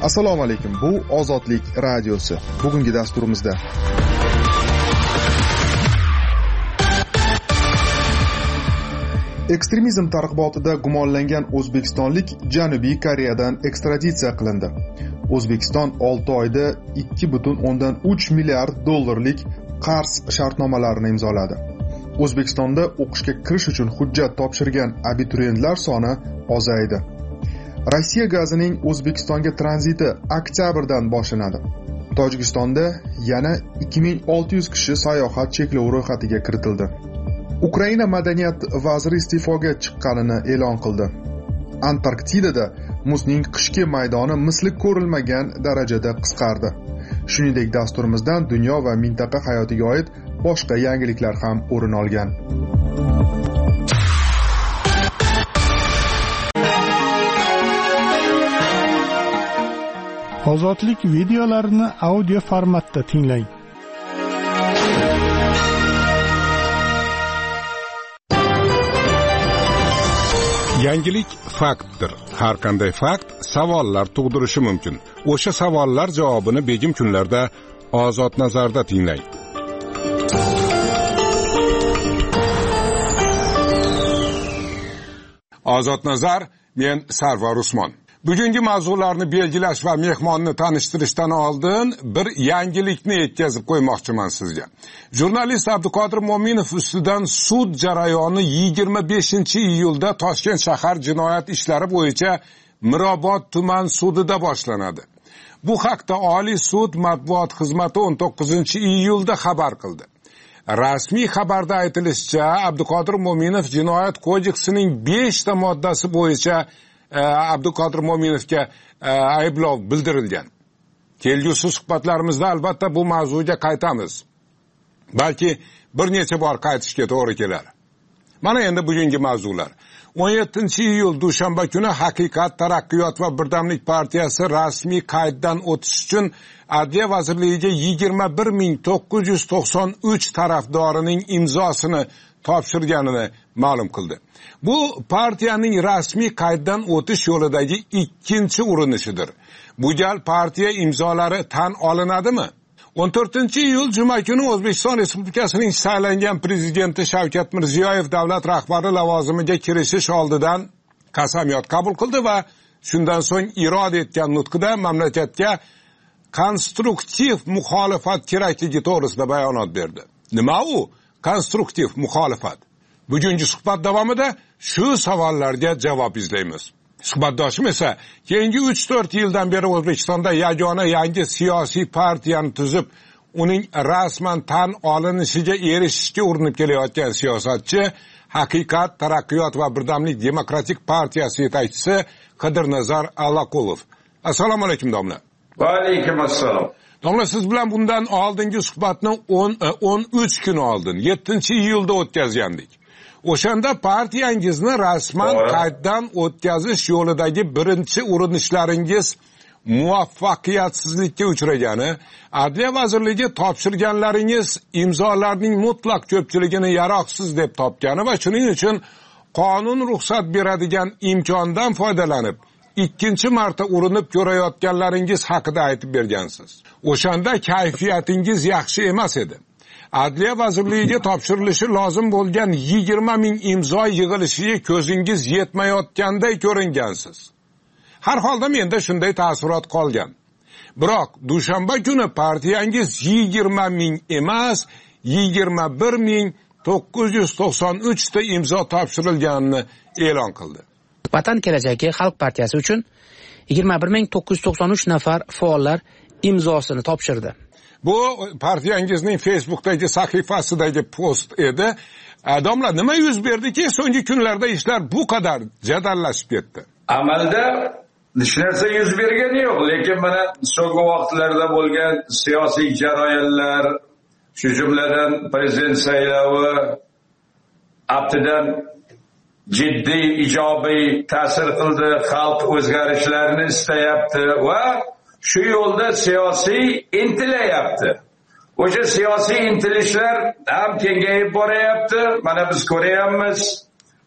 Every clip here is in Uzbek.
Assalomu alaykum. Bu Ozodlik radiosi. Bugungi dasturimizda ekstremizm targ'ibotida gumonlangan o'zbekistonlik Janubiy Koreyadan ekstraditsiya qilindi. O'zbekiston 6 oyda 2,3 milliard dollarlik qarz shartnomalarini imzoladi. O'zbekistonda o'qishga kirish uchun hujjat topshirgan abituriyentlar soni ozaydi. Rossiya gazining O'zbekistonga tranziti oktyabrdan boshlanadi. Tojikistonda yana 2600 kishi sayohat cheklovi ro'yxatiga kiritildi. Ukraina madaniyat vaziri iste'foga chiqqanini e'lon qildi. Antarktidada muzning qishki maydoni misli ko'rilmagan darajada qisqardi. Shuningdek, dasturimizdan dunyo va mintaqa hayotiga oid boshqa yangiliklar ham o'rin olgan. Ozodlik videolarini audio formatda tinglang. Yangilik faktdir. Har qanday fakt savollar tug'dirishi mumkin. O'sha savollar javobini begim kunlarda Ozod nazarda tinglang. Ozod nazar, men Sarvar Usmon. Bugungi mavzularni belgilash va mehmonni tanishtirishdan oldin bir yangilikni yetkazib qo'ymoqchiman sizga. Jurnalist Abduqodir Mo'minov ustidan sud jarayoni 25-iyulda Toshkent shahar jinoyat ishlari bo'yicha Mirobod tuman sudida boshlanadi. Bu haqda Oliy sud matbuot xizmati 19-iyulda xabar qildi. Rasmiy xabarda aytilishicha, Abduqodir Mo'minov jinoyat kodeksining 5 ta moddasi bo'yicha Abduqodir Mo'minovga ayblov bildirilgan. Kelgusi suhbatlarimizda albatta bu mavzuga qaytamiz. Balki bir necha bor qaytishga to'g'ri kelar. Mana endi bugungi mavzular. 17-iyul dushanba kuni Haqiqat, Taraqqiyot va Birdamlik partiyasi rasmiy qayddan o'tish uchun Adliya vazirligiga 21993 tarafdorining imzosini topshirganini ma'lum qildi. Bu partiyaning rasmiy qayddan o'tish yo'lidagi ikkinchi urinishidir. Bu gal partiya imzolari tan olinadimi? 14-iyul juma kuni O'zbekiston Respublikasining saylangan prezidenti Shavkat Mirziyoyev davlat rahbari lavozimiga kirishish oldidan qasamyod qabul qildi va shundan so'ng irod etgan nutqida mamlakatga konstruktiv muxolifat kerakligi to'g'risida bayonot berdi. Nima u konstruktiv muxolifat? Bugungi suhbat davomida shu savollarga javob izlaymiz. Suhbatdoshim esa keyingi 3-4 yildan beri O'zbekistonda yagona yangi siyosiy partiyani tuzib, uning rasman tan olinishiga erishishga urinib kelayotgan siyosatchi, Haqiqat, Taraqqiyot va Birdamlik demokratik partiyasi yetakchisi Qidirnazar Allaqulov. Assalomu alaykum domla. Va alaykum assalom. Domla, siz bilan bundan oldingi suhbatni 13 kun oldin 7-iyulda o'tkazgandik. O'shanda partiyangizni rasman qayddan o'tkazish yo'lidagi birinchi urinishlaringiz muvaffaqiyatsizlikka uchragani, Adliya vazirligi topshirganlaringiz imzolarning mutlaq ko'pchiligini yaroqsiz deb topgani va shuning uchun qonun ruxsat beradigan imkondan foydalanib ikkinchi marta urinib ko'rayotganlaringiz haqida aytib bergansiz. O'shanda kayfiyatingiz yaxshi emas edi. Adliya vazirligiga topshirilishi lozim bo'lgan 20 ming imzo yig'ilishiga ko'zingiz yetmayotganday ko'ringansiz. Har holda menda shunday taassurot qolgan. Biroq dushanba kuni partiyangiz 20 ming emas, 21.993 ta imzo topshirilganini e'lon qildi. Vatan kelajagi Xalq partiyasi uchun 21.993 nafar faollar imzosini topshirdi. Bu partiyangizning Facebook'dagi sahifasidagi post edi. Domla, nima yuz berdiki, so'nggi kunlarda ishlar bu qadar jadallashib ketdi? Amalda hech narsa yuz bergani yo'q, lekin mana so'nggi vaqtlarda bo'lgan siyosiy jarayonlar, shu jumladan prezident saylovi aftidan jiddiy ijobiy ta'sir qildi, xalq o'zgarishlarni istayapti va shu yo'lda siyosiy intilayapti. O'sha siyosiy intilishlar ham kengayib borayapti. Mana biz ko'ryapmiz,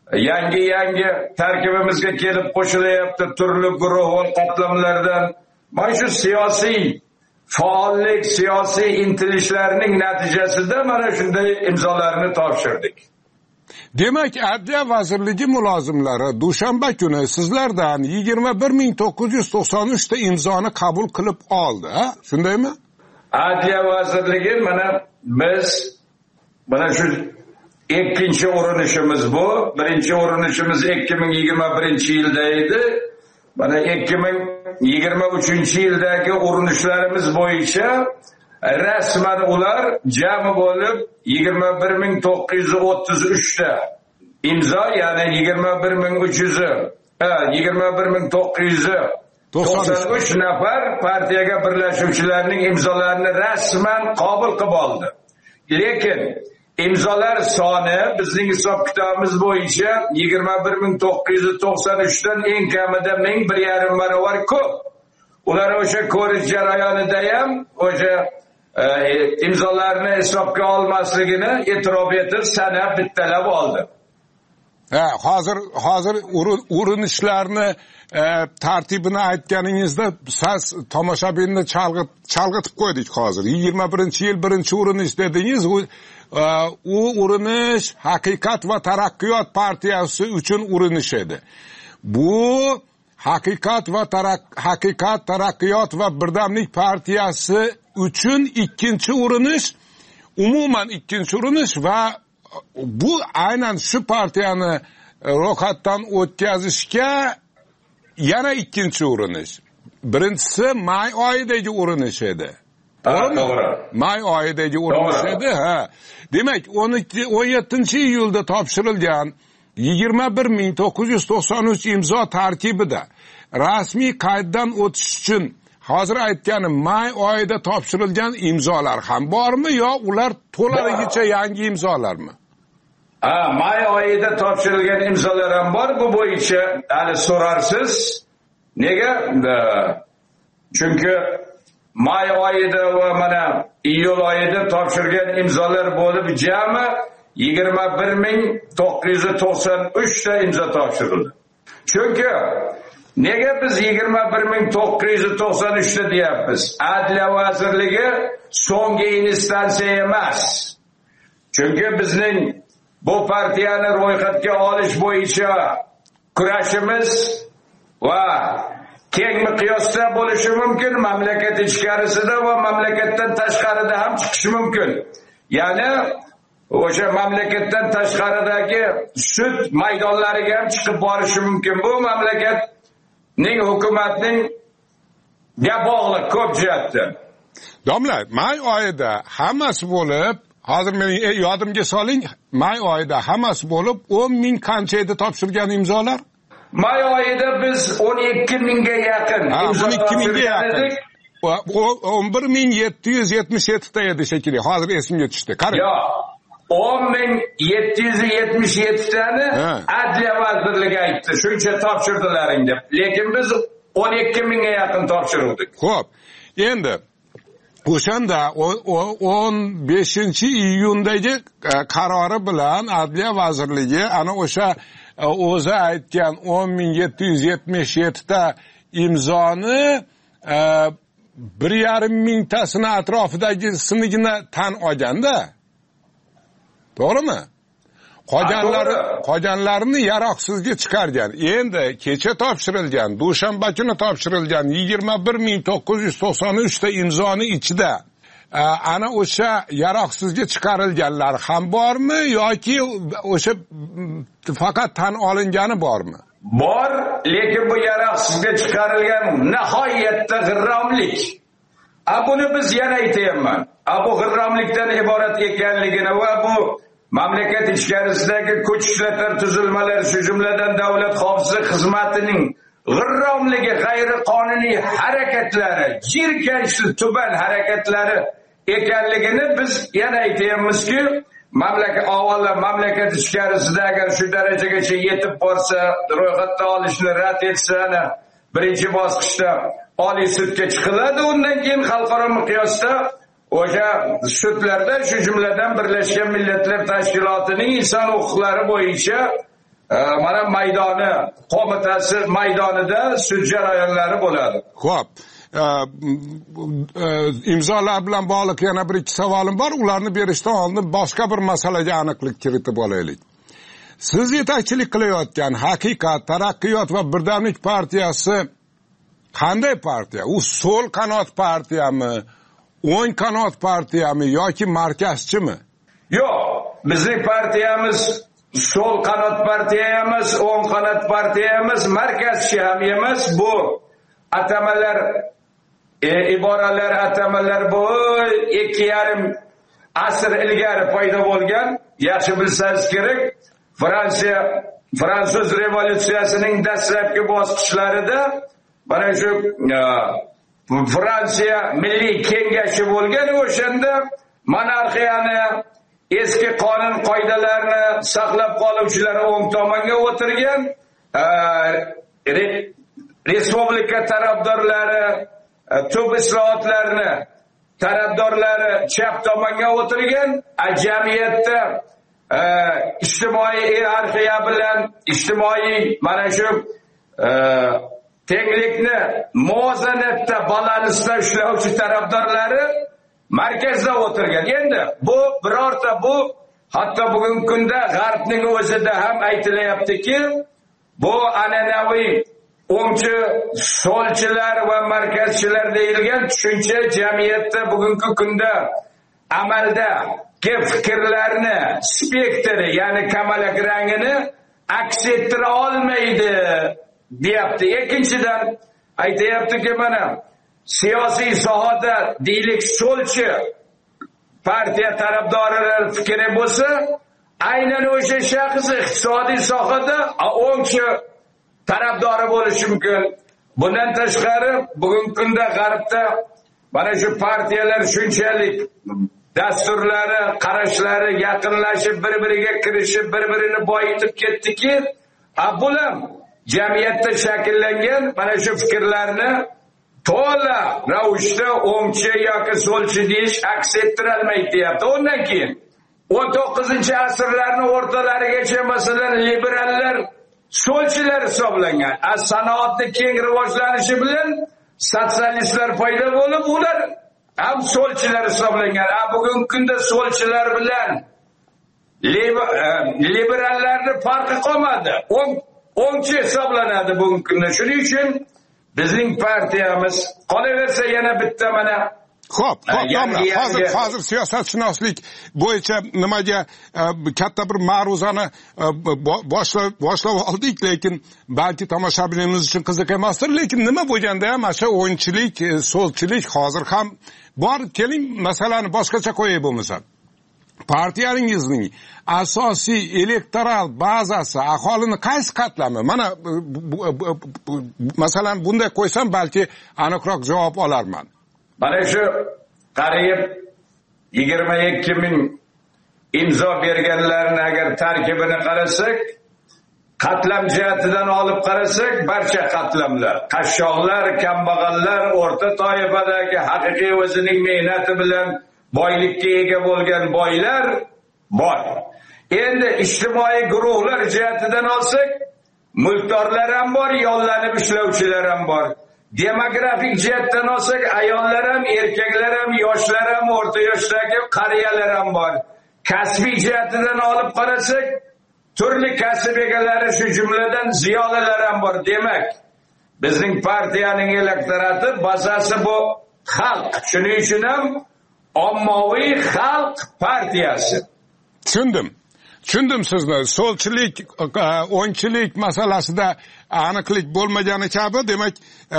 yangi tarkibimizga kelib qo'shilayapti turli guruh va qatlamlardan mana shu siyosiy faollik, siyosiy intilishlarning natijasida mana shunday imzolarni topshirdik. Demak, Adliya vazirligi mulozimlari dushanba kuni sizlardan 21993 ta imzoni qabul qilib oldi, ha? Shundaymi? Adliya vazirligi biz shu ikkinchi urinishimiz bu. Birinchi urinishimiz 2021-yilda edi. Mana 2023-yildagi urinishlarimiz bo'yicha rasman ular jami bo'lib 21933 ta imzo, ya'ni 21993 nafar partiyaga birlashuvchilarning imzolarini rasman qabul qilib oldi. Lekin imzolar soni bizning hisob-kitobimiz bo'yicha 21993 dan eng kamida 1.5 barobar ko'p. Ular o'sha ko'rish jarayonida ham o'sha imzolarni hisobga olmasligini e'tirof etib sanab bittalab oldi. Hozir urinishlarni tartibini aytganingizda siz tomoshabinni chalg'itib qo'ydik hozir. 21-yil birinchi urinish dedingiz. U urinish Haqiqat va taraqqiyot partiyasi uchun urinish edi. Bu Haqiqat, taraqqiyot va birdamlik partiyasi uchun ikkinchi urinish, umuman ikkinchi urinish va bu aynan shu partiyani ro'yxatdan o'tkazishga yana ikkinchi urinish. Birinchisi may oyidagi urinish edi. To'g'rimi? May oyidagi urinish edi, ha. Demak, 17-iyulda topshirilgan 21993 imzo tarkibida rasmiy qayddan o'tish uchun hozir aytganim may oyida topshirilgan imzolar ham bormi yo ular to'laligicha yangi imzolarmi? May oyida topshirilgan imzolar ham bor. Bu bo'yicha hali so'rarsiz. Nega? Chunki may oyida va mana iyul oyida topshirgan imzolar bo'lib jami 21993 ta imzo topshirildi. Chunki nega biz 21993 ta deyapmiz? Adliya vazirligi so'nggi instansiya emas. Chunki bizning bu partiyani ro'yxatga olish bo'yicha kurashimiz va keng miqyosda bo'lishi mumkin, mamlakat ichkarisida va mamlakatdan tashqarida ham chiqishi mumkin. Ya'ni o'sha mamlakatdan tashqaridagi sud maydonlariga ham chiqib borishi mumkin. Bu mamlakatning, hukumatning bog'liq ko'p jihatdan. Domla, may oyida hammasi bo'lib, hozir mening yodimga soling, may oyida hammasi bo'lib 10 ming qancha edi topshirgan imzolar? May oyida biz 12 mingga yaqin imzo topshirgan edik. 11777 ta edi shekilli. Hozir esimga tushdi. Qarang. Yo'q. 10777 tani Adliya vazirligi aytdi. Shuncha topshirdilaring deb. Lekin biz 12 mingga yaqin topshirdik. Xo'p. Endi o'shanda 15-iyundagi qarori bilan Adliya vazirligi ana o'sha o'zi aytgan 10777 ta imzoni 1,5 mingtasini atrofidagisinigina tan olganda. To'g'rimi? Qolganlarini yaroqsizga chiqargan. Endi kecha topshirilgan, dushanba kuni topshirilgan 21993 ta imzoni ichida ana o'sha yaroqsizga chiqarilganlar ham bormi yoki o'sha faqat tan olingani bormi? Bor, lekin bu yaroqsizga chiqarilgan nihoyatda g'irromlik. Buni biz yana aytayapman. Bu g'irromlikdan iborat ekanligini va bu mamlakat ichkarisidagi kuch ishlatlar tuzilmalari, shu jumladan davlat xavfsizlik xizmatining g'irromligi, g'ayriqonuniy harakatlari, jirkanchli tuban harakatlari ekanligini biz yana aytayapmizki, mamlakat ichkarisida agar shu darajagacha yetib borsa, ro'yxatdan olishni rad etsa, birinchi bosqichda Oliy sudga chiqiladi, undan keyin xalqaro miqyosda o'sha sudlarda, shu jumladan Birlashgan Millatlar Tashkilotining inson huquqlari bo'yicha mana maydoni, qo'mitasi maydonida sud jarayonlari bo'ladi. Xo'p. imzolar bilan bog'liq yana bir ikki savolim bor. Ularni berishdan oldin boshqa bir masalaga aniqlik kiritib olaylik. Siz yetakchilik qilayotgan Haqiqat, Taraqqiyot va Birdamlik partiyasi qanday partiya? U so'l qanot partiyami, o'ng qanot partiyami yoki markazchimi? Yo'q, bizning partiyamiz so'l qanot partiya emas, o'ng qanot partiya emas, markazchi ham emas. Bu atamalar, iboralar, atamalar bu 2,5 asr ilgari paydo bo'lgan. Yaxshi bilsangiz kerak, Fransuz revolyutsiyasining dastlabki bosqichlarida mana shu Fransiya Milliy Kengashi bo'lgan, o'shanda monarxiyani eski qonun qoidalarini saqlab qoluvchilar o'ng tomonga o'tirgan, respublika tarafdorlari, tub islohotlarni tarafdorlari chap tomonga o'tirgan, jamiyatda ijtimoiy hierarxiya bilan ijtimoiy mana shu tenglikni muvozanatda balansda ishlovchi tarafdorlari markazda o'tirgan. Endi bu birorta bu hatto bugungi kunda G'arbning o'zida ham aytilyaptiki, bu an'anaviy o'ngchi, so'lchilar va markazchilar deyilgan tushuncha jamiyatda bugungi kunda amalda fikrlarni spektri, ya'ni kamalak rangini aks ettira olmaydi deyapti. Ikkinchidan aytayaptiki, mana siyosiy sohada deylik so'lchi partiya tarafdorlari fikri bo'lsa, aynan o'sha shaxs iqtisodiy sohada o'ngchi tarafdori bo'lishi mumkin. Bundan tashqari bugungi kunda G'arbda mana shu partiyalar shunchalik dasturlari, qarashlari yaqinlashib, bir-biriga kirishib, bir-birini boyitib ketdiki, bular jamiyatda shakllangan mana shu fikrlarni to'la ravishda o'ngchi yoki so'lchi deyish aks ettirolmaydi deyapti. Undan keyin 19-asrlarning o'rtalarigacha masalan liberallar so'lchilar hisoblangan. Sanoatning keng rivojlanishi bilan sotsialistlar paydo bo'lib, ular ham so'lchilar hisoblangan. Bugungi kunda so'lchilar bilan liberallarning farqi qolmadi. O'ngchi hisoblanadi bugungi kunda. Shuning uchun bizning partiyamiz qolaversa yana bitta mana Xo'p, hozir siyosatshunoslik bo'yicha nimaga katta bir ma'ruzani boshlab oldik, lekin balki tomoshabinimiz uchun qiziq emasdir, lekin nima bo'lganda ham o'sha o'ngchilik, so'lchilik hozir ham bor. Keling, masalani boshqacha qo'yay bo'lmasa. Partiyangizning asosiy elektoral bazasi aholini qaysi qatlami? Mana masalan bunday qo'ysam balki aniqroq javob olarman. Mana shu qariyb 22 ming imzo berganlarni agar tarkibini qarasak, qatlam jihatidan olib qarasak, barcha qatlamlar, qashshoqlar, kambag'allar, o'rta toifadagi haqiqiy o'zining mehnati bilan boylikka ega bo'lgan boylar bor. Endi ijtimoiy guruhlar jihatidan olsak, mulkdorlar ham bor, yollanib ishlovchilar ham bor. Demografik jihatdan olsak, ayollar ham, erkaklar ham, yoshlar ham, o'rta yoshdagi qariyalar ham bor. Kasbiy jihatidan olib qarasak, turli kasb egalari, shu jumladan ziyolilar ham bor. Demak, bizning partiyaning elektorati bazasi bu xalq. Shuning uchun ham ommaviy xalq partiyasi. Tushundim sizni. So'lchilik, o'ngchilik masalasida aniqlik bo'lmagani kabi, demak,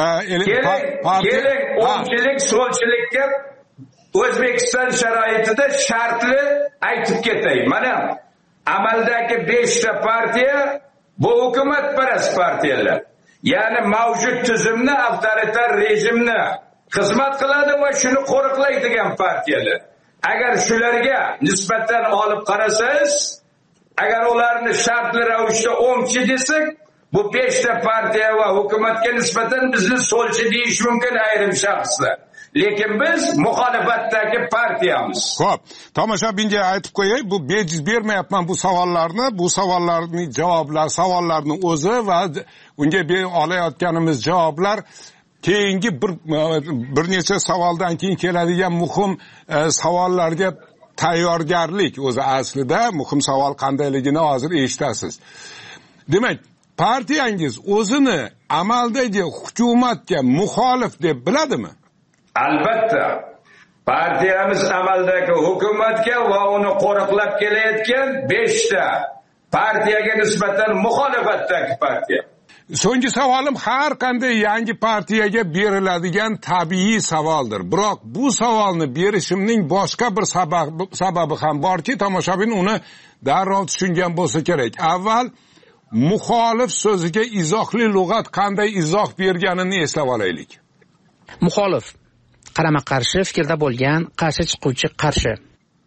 keling, o'ngchilik, so'lchilikka O'zbekiston sharoitida shartli aytib ketay. Mana amaldagi 5 ta partiya bu hukumatparast partiyalar. Ya'ni mavjud tuzumni, avtoritar rejimni xizmat qiladi va shuni qo'riqlaydigan partiyalar. Agar shularga nisbatan olib qarasangiz, agar ularni shartli ravishda o'ngchi desak, bu 5 ta partiya va hukumatga nisbatan bizni so'lchi deyish mumkin ayrim shaxslar. Lekin biz muxolifatdagi partiyamiz. Xo'p, tomoshabinga aytib qo'yay, bu bejiz bermayapman bu savollarni. Bu savollarning javoblar, savollarning o'zi va unga olayotganimiz javoblar keyingi bir necha savoldan keyin keladigan muhim savollarga tayyorgarlik o'zi aslida muhim savol qandayligini hozir eshitasiz. Demak, partiyangiz o'zini amaldagi hukumatga muxolif deb biladimi? Albatta. Partiyamiz amaldagi hukumatga va uni qo'riqlab kelayotgan 5 ta partiyaga nisbatan muxolifatdagi partiya. So'nggi savolim har qanday yangi partiyaga beriladigan tabiiy savoldir. Biroq bu savolni berishimning boshqa bir sababi ham borki, tomoshabin uni darrov tushungan bo'lsa kerak. Avval muxolif so'ziga izohli lug'at qanday izoh berganini eslab olaylik. Muxolif qarama-qarshi fikrda bo'lgan, qarshi chiquvchi qarshi.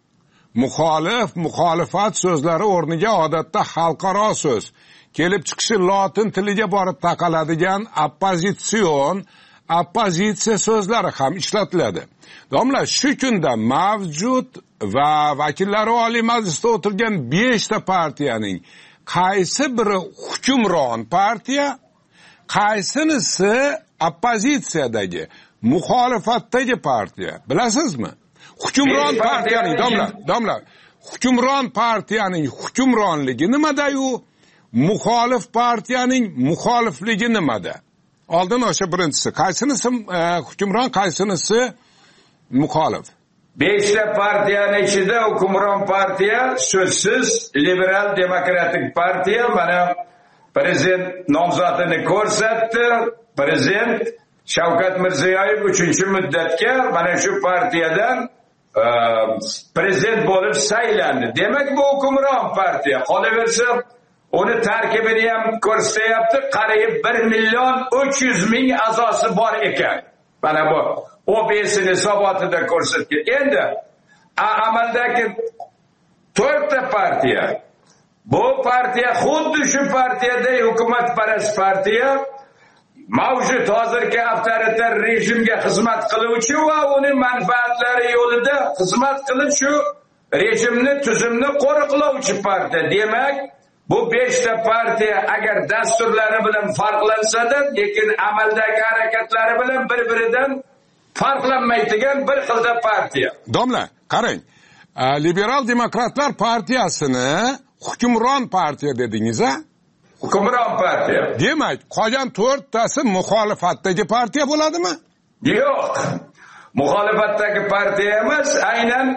Muxolif, muxolifat so'zlari o'rniga odatda xalqaro so'z, kelib chiqishi lotin tiliga borib taqaladigan oppozitsion, oppozitsiya so'zlari ham ishlatiladi. Domla, shu kunda mavjud va vakillari Oliy Majlisda o'tirgan 5 ta partiyaning qaysi biri hukmron partiya, qaysinisi oppozitsiyadagi, muxolifatdagi partiya, bilasizmi? Hukmron partiyaning, domla, hukmron partiyaning hukmronligi nimada-yu, muxolif partiyaning muxolifligi nimada? Oldin o'sha birinchisi, qaysinisi hukmron, qaysinisi muxolif? 5 ta partiyaning ichida hukmron partiya so'zsiz liberal demokratik partiya. Mana prezident nomzodini ko'rsatdi. Prezident Shavkat Mirziyoyev 3-muddatga mana shu partiyadan prezident bo'lib saylandi. Demak, bu hukmron partiya. Qolaversa, uni tarkibini ham ko'rsatyapti. Qariyb 1.300.000 a'zosi bor ekan. Mana bu OBS'ni hisobotida ko'rsatgan. Endi amaldagi 4 ta partiya. Bu partiya xuddi shu partiyada hukumatparast partiya, mavjud hozirgi avtoritar rejimga xizmat qiluvchi va uning manfaatlari yo'lida xizmat qilib shu rejimni, tuzumni qo'riqlovchi partiya. Demak, bu 5 ta partiya agar dasturlari bilan farqlansa-da, lekin amaldagi harakatlari bilan bir-biridan farqlanmaydigan bir xilda partiya. Domla, qarang. Liberal Demokratlar partiyasini hukmron partiya dedingiz-a? Hukmron partiya. Demak, qolgan 4 tasi muxolifatdagi partiya bo'ladimi? Yo'q. Muxolifatdagi partiya emas, aynan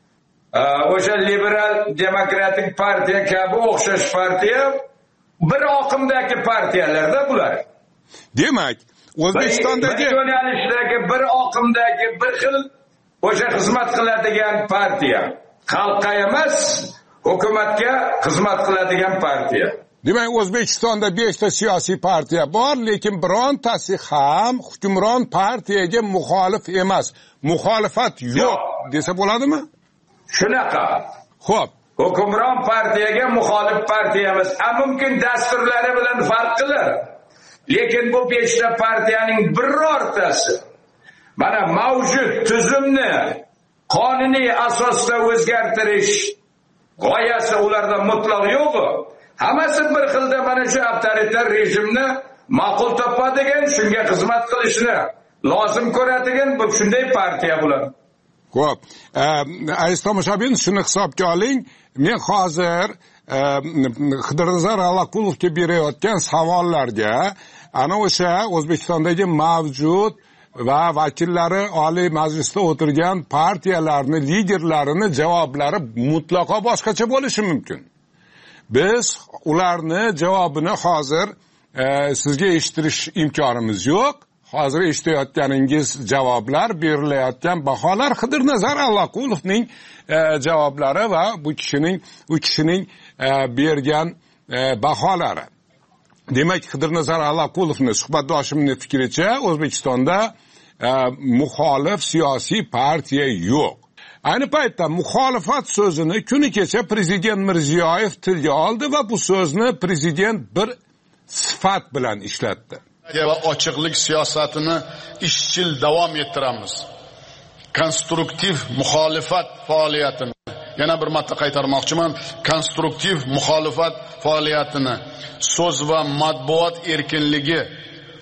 o'sha liberal demokratik partiya kabi o'xshash partiya bir oqimdagi partiyalarda bular. Demak, O'zbekistondagi yo'nalishdagi bir oqimdagi bir xil o'sha xizmat qiladigan partiya. Xalqqa emas, hukumatga xizmat qiladigan partiya. Demak, O'zbekistonda 5 ta siyosiy partiya bor, lekin birontasi ham hukmron partiyaga muxolif emas. Muxolifat yo'q desa bo'ladimi? Shunaqa. Xo'p. Hukmron partiyaga muxolif partiya emas. Mumkin dasturlari bilan farq qilar. Lekin bu 5 ta partiyaning birortasi mana mavjud tuzumni qonuniy asosda o'zgartirish g'oyasi ularda mutlaq yo'q. Hammasi bir xilda mana shu avtoritar rejimni ma'qul topadigan, shunga xizmat qilishni lozim ko'radigan bu shunday partiya bo'ladi. Xo'p, aziz tomoshabin, shuni hisobga oling. Men hozir Xidirzar Allaqulovga berayotgan savollarga ana o'sha O'zbekistondagi mavjud va vakillari Oliy Majlisda o'tirgan partiyalarni liderlarini javoblari mutlaqo boshqacha bo'lishi mumkin. Biz ularni javobini hozir sizga eshitirish imkonimiz yo'q. Hozir eshitayotganingiz javoblar, berilayotgan baholar Xidirnazar Allaqulovning javoblari va u kishining bergan baholari. Demak, Xidirnazar Allaqulovning suhbatdoshimning fikricha O'zbekistonda muxolif siyosiy partiya yo'q. Ayni paytda muxolifat so'zini kuni kecha prezident Mirziyoyev tilga oldi va bu so'zni prezident bir sifat bilan ishlatdi. Va ochiqlik siyosatini izchil davom ettiramiz. Konstruktiv muxolifat faoliyatini yana bir marta qaytarmoqchiman. Konstruktiv muxolifat faoliyatini so'z va matbuot erkinligi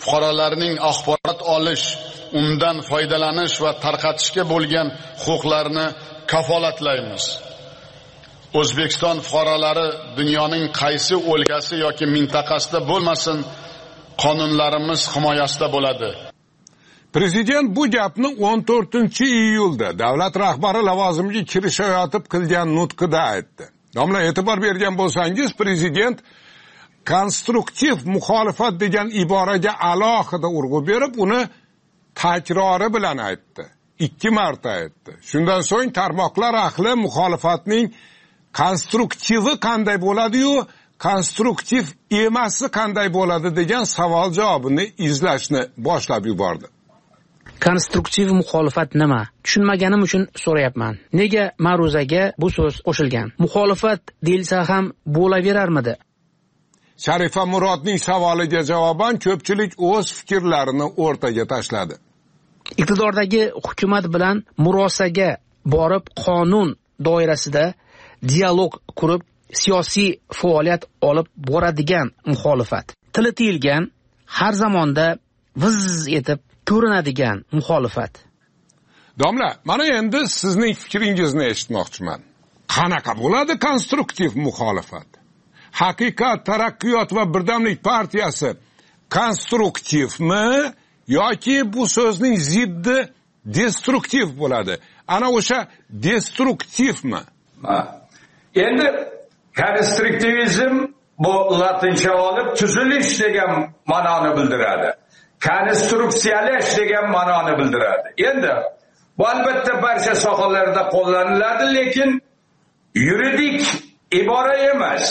fuqarolarning axborot olish, undan foydalanish va tarqatishga bo'lgan huquqlarini kafolatlaymiz. O'zbekiston fuqarolari dunyoning qaysi o'lkasi yoki mintaqasida bo'lmasin, qonunlarimiz himoyasida bo'ladi. Prezident bu gapni 14-iyulda davlat rahbari lavozimiga kirishayotib qilgan nutqida aytdi. Domla, e'tibor bergan bo'lsangiz, prezident konstruktiv muxolifat degan iboraga alohida urg'u berib, uni takrori bilan aytdi. 2 marta aytdi. Shundan so'ng tarmoqlar ahli muxolifatning konstruktivi qanday bo'ladi-yu, konstruktiv emasi qanday bo'ladi degan savol javobini izlashni boshlab yubordi. Konstruktiv muxolifat nima? Tushunmaganim uchun so'rayapman. Nega ma'ruzaga bu so'z qo'shilgan? Muxolifat deyilsa ham bo'laverarmidi? Sharifa Murodning savoliga javoban ko'pchilik o'z fikrlarini o'rtaga tashladi. Iqtidordagi hukumat bilan murosaga borib, qonun doirasida dialog qurib, siyosiy faoliyat olib boradigan muxolifat. Tili tiyilgan, har zamonda viz etib ko'rinadigan muxolifat. Domla, mana endi sizning fikringizni eshitmoqchiman. Qanaqa bo'ladi konstruktiv muxolifat? Haqiqat, Taraqqiyot va Birdamlik partiyasi konstruktivmi yoki bu so'zning ziddi destruktiv bo'ladi? Ana o'sha destruktivmi? Endi konstruktivizm bu latincha olib tuzilish degan ma'noni bildiradi. Konstruksiyalash degan ma'noni bildiradi. Endi bu albatta barcha sohalarda qo'llaniladi, lekin yuridik ibora emas.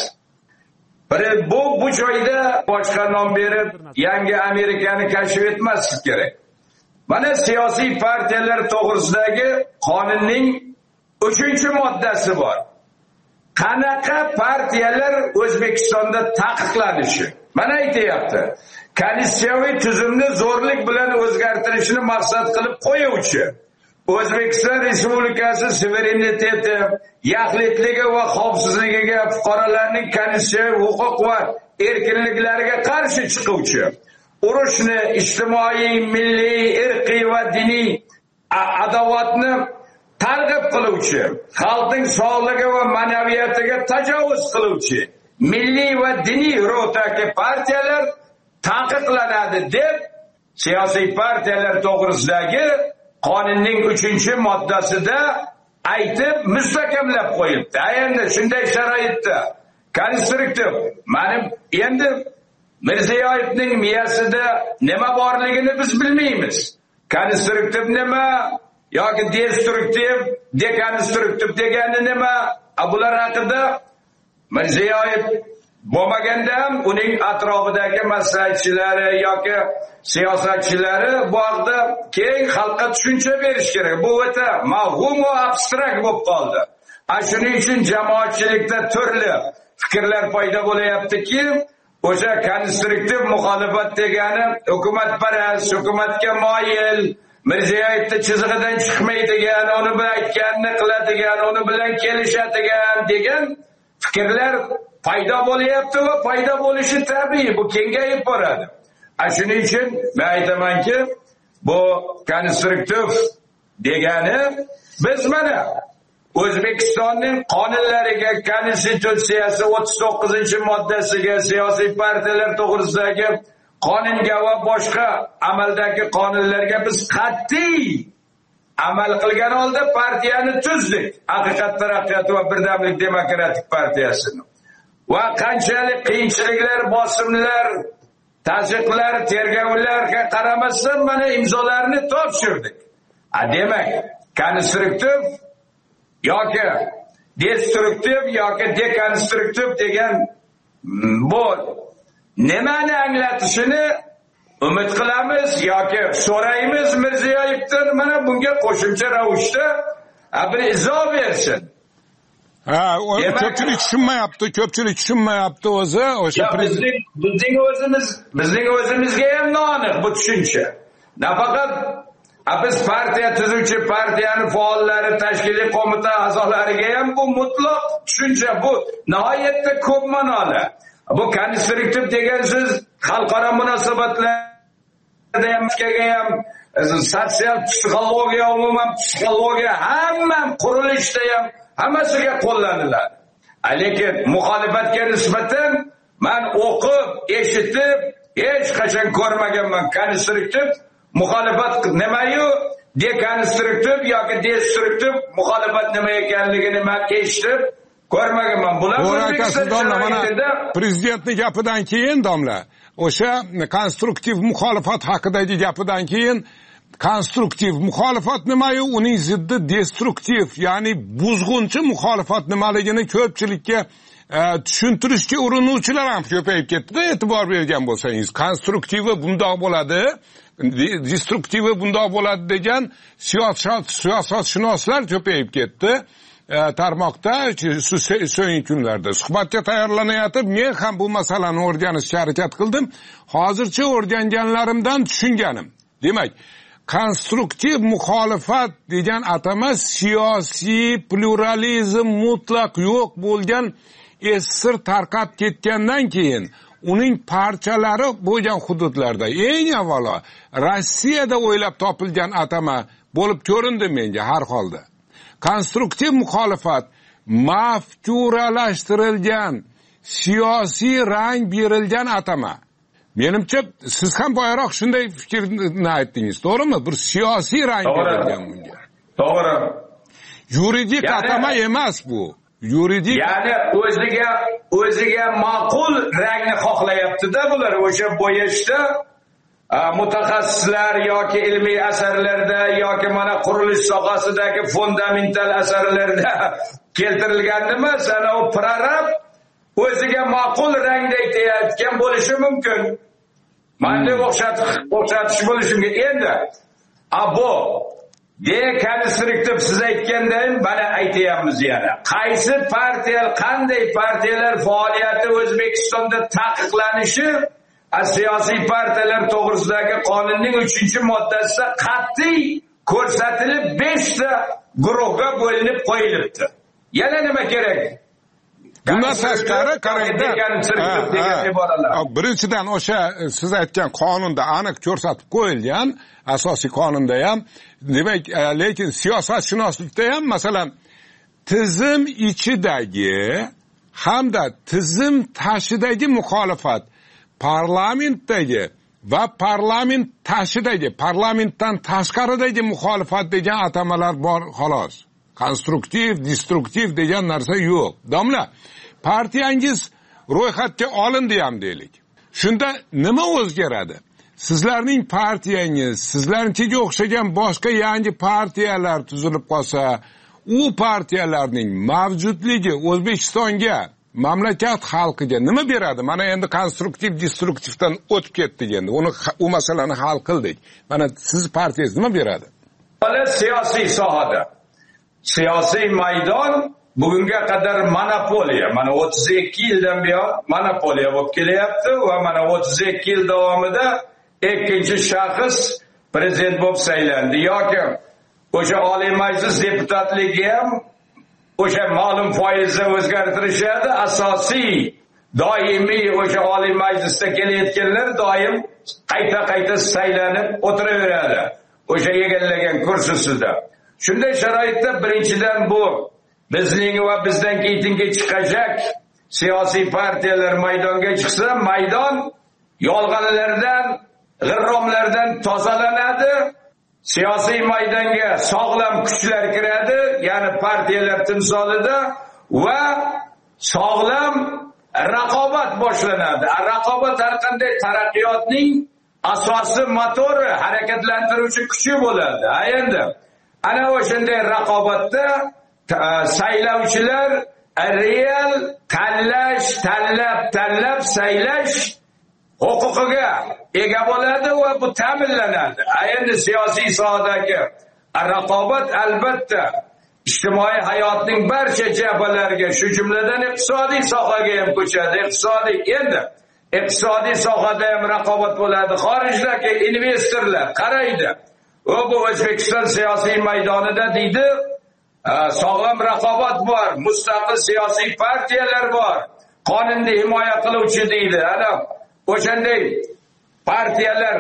Bu joyda boshqa nom berib, yangi Amerikani kashf etmaslik kerak. Mana siyosiy partiyalar to'g'risidagi qonunning 3-moddasi bor. Qanaqa partiyalar O'zbekistonda taqiqlanishi? Mana aytayapti. Konstitutsiyaviy tuzumni zo'rlik bilan o'zgartirishni maqsad qilib qo'yuvchi, O'zbekiston Respublikasi suvereniteti, yaxlitligi va xavfsizligiga, fuqarolarning konstitutsiyaviy huquq va erkinliklariga qarshi chiquvchi, urushni, ijtimoiy, milliy, irqiy va diniy adovatni targ'ib qiluvchi, xalqning sog'ligi va ma'naviyatiga tajovuz qiluvchi, milliy va diniy ruhdagi partiyalar taqiqlanadi deb siyosiy partiyalar to'g'risidagi qonunning 3-moddasida aytib mustahkamlab qo'yibdi. Endi shunday sharoitda konstruktiv, mana endi Mirziyoyevning miyasida nima borligini biz bilmaymiz. Konstruktiv nima yoki destruktiv, dekonstruktiv degani nima? Bular haqida Mirziyoyev bo'lmaganda ham uning atrofidagi maslahatchilari yoki siyosatchilari bu haqda keng xalqqa tushuncha berish kerak. Bu o'ta mavhum va abstrakt bo'lib qoldi. Shuning uchun jamoatchilikda turli fikrlar paydo bo'layaptiki, o'sha konstruktiv muxolifat degani hukumatparast, hukumatga moyil, Mirziyoyevni chizig'idan chiqmaydigan, uni bilan aytganini qiladigan, uni bilan kelishadigan degan fikrlar paydo bo'lyapti va paydo bo'lishi tabiiy, bu kengayib boradi. Shuning uchun men aytamanki, bu konstruktiv degani biz mana O'zbekistonning qonunlariga, Konstitutsiyasi 39-moddasiga, siyosiy partiyalar to'g'risidagi qonunga va boshqa amaldagi qonunlarga biz qat'iy amal qilgan holda partiyani tuzdik. Haqiqat, Taraqqiyot va Birdamlik demokratik partiyasini. Va qanchalik qiyinchiliklar, bosimlar, tazyiqlar, tergovlarga qaramasdan mana imzolarni topshirdik. Demak, konstruktiv yoki destruktiv yoki dekonstruktiv degan bu nimani anglatishini umid qilamiz yoki so'raymiz Mirziyoyevdan, mana bunga qo'shimcha ravishda bir izoh bersin. Ko'pchilik tushunmayapti o'zi. O'sha bizning o'zimizga ham noaniq bu tushuncha. Nafaqat biz partiya tuzuvchi partiyani faollari, tashkiliy qo'mita a'zolariga ham bu mutlaq tushuncha, bu nihoyatda ko'p ma'noli. Bu konstruktiv degan so'z xalqaro munosabatlar ham sotsial psixologiya, umuman psixologiya hamma qurilishda ham hammasiga qo'llaniladi. Lekin muxolifatga nisbatan men o'qib, eshitib, hech qachon ko'rmaganman. Konstruktiv muxolifat nimayu, dekonstruktiv yoki destruktiv muxolifat nima ekanligini men eshitib ko'rmaganman. Bular prezidentning gapidan keyin domla, o'sha konstruktiv muxolifat haqidagi gapidan keyin konstruktiv muxolifat nimayu, uning ziddi destruktiv, ya'ni buzg'unchi muxolifat nimaligini ko'pchilikka tushuntirishga urinuvchilar ham ko'payib ketdi-da, e'tibor bergan bo'lsangiz. Konstruktivi bundoq bo'ladi, destruktivi bundoq bo'ladi degan siyosatshunoslar ko'payib ketdi. Tarmoqda so'nggi kunlarda suhbatga tayyorlanayotib men ham bu masalani o'rganishga harakat qildim. Hozircha o'rganganlarimdan tushunganim. Demak, konstruktiv muxolifat degan atama siyosiy pluralizm mutlaq yo'q bo'lgan sir tarqab ketgandan keyin uning parchalari bo'lgan hududlarda eng avvalo Rossiyada o'ylab topilgan atama bo'lib ko'rindi menga har holda. Konstruktiv muxolifat mafkuralashtirilgan, siyosiy rang berilgan atama. Menimcha siz ham boyaroq shunday fikrni aytdingiz, to'g'rimi? Bir siyosiy rang berilgan bunga. To'g'ri. Yuridik atama emas bu. Yuridik, ya'ni o'ziga ma'qul rangni xohlayapti-da bular o'sha bo'yashda. Mutaxassislar yoki ilmiy asarlarda yoki mana qurilish sohasidagi fundamental asarlarda keltirilgan nima, sana u prorab o'ziga ma'qul rangda aytayotgan bo'lishi mumkin. Manda o'xshatish bo'lishi mumkin. Endi bu dekonstruktiv siz aytgandan bana aytayapmiz yana. Qaysi partiya, qanday partiyalar faoliyati O'zbekistonda taqiqlanishi siyosiy partiyalar to'g'risidagi qonunning 3-moddasida qat'iy ko'rsatilib 5 ta guruhga bo'linib qo'yilibdi. Yana nima kerak? Bundan tashqari qarangda, birinchidan o'sha siz aytgan qonunda aniq ko'rsatib qo'yilgan, asosiy qonunda ham, demak, lekin siyosatshunoslikda ham masalan tizim ichidagi hamda tizim tashidagi muxolifat, parlamentdagi va parlament tashidagi, parlamentdan tashqaridagi muxolifat degan atamalar bor xolos. Konstruktiv, destruktiv degan narsa yo'q. Domla, partiyangiz ro'yxatga olindi ham deylik. Shunda nima o'zgaradi? Sizlarning partiyangiz, sizlarnikiga o'xshagan boshqa yangi partiyalar tuzilib qolsa, u partiyalarning mavjudligi O'zbekistonga, mamlakat xalqiga nima beradi? Mana endi konstruktiv, destruktivdan o'tib ketdik endi. U masalani hal qildik. Mana siz partiyangiz nima beradi? Siyosiy sohada siyosiy maydon bugunga qadar monopoliya, mana 32 yildan buyon monopoliya bo'lib kelyapti va mana 32 yil davomida ikkinchi shaxs prezident bo'lib saylandi yoki o'sha Oliy Majlis deputatligi ham o'sha ma'lum foizda o'zgartirishadi. Asosiy doimiy o'sha Oliy Majlisda kelayotganlar doim qayta saylanib o'tiraveradi o'sha egallagan kursisida. Shunday sharoitda birinchidan bu bizning va bizdan keyingi chiqajak siyosiy partiyalar maydonga chiqsa, maydon yolg'onlardan, g'irromlardan tozalanadi. Siyosiy maydonga sog'lom kuchlar kiradi, ya'ni partiyalar timsolida, va sog'lom raqobat boshlanadi. Raqobat har qanday taraqqiyotning asosi, motori, harakatlantiruvchi kuchi bo'ladi. Endi ana o'shanday raqobatda saylovchilar real tanlab saylash huquqiga ega bo'ladi va bu ta'minlanadi. Endi siyosiy sohadagi raqobat albatta ijtimoiy hayotning barcha jabhalariga, shu jumladan iqtisodiy sohaga ham ko'chadi. Iqtisodiy sohada ham raqobat bo'ladi. Xorijdagi investorlar qaraydi. Bu O'zbekiston siyosiy maydonida deydi, sog'lom raqobat bor, mustaqil siyosiy partiyalar bor, qonunni himoya qiluvchi deydi. Ana o'shanday partiyalar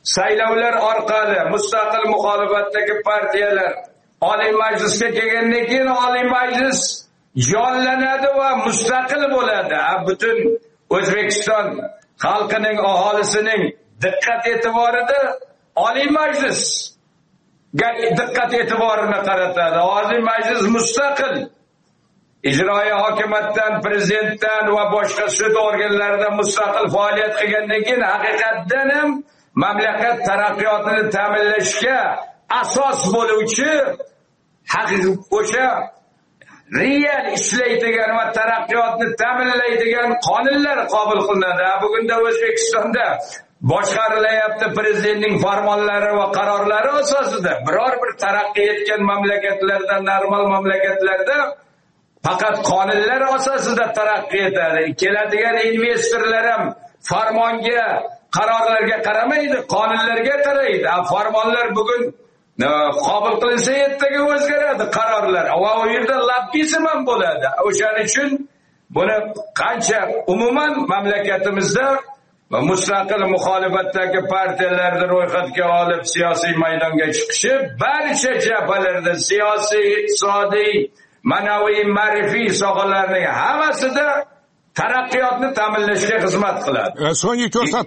saylovlar orqali mustaqil muxolifatdagi partiyalar Oliy Majlisga kelgandan keyin Oliy Majlis jonlanadi va mustaqil bo'ladi. Butun O'zbekiston xalqining, aholisining diqqat e'tiborida Oliy Majlis diqqat e'tiborini qaratadi. Oliy Majlis mustaqil ijroiy hokimiyatdan, prezidentdan va boshqa sud organlaridan mustaqil faoliyat qilgandan keyin haqiqatdan ham mamlakat taraqqiyotini ta'minlashga asos bo'luvchi o'sha real ishlaydigan va taraqqiyotni ta'minlaydigan qonunlar qabul qilinadi. Bugunda O'zbekistonda boshqarilayapti prezidentning farmonlari va qarorlari asosida. Biror bir taraqqiy etgan mamlakatlarda, normal mamlakatlarda faqat qonunlar asosida taraqqiy etadi. Keladigan investorlar ham farmonga, qarorlarga qaramaydi, qonunlarga qaraydi. Farmonlar bugun qabul qilinsa ertaga o'zgaradi qarorlar. Va u yerda lobbizm ham bo'ladi. O'shaning uchun buni qancha umuman mamlakatimizda mustaqil muxolifatdagi partiyalarni ro'yxatga olib siyosiy maydonga chiqishi barcha jabhalarda siyosiy, iqtisodiy, ma'naviy, ma'rifiy sohalarning hammasida taraqqiyotni ta'minlashga xizmat qiladi. So'nggi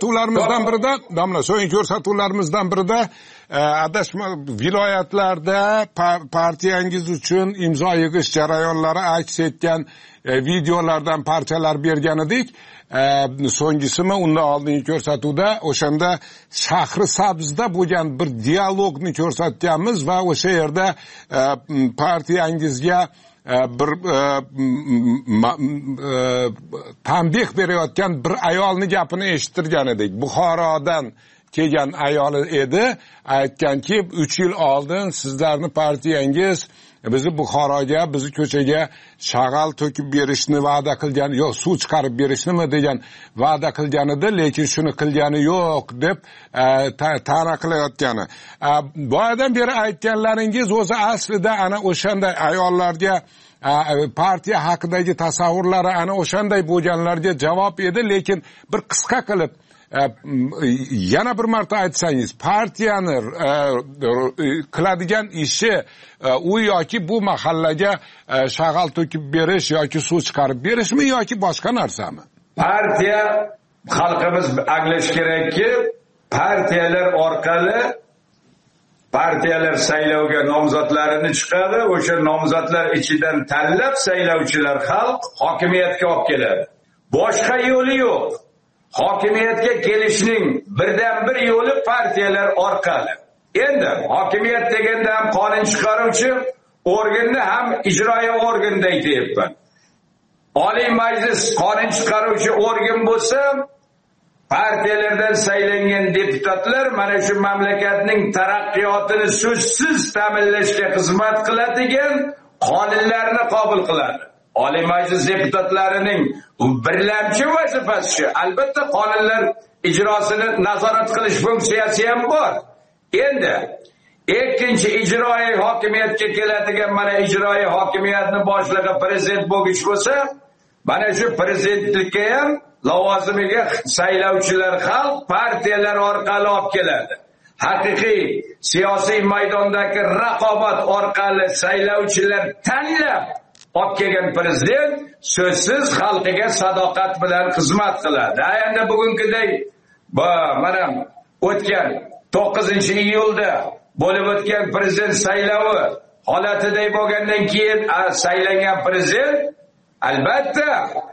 ko'rsatuvlarimizdan birida adashma viloyatlarda partiyangiz uchun imzo yig'ish jarayonlari aks etgan videolardan parchalar bergan edik. So'nggisimi undan oldingi ko'rsatuvda o'shanda Shahri Sabzda bo'lgan bir dialogni ko'rsatganmiz va o'sha yerda partiyangizga bir tanbeh berayotgan bir ayolni gapini eshittirgan edik. Buxorodan kelgan ayol edi, aytganki 3 yil oldin sizlarni partiyangiz bizni Buxoroga, bizni ko'chaga shag'al to'kib berishni va'da qilgan, yo suv chiqarib berishnimi degan va'da qilgan edi, lekin shuni qilgani yo'q deb ta'na qilayotgani. Boyadan beri aytganlaringiz o'zi aslida ana o'shanday ayollarga partiya haqidagi tasavvurlari ana o'shanday bo'lganlarga javob edi, lekin bir qisqa qilib yana bir marta aytsangiz, partiyani qiladigan ishi u yoki bu mahallaga shag'al to'kib berish yoki suv chiqarib berishmi yoki boshqa narsami? Partiya, xalqimiz anglash kerakki, partiyalar orqali partiyalar saylovga nomzodlarini chiqadi, o'sha nomzodlar ichidan tanlab saylovchilar xalq hokimiyatga olib keladi. Boshqa yo'li yo'q. Hokimiyatga kelishning birdan bir yo'li partiyalar orqali. Endi hokimiyat deganda ham qonun chiqaruvchi organni ham ijroiy organda aytyapman. Oliy Majlis qonun chiqaruvchi organ bo'lsa, partiyalardan saylangan deputatlar mana shu mamlakatning taraqqiyotini so'zsiz ta'minlashga xizmat qiladigan qonunlarni qabul qiladi. Oliy Majlis deputatlarining birlamchi vazifasi shu. Albatta qonunlar ijrosini nazorat qilish funksiyasi ham bor. Endi ikkinchi ijroiy hokimiyatga keladigan mana ijroiy hokimiyatni boshlig'i prezident bo'lgich bo'lsa, mana shu prezidentlikka ham lavozimiga saylovchilar xalq partiyalar orqali olib keladi. Haqiqiy siyosiy maydondagi raqobat orqali saylovchilar tanlab olib kelgan prezident so'zsiz xalqiga sadoqat bilan xizmat qiladi. Endi bugungiday mana o'tgan 9-iyulda bo'lib o'tgan prezident saylovi holatiday bo'lgandan keyin saylangan prezident albatta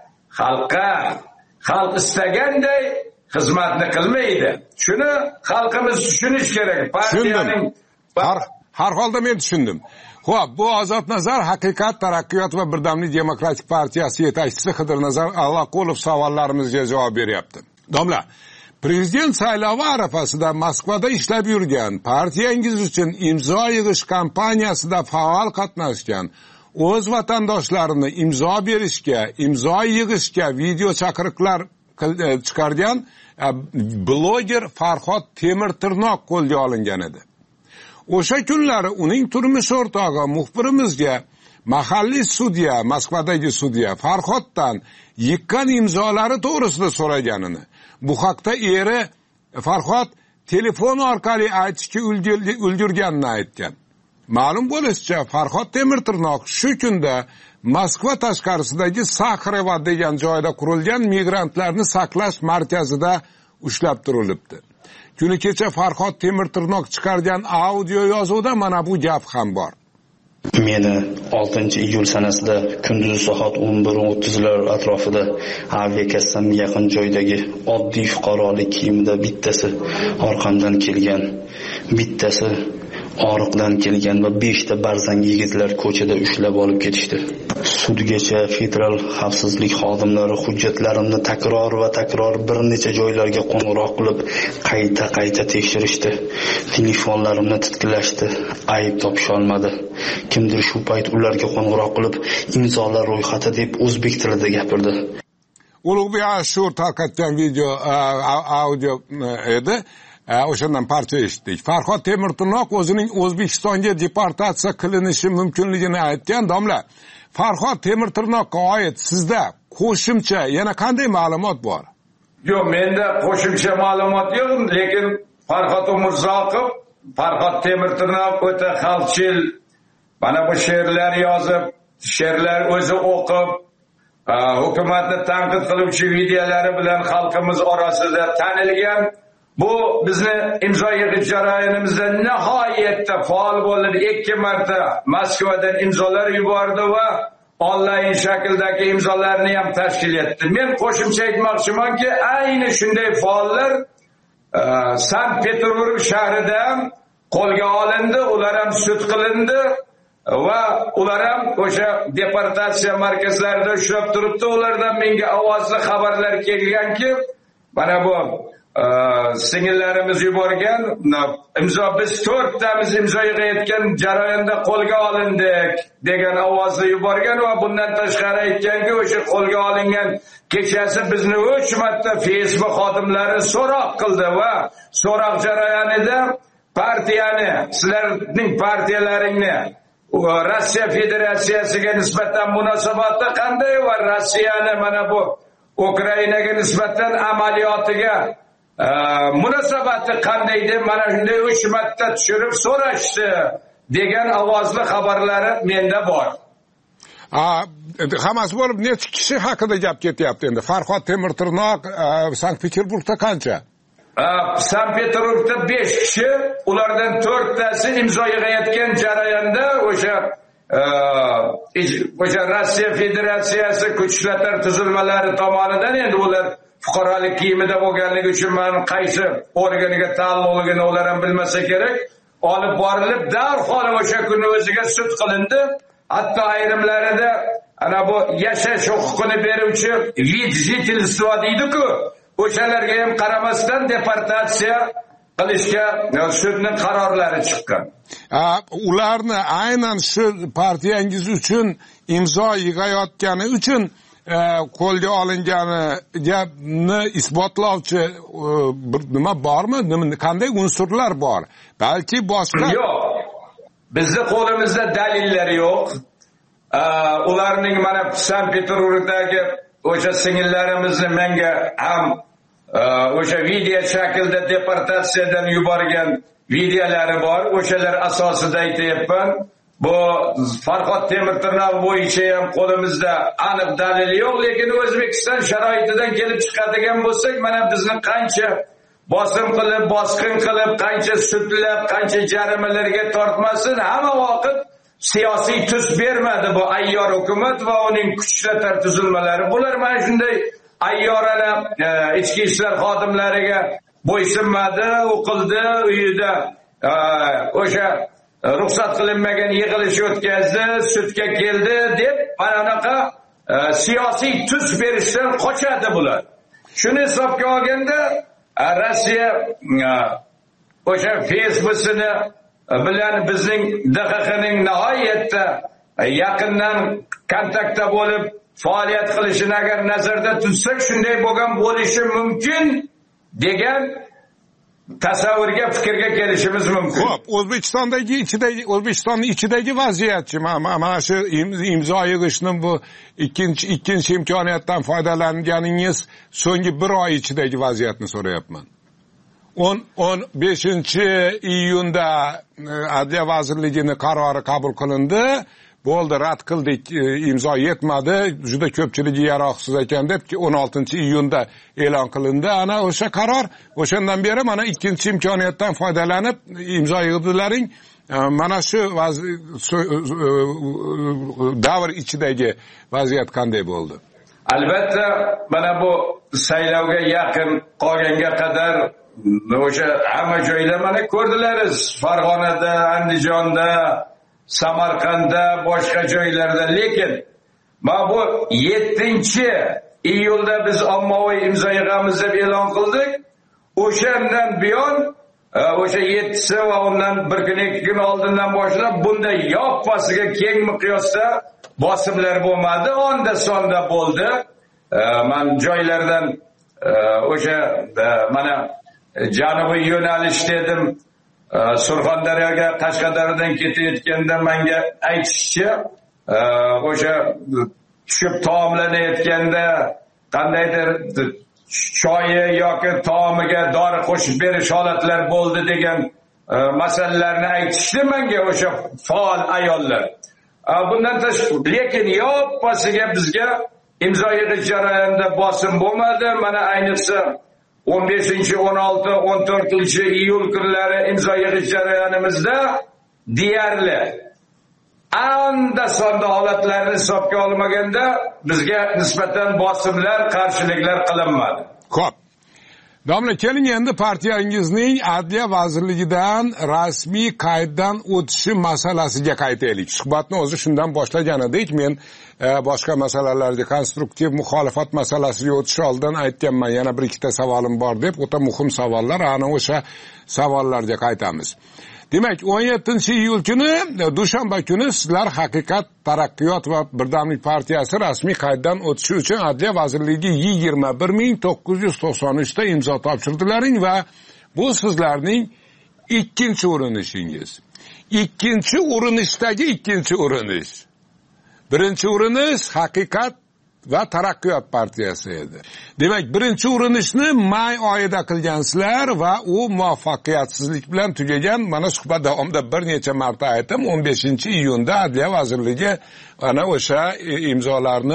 xalq istaganday xizmatni qilmaydi. Shuni xalqimiz tushunish kerak. Partiyaning har holda men tushundim. Xo'p, bu Ozodnazar Haqiqat, Taraqqiyot va Birdamlik Demokratik partiyasi yetakchisi Xidirnazar Allaqulov savollarimizga javob beryapti. Domla, prezident saylovi arafasida Moskvada ishlab yurgan, partiyangiz uchun imzo yig'ish kampaniyasida faol qatnashgan, o'z vatandoshlarini imzo berishga, imzo yig'ishga video chaqiriqlar chiqargan bloger Farhod Temirtirnoq qo'lga olingan edi. O'sha kunlari uning turmush o'rtog'i muxbirimizga mahalliy sudya, Moskvadagi sudya Farhoddan yiqqan imzolari to'g'risida so'raganini, bu haqda eri Farhod telefon orqali aytishga ulgurganini aytgan. Ma'lum bo'lishicha, Farhod Temirtirnoq shu kunda Moskva tashqarisidagi Sakharevo degan joyda qurilgan migrantlarni saqlash markazida ushlab turilibdi. Kuni kecha Farhod Temirtirnoq chiqargan audio yozuvda mana bu gap ham bor. Meni 6-iyul sanasida kunduzi soat 11:30lar atrofida aviakassam yaqin joydagi oddiy fuqarolik kiyimida bittasi orqamdan kelgan, bittasi oriqdan kelgan va 5 ta barzang yigitlar ko'chada ushlab olib ketishdi. Sudgacha federal xavfsizlik xodimlari hujjatlarimni takror va takror bir necha joylarga qo'ng'iroq qilib, qayta tekshirishdi. Telefonlarimni titkilashdi, ayb topisha olmadi. Kimdir shu payt ularga qo'ng'iroq qilib, imzolar ro'yxati deb o'zbek tilida gapirdi. Ulug'bek Ashur tarqatgan video audio edi. O'shandan parcha eshitdik. Farhod Temirtirnoq o'zining O'zbekistonga deportatsiya qilinishi mumkinligini aytgan. Domla, Farhod Temirtirnoqqa oid sizda qo'shimcha yana qanday ma'lumot bor? Yo'q, menda qo'shimcha ma'lumot yo'q, lekin Farhod Umurzoqov, Farhod Temirtirnoq o'ta xalqchil, mana bu she'rlar yozib, she'rlar o'zi o'qib, hukumatni tanqid qiluvchi videolari bilan xalqimiz orasida tanilgan. Bu bizni imzo yig'ish jarayonimizda nihoyatda faol bo'lib 2 marta Moskvadan imzolar yubordi va onlayn shakldagi imzolarni ham tashkil etdi. Men qo'shimcha aytmoqchimanki, ayni shunday faollar Sankt-Peterburg shahrida qo'lga olindi, ular ham sud qilindi va ular ham o'sha deportatsiya markazlarida ushlab turibdi. Ulardan menga ovozli xabarlar kelganki, mana bu singillarimiz yuborgan imzo, biz 4 tamiz imzo yig'ayotgan jarayonda qo'lga olindik degan ovozni yuborgan va bundan tashqari aytganki, o'sha qo'lga olingan kechasi bizni 3 marta Facebook xodimlari so'roq qildi va so'roq jarayonida partiyani, sizlarning partiyalaringni Rossiya Federatsiyasiga nisbatan munosabati qanday va Rossiyani mana bu Ukrainaga nisbatan amaliyotiga munosabati qanday deb mana shunday 3 marta tushirib so'rashdi degan ovozli xabarlari menda bor. Hammasi bo'lib necha kishi haqida gap ketyapti endi? Farhod Temirtirnoq Sankt-Peterburgda qancha? Sankt-Peterburgda 5 kishi, ulardan 4 tasi imzo yig'ayotgan jarayonda o'sha Rossiya Federatsiyasi kuch ishlatma tuzilmalari tomonidan, endi ular fuqarolik kiyimida bo'lganligi uchun men qaysi organiga taalluqligini ular ham bilmasa kerak, olib borilib darhol o'sha kuni o'ziga sud qilindi. Hatto ayrimlarida ana bu yashash huquqini beruvchi vid jitelstva deydi-ku, o'shalarga ham qaramasdan deportatsiya qilishga sudning qarorlari chiqqan. Ularni aynan shu partiyangiz uchun imzo yig'ayotgani uchun qo'lga olinganini isbotlovchi nima bormi? Qanday unsurlar bor? Balki boshqa. Yo'q. Bizning qo'limizda dalillar yo'q. Ularning mana Sankt-Peterburgdagi o'sha singillarimizni menga ham o'sha video shaklda deportatsiyadan yuborgan videolari bor. O'shalar asosida aytayapman. Bu Farhod Temirtirnoq bo'yicha ham qo'limizda aniq dalil yo'q, lekin O'zbekiston sharoitidan kelib chiqadigan bo'lsak, mana bizni qancha bosim qilib, bosqin qilib, qancha sudlab, qancha jarimalarga tortmasin, hamma vaqt siyosiy tus bermadi bu ayyor hukumat va uning kuch ishlatma tuzilmalari. Bular mana shunday ayyorana ichki ishlar xodimlariga bo'ysunmadi, o'qildi, uyida o'sha ruxsat qilinmagan yig'ilish o'tkazdi, sudga keldi deb mana bunaqa siyosiy tus berishdan qochadi bular. Shuni hisobga olganda Rossiya o'sha Facebook'ini bilan bizning DXXning nihoyatda yaqindan kontaktda bo'lib faoliyat qilishini agar nazarda tutsak, shunday bo'lgan bo'lishi mumkin degan tasavvurga, fikrga kelishimiz mumkin. Xo'p, O'zbekistonning ichidagi vaziyatchi, mana shu imzo yig'ishning bu ikkinchi imkoniyatdan foydalanganingiz so'nggi 1 oy ichidagi vaziyatni so'rayapman. 15-iyunda Adliya vazirligining qarori qabul qilindi. Bo'ldi, rad qildik, imzo yetmadi, juda ko'pchiligi yaroqsiz ekan deb 16-iyunda e'lon qilindi. Ana o'sha qaror, o'shandan beri mana ikkinchi imkoniyatdan foydalanib imzo yig'dilaring. Mana shu davr ichidagi vaziyat qanday bo'ldi? Albatta, mana bu saylovga yaqin qolganga qadar o'sha hamma joyda mana ko'rdilariz. Farg'onada, Andijonda, Samarqandda, boshqa joylarda. Lekin mana bu 7-iyulda biz ommaviy imzo yig'amiz deb e'lon qildik. O'shandan buyon o'sha 7si va undan bir kun 2 kun oldindan boshlab bunday yoppasiga keng miqyosda bosimlar bo'lmadi, onda sonda bo'ldi. Men joylardan o'sha mana janubiy yo'nalish dedim, Surxondaryoga, Qashqadaryodan ketayotganda menga aytishcha, o'sha tushib taomlanayotganda qandaydir choyi yoki taomiga dori qo'shib berish holatlar bo'ldi degan masalalarni aytishdi menga o'sha faol ayollar. Bundan tashqari lekin yoppasiga bizga imzo yig'ish jarayonida bosim bo'lmadi. Mana ayniqsa 15, 16, 14 iyul kunlari imzo yig'ish jarayonimizda deyarli anda sonda holatlarni hisobga olmaganda bizga nisbatan bosimlar, qarshiliklar qilinmadi. Xo'p. Domla, keling endi partiyangizning Adliya vazirligidan rasmiy qayddan o'tishi masalasiga qaytaylik. Suhbatni o'zi shundan boshlagan edik. Men boshqa masalalarga, konstruktiv muxolifat masalasiga o'tish oldidan aytganman, yana bir ikkita savolim bor deb, o'ta muhim savollar, ana o'sha savollarga qaytamiz. Demak, 17-iyul kuni, dushanba kuni sizlar Haqiqat, Taraqqiyot va Birdamlik partiyasi rasmiy qayddan o'tishi uchun Adliya vazirligiga 21993 ta imzo topshirdilaring va bu sizlarning ikkinchi urinishingiz. Ikkinchi urinishdagi ikkinchi urinish. Birinchi urinish Haqiqat va Taraqqiyot partiyasi edi. Demak, birinchi urinishni may oyida qilgansizlar va u muvaffaqiyatsizlik bilan tugagan. Mana suhbat davomida bir necha marta aytdim, 15-iyunda Adliya vazirligi ana o'sha imzolarni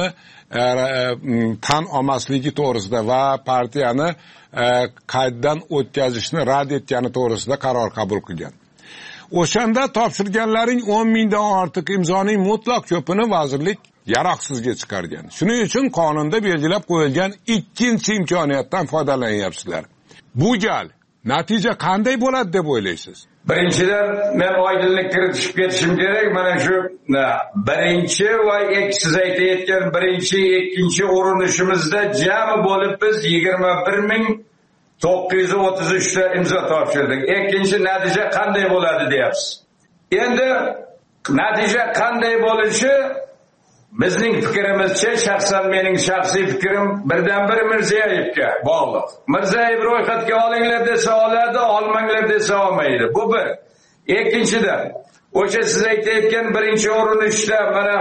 tan olmasligi to'g'risida va partiyani qayddan o'tkazishni rad etgani to'g'risida qaror qabul qilgan. O'shanda topshirganlaring 10 mingdan ortiq imzoning mutlaq ko'pini vazirlik yaroqsizga chiqargan. Shuning uchun qonunda belgilab qo'yilgan ikkinchi imkoniyatdan foydalanyapsizlar. Bu gal natija qanday bo'ladi deb o'ylaysiz? Birinchidan men oydinlik kiritib ketishim kerak. Mana shu birinchi va siz aytayotgan birinchi, ikkinchi urinishimizda jami bo'lib biz 21933 ta imzo topshirdik. Ikkinchi natija qanday bo'ladi deyapsiz. Endi natija qanday bo'lishi bizning fikrimizcha, shaxsan mening shaxsiy fikrim birdan-bir Mirziyoyevga bog'liq. Mirziyoyev ro'yxatga olinglar desa oladi, olmanglar desa olmaydi. Bu bir. Ikkinchidan, o'sha siz aytayotgan birinchi urinishda mana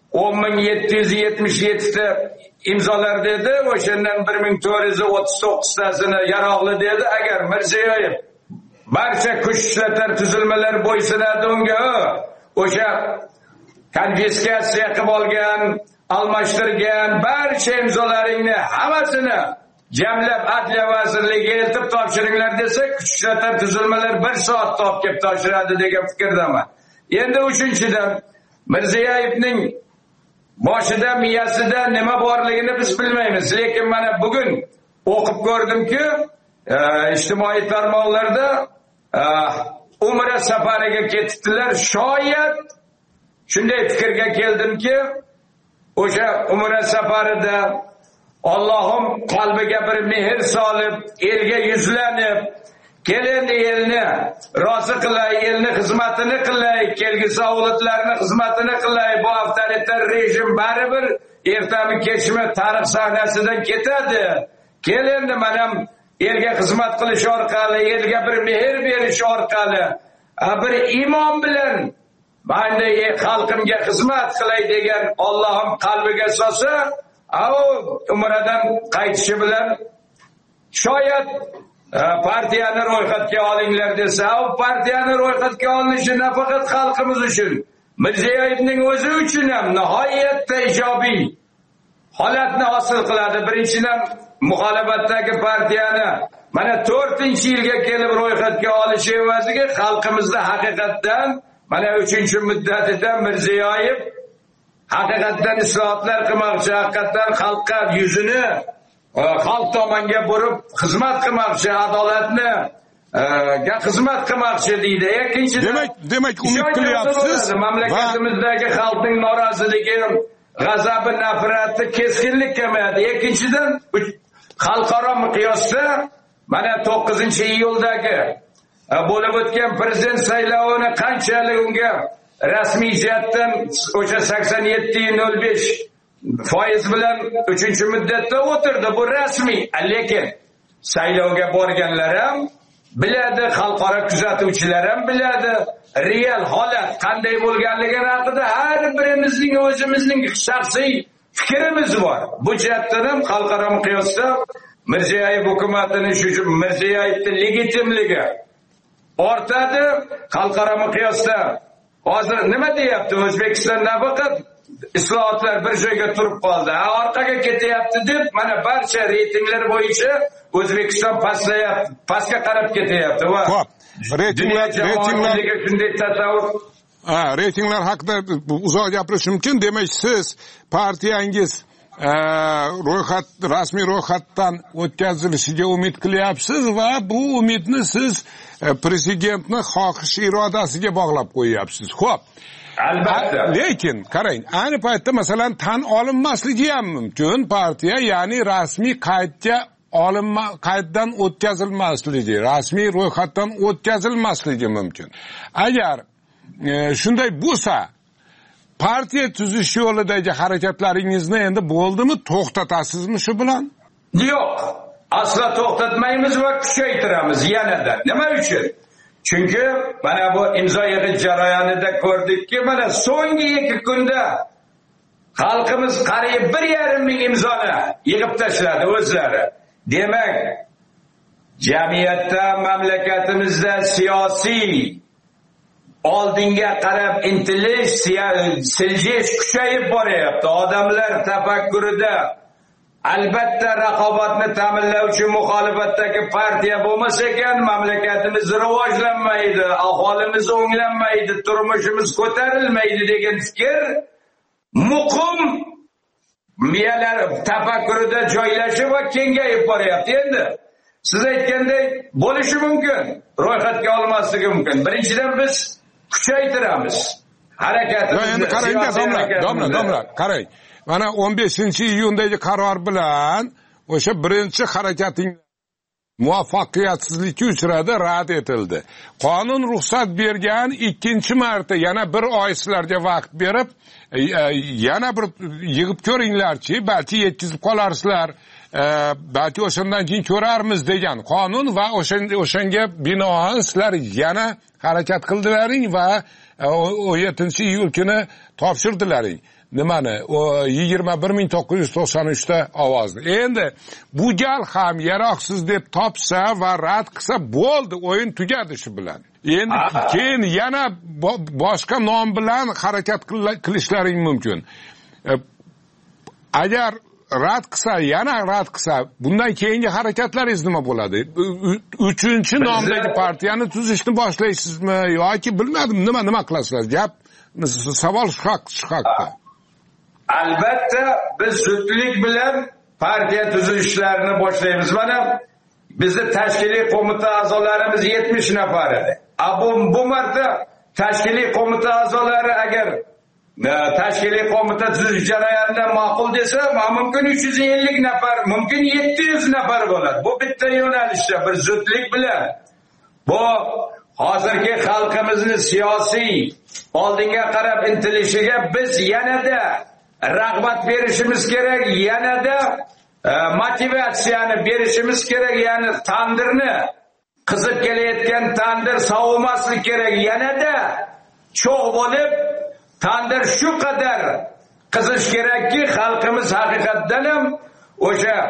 10.777 ta imzolar dedi, o'shandan 1439 tasini yaroqli dedi. Agar Mirziyoyev barcha kuch ishlatar tuzilmalar bo'ysunadi unga, o'sha konfiskatsiya qilib olgan, almashtirgan barcha imzolaringni hammasini jamlab Adliya vazirligiga eltib topshiringlar desa, kuch ishlatar tuzilmalar 1 soatda olib kelib topshiradi degan fikrdaman. Endi uchinchidan, Mirziyoyevning boshida, miyasida nima borligini biz bilmaymiz. Lekin mana bugun o'qib ko'rdimki, ijtimoiy tarmoqlarda Umra safariga ketibdilar. Shoyat shunday fikrga keldimki, o'sha Umra safarida Allohim qalbiga bir mehr solib, elga yuzlanib, kelindi elni rozi qilay, elni xizmatini qilay, kelgusi avlodlarning xizmatini qilay. Bu avtoritar rejim baribir ertami kechmi tarix sahnasidan ketadi. Kelindi mana elga xizmat qilish orqali, elga bir mehr berish orqali, bir iymon bilan banda xalqimga xizmat qilay degan Allohim qalbiga solsa, umradan qaytishi bilan shoyat partiyani ro'yxatga olinglar desa, u partiyani ro'yxatga olinishi nafaqat xalqimiz uchun, Mirziyoyevning o'zi uchun ham nihoyatda ijobiy holatni hosil qiladi. Birinchidan muxolifatdagi partiyani mana 4-yilga kelib ro'yxatga olish evaziga xalqimizda haqiqatdan mana 3-muddatida Mirziyoyev haqiqatdan islohotlar qilmoqchi, haqiqatdan xalqqa yuzini xalq tomonga burib xizmat qilmoqchi, adolatni xizmat qilmoqchi deydi. Ikkinchidan, demak umid qilyapsiz. Mamlakatimizdagi xalqning noroziligi, g'azabi, nafrati keskinlik kamayadi. Ikkinchidan, xalqaro miqyosda mana 9-iyuldagi bo'lib o'tgan prezident saylovini qanchalik unga rasmiy jihatdan o'sha 87.05% bilan 3-muddatda o'tirdi. Bu rasmiy. Lekin saylovga borganlar ham biladi, xalqaro kuzatuvchilar ham biladi, real holat qanday bo'lganligini haqida har birimizning o'zimizning shaxsiy fikrimiz bor. Bu jihatdan ham xalqaro miqyosda Mirziyoyev hukumatini shu Mirziyoyevning legitimligi ortadi. Xalqaro miqyosda hozir nima deyapti? O'zbekiston nafaqat islohotlar bir joyga turib qoldi, orqaga ketyapti deb mana barcha reytinglar bo'yicha O'zbekiston pastlayapti, pastga qarab ketyapti. Va xo'p, reytinglar shunday tasavvur. Reytinglar haqida uzoq gapirish mumkin. Demak, siz partiyangiz rasmiy ro'yxatdan o'tkazilishiga umid qilyapsiz va bu umidni siz prezidentni xohish irodasiga bog'lab qo'yyapsiz. Xo'p. Albatta. Lekin qarang, ayni paytda masalan tan olinmasligi ham mumkin partiya, ya'ni rasmiy qayddan o'tkazilmasligi, rasmiy ro'yxatdan o'tkazilmasligi mumkin. Agar shunday bo'lsa, partiya tuzish yo'lidagi harakatlaringizni endi bo'ldimi, to'xtatasizmi shu bilan? Yo'q, aslo to'xtatmaymiz va kuchaytiramiz yanada. Nima uchun? Chunki mana bu imzo yig'ish jarayonida ko'rdikki, mana so'nggi 2 kunda xalqimiz qariyb 1,5 ming imzoni yig'ib tashladi o'zlari. Demak, jamiyatda, mamlakatimizda siyosiy oldinga qarab intilish, siljish kuchayib boryapti. Odamlar tafakkurida albatta raqobatni ta'minlovchi muxolifatdagi partiya bo'lmasa ekan, mamlakatimiz rivojlanmaydi, aholimiz o'nglanmaydi, turmushimiz ko'tarilmaydi degan fikr muqim miyalar tafakkurida joylashib va kengayib boryapti. Endi siz aytganday bo'lishi mumkin, ro'yxatga olmasligi mumkin. Birinchidan biz kuchaytiramiz harakatimizni. Endi qarang, domla, qarang. Mana 15-iyundagi qaror bilan o'sha birinchi harakating muvaffaqiyatsizlikka uchradi, rad etildi. Qonun ruxsat bergan 2-marta yana 1 oy sizlarga vaqt berib, yana bir yig'ib ko'ringlarchi, balki yetkazib qolarsizlar, balki o'shandan keyin ko'rarmiz degan qonun va o'shanga binoan sizlar yana harakat qildilaring va 17-iyul kuni topshirdilaring. Nimani? O 21.993 ta ovozni. Endi bu gal ham yaroqsiz deb topsa va rad qilsa bo'ldi, o'yin tugadi shu bilan. Endi keyin yana boshqa nom bilan harakat qilishlaring mumkin. Agar rad qilsa, yana rad qilsa, bundan keyingi harakatlaringiz nima bo'ladi? 3-nomdagi partiyani tuzishni boshlaysizmi yoki bilmadim, nima qilasizlar? Gap savol shu haqda. Albatta biz zudlik bilan partiya tuzilishlarini boshlaymiz. Mana bizning tashkiliy qo'mita a'zolarimiz 70 nafar edi. Bu marta tashkiliy qo'mita a'zolari agar tashkiliy qo'mita tuzish jarayonida ma'qul desa, mumkin 350 nafar, mumkin 700 nafar bo'ladi. Bu bitta yo'nalishda bir zudlik bilan bu hozirgi xalqimizni siyosiy oldinga qarab intilishiga biz yanada rag'bat berishimiz kerak, yanada motivatsiyani berishimiz kerak, ya'ni tandirni, qizib kelayotgan tandir sovimaslik kerak, yanada cho'g' bo'lib tandir shu qadar qizish kerakki, xalqimiz haqiqatdan ham o'sha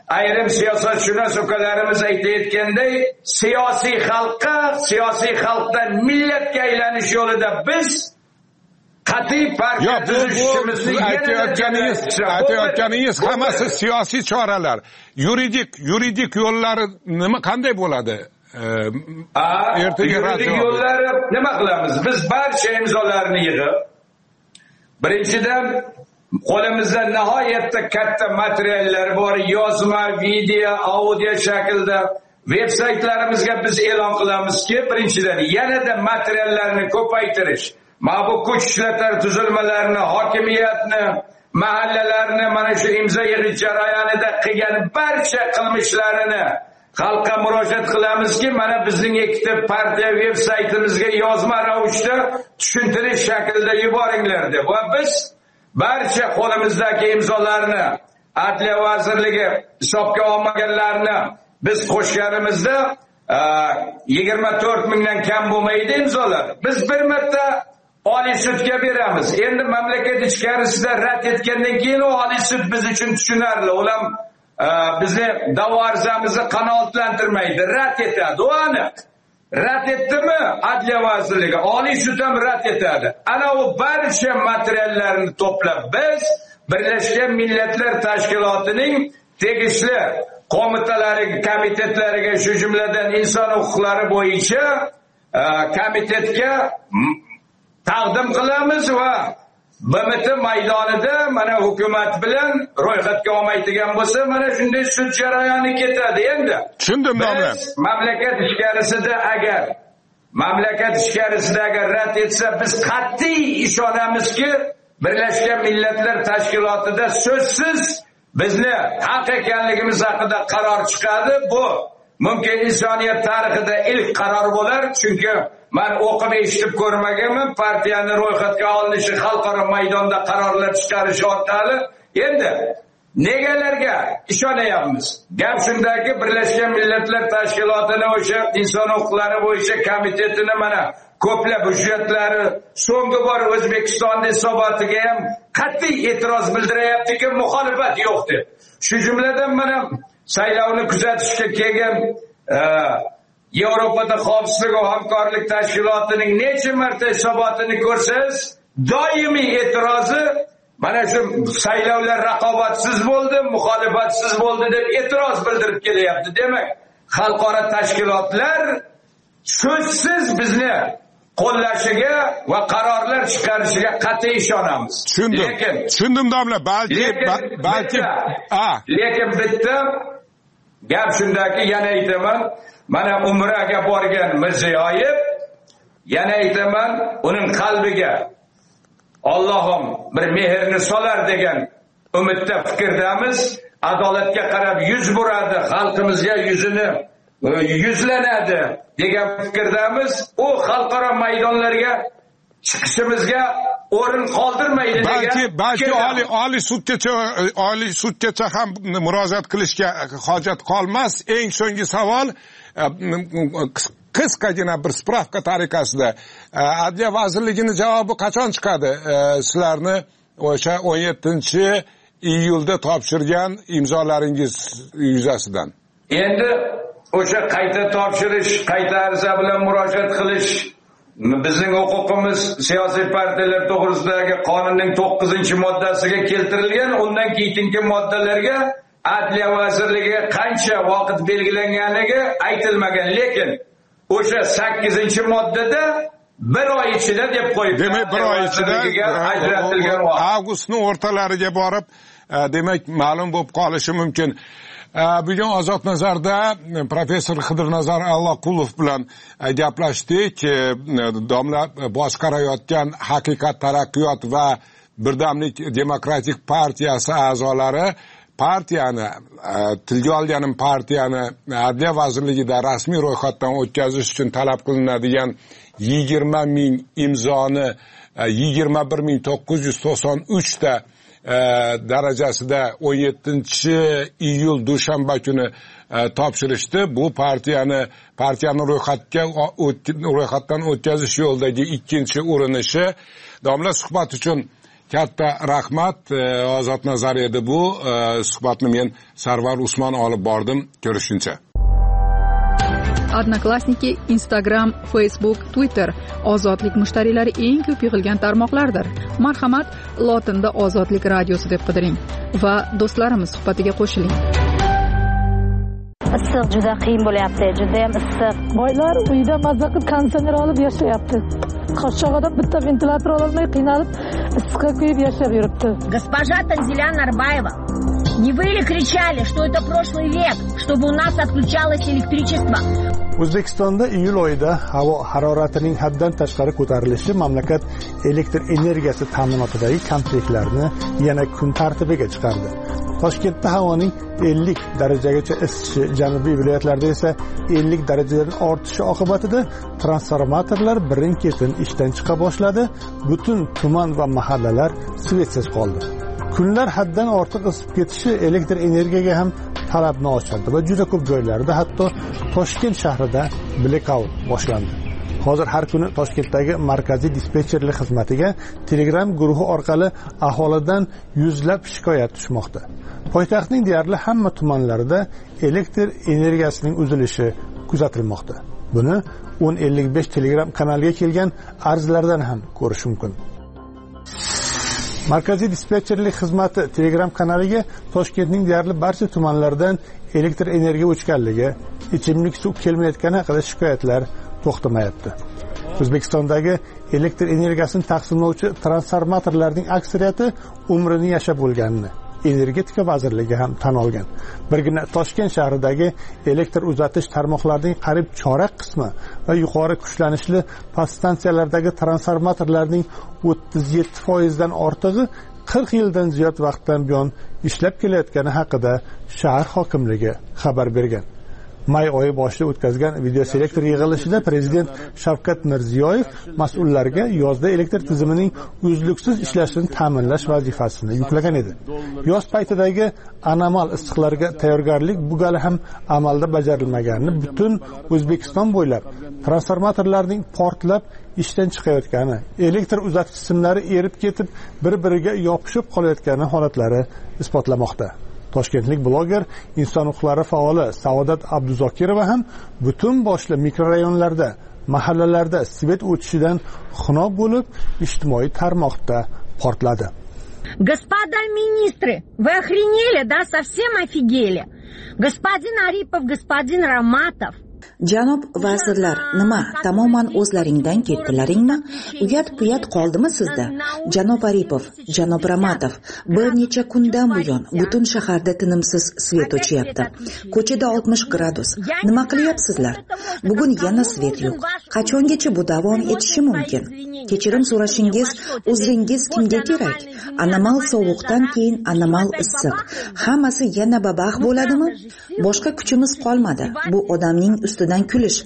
ayrim siyosatshunos ukalarimiz aytayotganday, siyosiy xalqdan millatga aylanish yo'lida biz qat'iy partiya tuzishimizni aytayotganingiz hammasi siyosiy choralar. Yuridik yo'llari qanday bo'ladi? Yuridik yo'llari nima qilamiz? Biz barcha imzolarni yig'ib, birinchidan qo'limizda nihoyatda katta materiallar bor, yozma, video, audio shaklda veb-saytlarimizga biz e'lon qilamizki, birinchidan yanada materiallarni ko'paytirish, mana bu kuch ishlatar tuzilmalarini, hokimiyatni, mahallalarni mana shu imzo yig'ish jarayonida qilgan barcha qilmishlarini xalqqa murojaat qilamizki, mana bizning ikkita partiya veb-saytimizga yozma ravishda tushuntirish shaklida yuboringlar deb. Va biz barcha qo'limizdagi imzolarni Adliya vazirligi hisobga olmaganlarni biz qo'shganimizda 24 mingdan kam bo'lmaydi imzolar. Biz bir marta Oliy sudga beramiz. Endi mamlakat ichkarisida rad etgandan keyin Oliy sud biz uchun tushunarli. Ular bizni da'vo arzamizni qanoatlantirmaydi, rad etadi. U aniq. Rad etdimi Adliya vazirligi, Oliy sud ham rad etadi. Ana u barcha materiallarni to'plab biz Birlashgan Millatlar Tashkilotining tegishli qo'mitalariga, komitetlariga, shu jumladan inson huquqlari bo'yicha komitetga taqdim qilamiz va BMT maydonida mana hukumat bilan ro'yxatga olmaydigan bo'lsa, mana shunday sud jarayoni ketadi. Endi tushundim domla. Mamlakat ichkarisida agar rad etsa, biz qat'iy ishonamizki, Birlashgan Millatlar Tashkilotida so'zsiz bizni haq ekanligimiz haqida qaror chiqadi. Bu mumkin insoniyat tarixida ilk qaror bo'lar, chunki men o'qib eshitib ko'rmaganman partiyani ro'yxatga olinishi, xalqaro maydonda qarorlar chiqarish orqali. Endi negalarga ishonayapmiz? Gap shundaki, Birlashgan Millatlar Tashkilotini o'sha inson huquqlari bo'yicha komitetini mana ko'plab hujjatlari so'nggi bor O'zbekistonning hisobotiga ham qat'iy e'tiroz bildirayaptiki, muxolifat yo'q deb. Shu jumladan mana saylovni kuzatishga kelgan Yevropada xavfsizlik va hamkorlik tashkilotining necha marta hisobotini ko'rsangiz, doimiy e'tirozi mana shu saylovlar raqobatsiz bo'ldi, muxolifatsiz bo'ldi deb e'tiroz bildirib kelyapti. Demak, xalqaro tashkilotlar so'zsiz bizni qo'llashiga va qarorlar chiqarishiga qat'iy ishonamiz. Tushundim domla. Lekin bitta gap shundaki, yana aytaman, mana Umraga borgan Mirziyoyev, yana aytaman, uning qalbiga Allohim bir mehrni solar degan umidda fikrdamiz. Adolatga qarab yuz buradi, xalqimizga yuzlanadi degan fikrdamiz. U xalqaro maydonlarga chiqishimizga o'rin qoldirmaydi degan. Balki Oliy sudgacha ham murojaat qilishga hojat qolmas. Eng so'nggi savol, qisqagina bir spravka tariqasida Adliya vazirligining javobi qachon chiqadi? Sizlarni o'sha 17-iyulda topshirgan imzolaringiz yuzasidan. Endi o'sha qayta topshirish, qayta ariza bilan murojaat qilish bizning huquqimiz siyosiy partiyalar to'g'risidagi qonunning 9-moddasiga keltirilgan. Undan keyingi moddalarga Adliya vazirligiga qancha vaqt belgilanganligi aytilmagan, lekin o'sha 8-moddada bir oy ichida deb qo'yib, demak bir oy ichida ajratilgan vaqt avgustning o'rtalariga borib, demak ma'lum bo'lib qolishi mumkin. Bugun Ozod Nazarda professor Xidirnazar Alloqulov bilan gaplashdik. Domla boshqarayotgan Haqiqat taraqqiyot va Birdamlik demokratik partiyasi a'zolari partiyani, tilga olganim partiyani Adliya vazirligida rasmiy ro'yxatdan o'tkazish uchun talab qilinadigan 20 ming imzoni 21993 ta darajasida 17-iyul dushanba kuni topshirishdi. Bu partiyani ro'yxatdan o'tkazish yo'lidagi ikkinchi urinishi. Domla, suhbat uchun Katta rahmat. Ozod nazar edi bu. Suhbatni men Sarvar Usmon olib bordim. Ko'rishguncha. Odnoklassniki, Instagram, Facebook, Twitter ozodlik mushtariylari eng ko'p yig'ilgan tarmoqlardir. Marhamat, lotinda Ozodlik radiosi deb qidiring va do'stlarimiz suhbatiga qo'shiling. Issiq juda qiyin bo'lyapti, juda ham issiq. Boylar uyda mazza qilib konditsioner olib yashayapti. Qashqadaryoda bitta ventilyator ololmay qiynalib issiqqa kuyib yashab yuribdi. Госпожа Танзиля Нарбаева, не вы ли кричали, что это прошлый век, чтобы у нас отключалось электричество? O'zbekistonda iyul oyida havo haroratining haddan tashqari ko'tarilishi mamlakat elektr energiyasi ta'minotidagi kamchiliklarni yana kun tartibiga chiqardi. Toshkentda havoning 50 darajagacha isishi, janubiy viloyatlarda esa 50 darajadan ortishi oqibatida transformatorlar birin-ketin ishdan chiqa boshladi. Butun tuman va mahallalar svetsiz qoldi. Kunlar haddan ortiq isib ketishi elektr energiyaga ham talabni oshirdi va juda ko'p joylarda, hatto Toshkent shahrida blackout boshlandi. Hozir har kuni Toshkentdagi markaziy dispetcherlik xizmatiga Telegram guruhi orqali aholidan yuzlab shikoyat tushmoqda. Poytaxtning deyarli hamma tumanlarida elektr energiyasining uzilishi kuzatilmoqda. Buni 1055 Telegram kanaliga kelgan arzlardan ham ko'rish mumkin. Markaziy dispetcherlik xizmati Telegram kanaliga Toshkentning deyarli barcha tumanlaridan elektr energiya o'chganligi, ichimlik suv kelmayotgani haqida shikoyatlar to'xtamayapti. O'zbekistondagi elektr energiyasini taqsimlovchi transformatorlarning aksariyati umrini yashab bo'lganini Energetika vazirligi ham tan olgan. Birgina Toshkent shahridagi elektr uzatish tarmoqlarining qariyb chorak qismi va yuqori kuchlanishli podstansiyalardagi transformatorlarning 37% dan ortig'i 40 yildan ziyod vaqtdan buyon ishlab kelayotgani haqida shahar hokimligi xabar bergan. May oyi boshida o'tkazgan videoselektor yig'ilishida prezident Shavkat Mirziyoyev mas'ullarga yozda elektr tizimining uzluksiz ishlashini ta'minlash vazifasini yuklagan edi. Yoz paytidagi anomal issiqlarga tayyorgarlik bu gal ham amalda bajarilmaganini, butun O'zbekiston bo'ylab transformatorlarning portlab ishdan chiqayotgani, elektr uzatish simlari erib ketib, bir-biriga yopishib qolayotgani holatlari isbotlamoqda. Toshkentlik bloger, inson huquqlari faoli Saodat Abduzokirova ham butun boshli mikrorayonlarda, mahallalarda svet o'tishidan xunob bo'lib, ijtimoiy tarmoqda portladi. Господа министры, вы охренели, да, совсем офигели? Господин Aripov, господин Ramatov. Janob vazirlar, nima, tamoman o'zlaringdan ketdilaringmi? Uyat-puyat qoldimi sizda? Janob Aripov, janob Ramatov, bir necha kundan buyon butun shaharda tinimsiz svet o'chyapti. Ko'chada 60 gradus. Nima qilyapsizlar? Bugun yana svet yo'q. Qachongacha bu davom etishi mumkin? Kechirim so'rashingiz, uzringiz kimga kerak? Anomal sovuqdan keyin anomal issiq. Hammasi yana babax bo'ladimi? Boshqa kuchimiz qolmadi. Bu odamning ustidan kulish.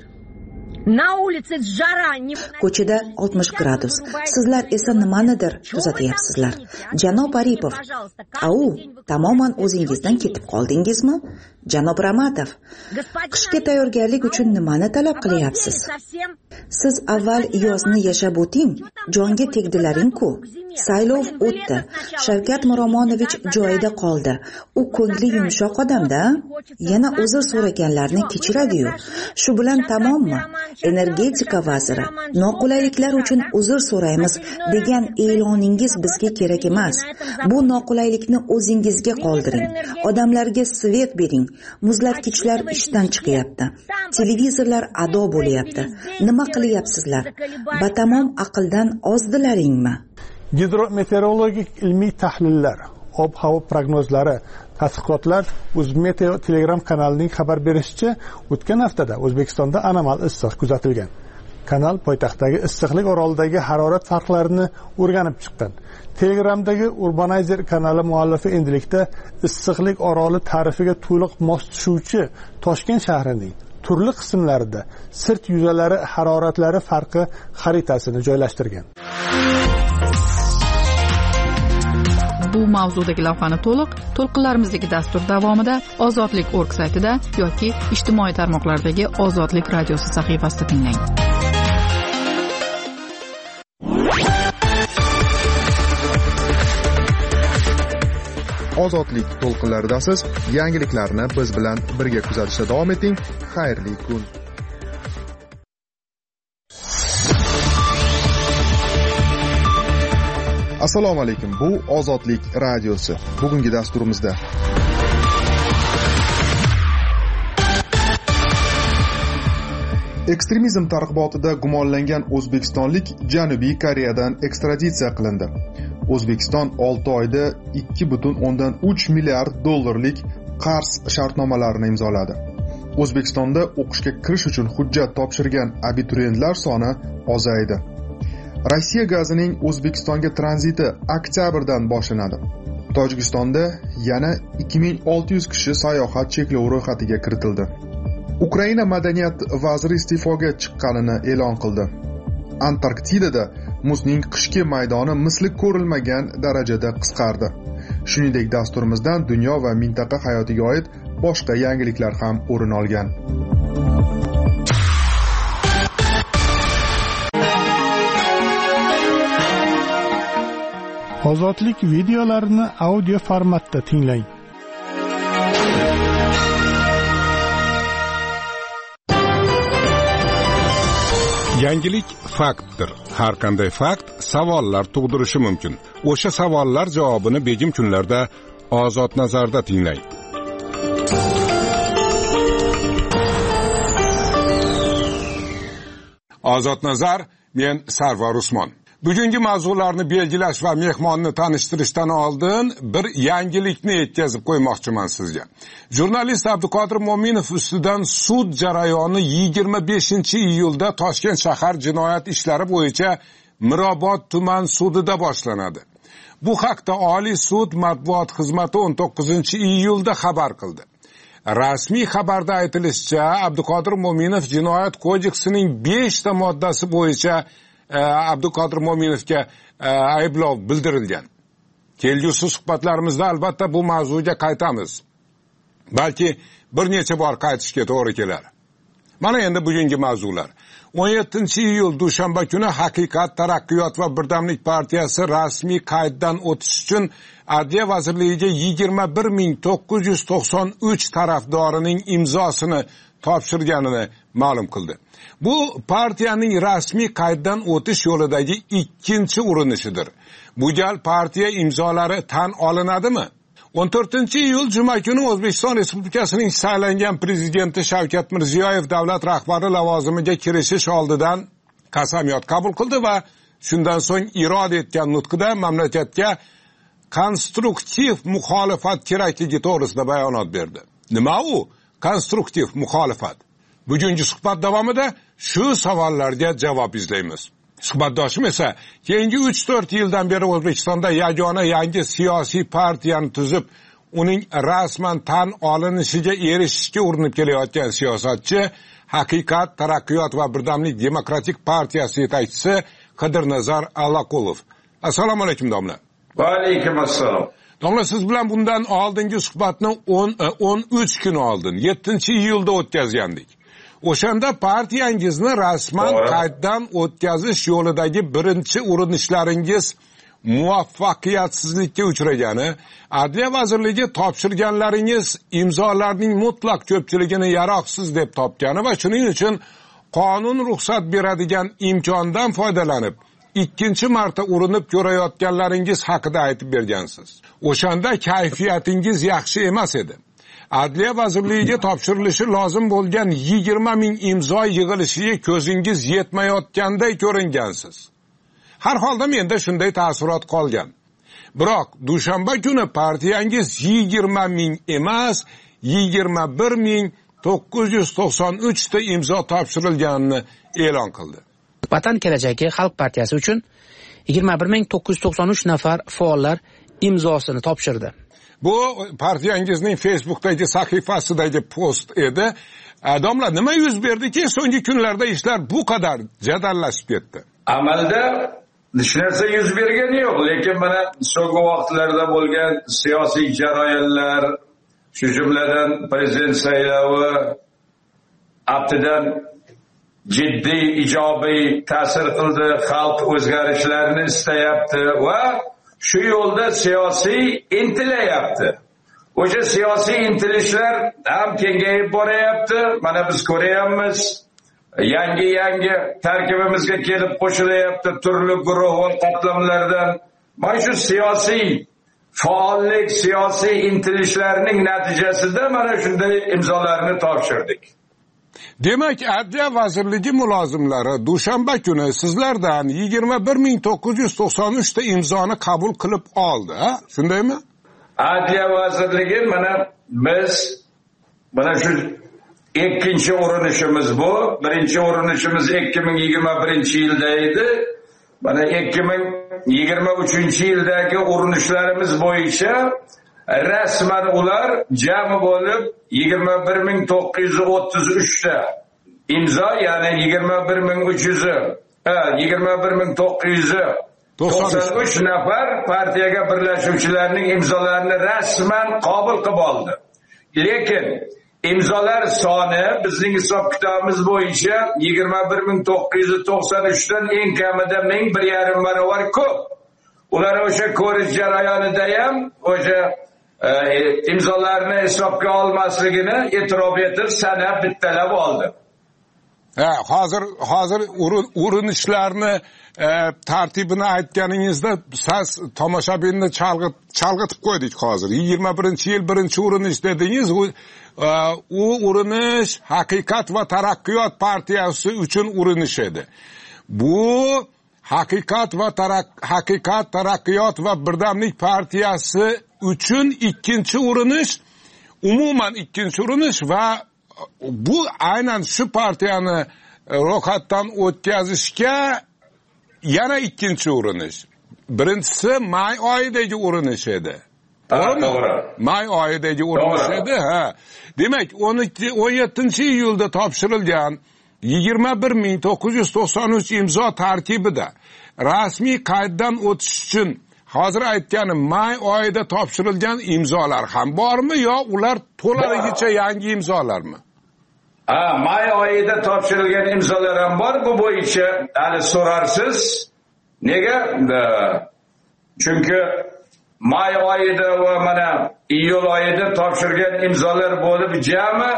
Ko'chada 60 gradus. Sizlar esa nimanidir kuzatyapsizlar. Janob Aripov, au, tamoman o'zingizdan ketib qoldingizmi? Janob Ramatov, qishga tayyorgarlik uchun nimani talab qilyapsiz? Siz avval yozni yashab o'ting, jonga tegdilaring-ku. Saylov o'tdi. Shavkat Miromonovich joyida qoldi. U ko'ngli yumshoq odamda, yana uzr so'raganlarni kechiradi-yu. Shu bilan tamommi? Energetika vaziri, noqulayliklar uchun uzr so'raymiz degan e'loningiz bizga kerak emas. Bu noqulaylikni o'zingizga qoldiring. Odamlarga svet bering. Muzlatgichlar ishdan chiqyapti. Televizorlar ado bo'lyapti. Nima qilyapsizlar? Batamom aqldan ozdilaringmi? Gidrometeorologik ilmiy tahlillar, ob-havo prognozlari, tadqiqotlar O'zmeteo Telegram kanalining xabar berishicha, o'tgan haftada O'zbekistonda anomal issiq kuzatilgan. Kanal poytaxtdagi issiqlik orolidagi harorat farqlarini o'rganib chiqqan. Telegramdagi Urbanizer kanali muallifi endilikda issiqlik oroli ta'rifiga to'liq mos tushuvchi Toshkent shahrining turli qismlarida sirt yuzalari haroratlari farqi xaritasini joylashtirgan. Bu mavzudagi lavhani to'lqinlarimizdagi dastur davomida Ozodlik.org saytida yoki ijtimoiy tarmoqlardagi Ozodlik radiosi sahifasida tinglang. Ozodlik to'lqinlaridasiz. Yangiliklarni biz bilan birga kuzatishda davom eting. Xayrli kun. Assalomu alaykum. Bu Ozodlik radiosi. Bugungi dasturimizda ekstremizm targ'ibotida gumonlangan o'zbekistonlik Janubiy Koreyadan ekstraditsiya qilindi. O'zbekiston 6 oyda 2,3 milliard dollarlik qarz shartnomalarini imzoladi. O'zbekistonda o'qishga kirish uchun hujjat topshirgan abituriyentlar soni ozaydi. Rossiya gazining O'zbekistonga tranziti oktyabrdan boshlanadi. Tojikistonda yana 2600 kishi sayohat cheklovi ro'yxatiga kiritildi. Ukraina madaniyat vaziri iste'foga chiqqanini e'lon qildi. Antarktidada muzning qishki maydoni misli ko'rilmagan darajada qisqardi. Shuningdek, dasturimizdan dunyo va mintaqa hayotiga oid boshqa yangiliklar ham o'rin olgan. Ozodlik videolarini audio formatda tinglang. Yangilik faktdir. Har qanday fakt savollar tug'dirishi mumkin. O'sha savollar javobini begim kunlarda Ozod nazarda tinglang. Ozod nazar, men Sarvar Usmon. Bugungi mavzularni belgilash va mehmonni tanishtirishdan oldin bir yangilikni yetkazib qo'ymoqchiman sizga. Jurnalist Abduqodir Mo'minov ustidan sud jarayoni 25-iyulda Toshkent shahar jinoyat ishlari bo'yicha Mirobod tuman sudida boshlanadi. Bu haqda Oliy sud matbuot xizmati 19-iyulda xabar qildi. Rasmiy xabarda aytilishicha, Abduqodir Mo'minov jinoyat kodeksining 5 ta moddasi bo'yicha Abduqodir Mo'minovga ayblov bildirilgan. Kelgusi suhbatlarimizda albatta bu mavzuga qaytamiz. Balki bir necha bor qaytishga to'g'ri kelar. Mana endi bugungi mavzular. 17-iyul dushanba kuni Haqiqat, Taraqqiyot va Birdamlik partiyasi rasmiy qayddan o'tish uchun Adliya vazirligiga 21993 tarafdorining imzosini topshirganini ma'lum qildi. Bu partiyaning rasmiy qayddan o'tish yo'lidagi ikkinchi urinishidir. Bu gal partiya imzolari tan olinadimi? 14-iyul juma kuni O'zbekiston Respublikasining saylangan prezidenti Shavkat Mirziyoyev davlat rahbari lavozimiga kirishish oldidan qasamyod qabul qildi va shundan so'ng irod etgan nutqida mamlakatga konstruktiv muxolifat kerakligi to'g'risida bayonot berdi. Nima u konstruktiv muxolifat? Bugungi suhbat davomida shu savollarga javob izlaymiz. Suhbatdoshim esa keyingi 3-4 yildan beri O'zbekistonda yagona yangi siyosiy partiyani tuzib, uning rasman tan olinishiga erishishga urinib kelayotgan siyosatchi, Haqiqat, Taraqqiyot va Birdamlik demokratik partiyasi yetakchisi Qidirnazar Allaqulov. Assalomu alaykum domla. Va alaykum assalom. Domla, siz bilan bundan oldingi suhbatni 13 kun oldin 7-iyulda o'tkazgandik. O'shanda partiyangizni rasman qayddan o'tkazish yo'lidagi birinchi urinishlaringiz muvaffaqiyatsizlikka uchragani, Adliya vazirligi topshirganlaringiz imzolarning mutlaq ko'pchiligini yaroqsiz deb topgani va shuning uchun qonun ruxsat beradigan imkondan foydalanib ikkinchi marta urinib ko'rayotganlaringiz haqida aytib bergansiz. O'shanda kayfiyatingiz yaxshi emas edi. Adliya vazirligiga topshirilishi lozim bo'lgan 20 ming imzo yig'ilishiga ko'zingiz yetmayotganday ko'ringansiz. Har holda menda shunday taassurot qolgan. Biroq dushanba kuni partiyangiz 20 ming emas, 21.993 ta imzo topshirilganini e'lon qildi. Vatan kelajagi xalq partiyasi uchun 21.993 nafar faollar imzosini topshirdi. Bu partiyangizning Facebook'dagi sahifasidagi post edi. Domla, nima yuz berdiki, so'nggi kunlarda ishlar bu qadar jadallashib ketdi? Amalda hech narsa yuz bergani yo'q, lekin mana so'nggi vaqtlarda bo'lgan siyosiy jarayonlar, shu jumladan prezident saylovi aftidan jiddiy ijobiy ta'sir qildi, xalq o'zgarishlarni istayapti va shu yo'lda siyosiy intilayapti. O'sha siyosiy intilishlar ham kengayib borayapti. Mana biz ko'ryapmiz. Yangi tarkibimizga kelib qo'shilayapti turli guruh va qatlamlardan. Mana shu siyosiy faollik, siyosiy intilishlarning natijasida mana shunday imzolarni topshirdik. Demak, Adliya vazirligi mulozimlari dushanba kuni sizlardan 21993 ta imzoni qabul qilib oldi, shundaymi? Adliya vazirligi biz shu ikkinchi urinishimiz bu. Birinchi urinishimiz 2021-yilda edi. Mana 2023-yildagi urinishlarimiz bo'yicha rasman ular jami bo'lib 21933 ta imzo, ya'ni 21993 nafar partiyaga birlashuvchilarning imzolarini rasman qabul qilib oldi. Lekin imzolar soni bizning hisob-kitobimiz bo'yicha 21993 dan eng kamida 1.5 barobar ko'p. Ular o'sha ko'rish jarayonida ham o'sha imzolarni hisobga olmasligini e'tirof etib sanab bittalab oldi. Hozir urinishlarni tartibini aytganingizda siz tomoshabinni chalg'itib qo'ydik hozir. 21-yil birinchi urinish dedingiz. U urinish Haqiqat va taraqqiyot partiyasi uchun urinish edi. Bu Haqiqat, taraqqiyot va birdamlik partiyasi uchun ikkinchi urinish, umuman ikkinchi urinish va bu aynan shu partiyani ro'yxatdan o'tkazishga yana ikkinchi urinish. Birinchisi may oyidagi urinish edi. To'g'rimi? May oyidagi urinish edi, ha. Demak, 17-iyulda topshirilgan 21993 imzo tarkibida rasmiy qayddan o'tish uchun hozir aytganim may oyida topshirilgan imzolar ham bormi yo ular to'laligicha yangi imzolarmi? May oyida topshirilgan imzolar ham bor. Bu bo'yicha hali so'rarsiz. Nega? Chunki may oyida va mana iyul oyida topshirgan imzolar bo'lib jami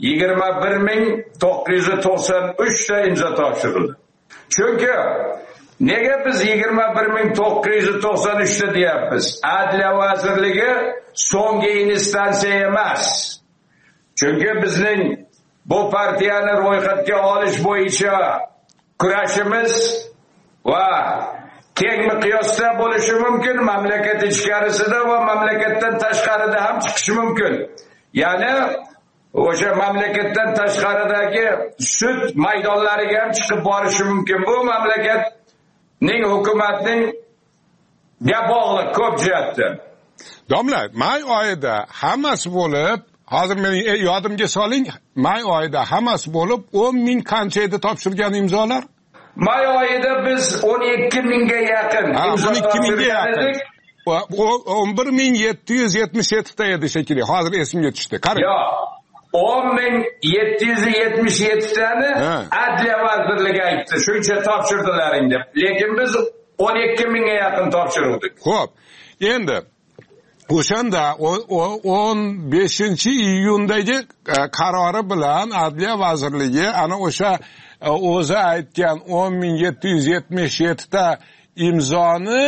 21993 ta imzo topshirildi. Chunki nega biz 21993 ta deyapmiz? Adliya vazirligi so'nggi instansiya emas. Chunki bizning bu partiyani ro'yxatga olish bo'yicha kurashimiz va keng miqyosda bo'lishi mumkin, mamlakat ichkarisida va mamlakatdan tashqarida ham chiqishi mumkin. Ya'ni o'sha mamlakatdan tashqaridagi sud maydonlariga ham chiqib borishi mumkin. Bu mamlakatning hukumatning bog'liq ko'p jihatdan. Domla, may oyida hammasi bo'lib, hozir meni yodimga soling, may oyida hammasi bo'lib 10.000 qancha edi topshirgan imzolar? May oyida biz 12.000 ga yaqin imzo topshirdik. 11.777 ta edi shekilli. Hozir esimga tushdi. Qarang. Yo'q. 10.777 tani Adliya vazirligi aytdi. Shuncha topshirdilaring deb. Lekin biz 12.000 ga yaqin topshirdik. Xo'p. Endi o'shanda 15-iyundagi qarori bilan Adliya vazirligi ana o'sha o'zi aytgan 10.777 ta imzoni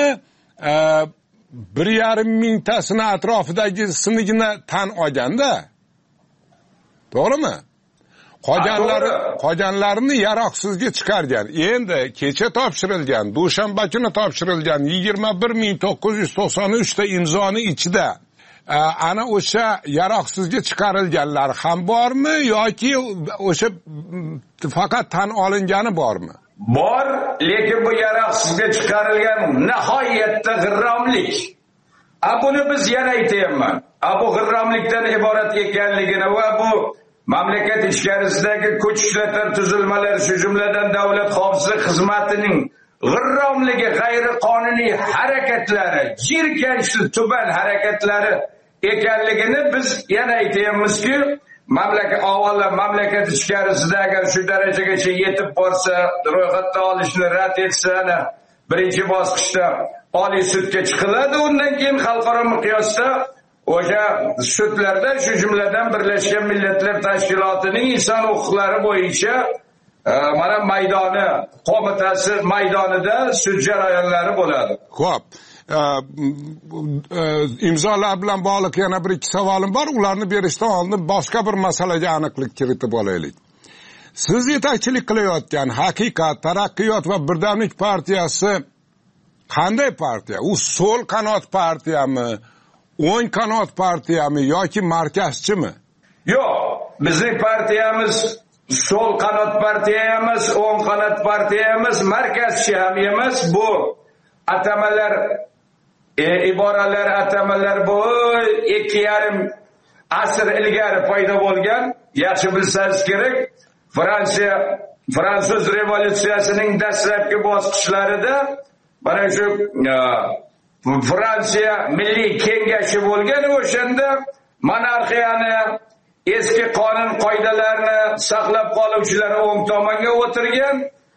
1.5 mingtasini atrofidagisinigina tan olganda. To'g'rimi? Qolganlarini yaroqsizga chiqargan. Endi kecha topshirilgan, dushanba kuni topshirilgan 21993 ta imzoni ichida ana o'sha yaroqsizga chiqarilganlar ham bormi yoki o'sha faqat tan olingani bormi? Bor, lekin bu yaroqsizga chiqarilgan nihoyatda g'irromlik. Buni biz yana aytayapman. Bu g'irromlikdan iborat ekanligini va bu mamlakat ichkarisidagi kuch ishlatma tuzilmalar, shu jumladan davlat xavfsizlik xizmatining g'irromligi, g'ayriqonuniy harakatlari, jirkanchli tuban harakatlari ekanligini biz yana aytayapmizki, mamlakat ichkarisida agar shu darajagacha yetib borsa, ro'yxatdan olishni rad etsa, birinchi bosqichda Oliy sudga chiqiladi, undan keyin xalqaro miqyosda o'sha sudlarda, shu jumladan Birlashgan Millatlar Tashkilotining inson huquqlari bo'yicha mana maydoni, qo'mitasi maydonida sud jarayonlari bo'ladi. Xo'p. Imzolar bilan bog'liq yana bir ikki savolim bor. Ularni berishdan oldin boshqa bir masalaga aniqlik kiritib olaylik. Siz yetakchilik qilayotgan Haqiqat, Taraqqiyot va Birdamlik partiyasi qanday partiya? U so'l qanot partiyami, o'ng qanot partiyami yoki markazchimi? Yo'q, bizning partiyamiz so'l qanot partiya emas, o'ng qanot partiya emas, markazchi ham emas. Bu atamalar, iboralar, atamalar bu 2,5 asr ilgari paydo bo'lgan. Yaxshi bilsangiz kerak, Fransuz revolyutsiyasining dastlabki bosqichlarida mana shu Fransiya Milliy Kengashi bo'lgan, o'shanda monarxiyani eski qonun qoidalarini saqlab qoluvchilar o'ng tomonga o'tirgan,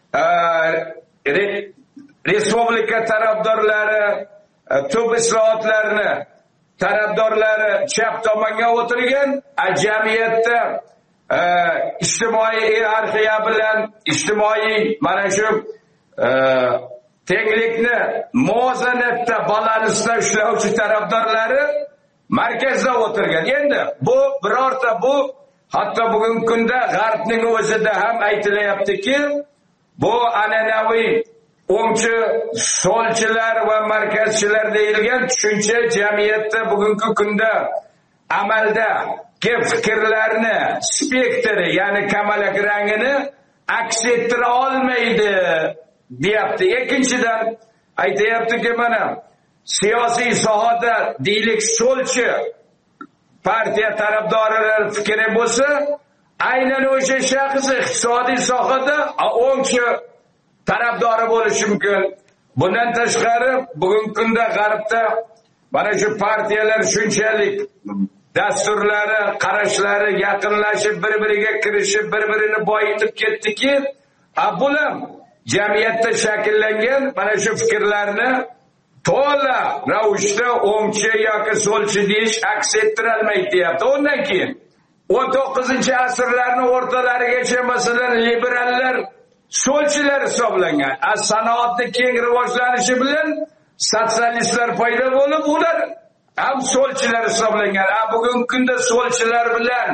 respublika tarafdorlari, tub islohotlarni tarafdorlari chap tomonga o'tirgan, jamiyatda ijtimoiy hierarxiya bilan ijtimoiy mana shu tenglikni muvozanatda balansda ishlovchi tarafdorlari markazda o'tirgan. Endi bu birorta bu hatto bugungi kunda G'arbning o'zida ham aytilayaptiki, bu an'anaviy o'ngchi, so'lchilar va markazchilar deyilgan tushuncha jamiyatda bugungi kunda amalda fikrlarni spektri, ya'ni kamalak rangini aks ettira olmaydi deyapti. Ikkinchidan aytayaptiki, mana siyosiy sohada deylik so'lchi partiya tarafdorlari fikri bo'lsa, aynan o'sha shaxs iqtisodiy sohada o'ngchi tarafdori bo'lishi mumkin. Bundan tashqari bugungi kunda G'arbda mana shu partiyalar shunchalik dasturlari, qarashlari yaqinlashib, bir-biriga kirishib, bir-birini boyitib ketdiki, bular jamiyatda shakllangan mana shu fikrlarni to'la ravishda o'ngchi yoki so'lchi deyish aks ettirolmaydi deyapti. Undan keyin 19-asrlarning o'rtalarigacha masalan liberallar so'lchilar hisoblangan. Sanoatning keng rivojlanishi bilan sotsialistlar paydo bo'lib, ular ham so'lchilar hisoblangan. Bugungi kunda so'lchilar bilan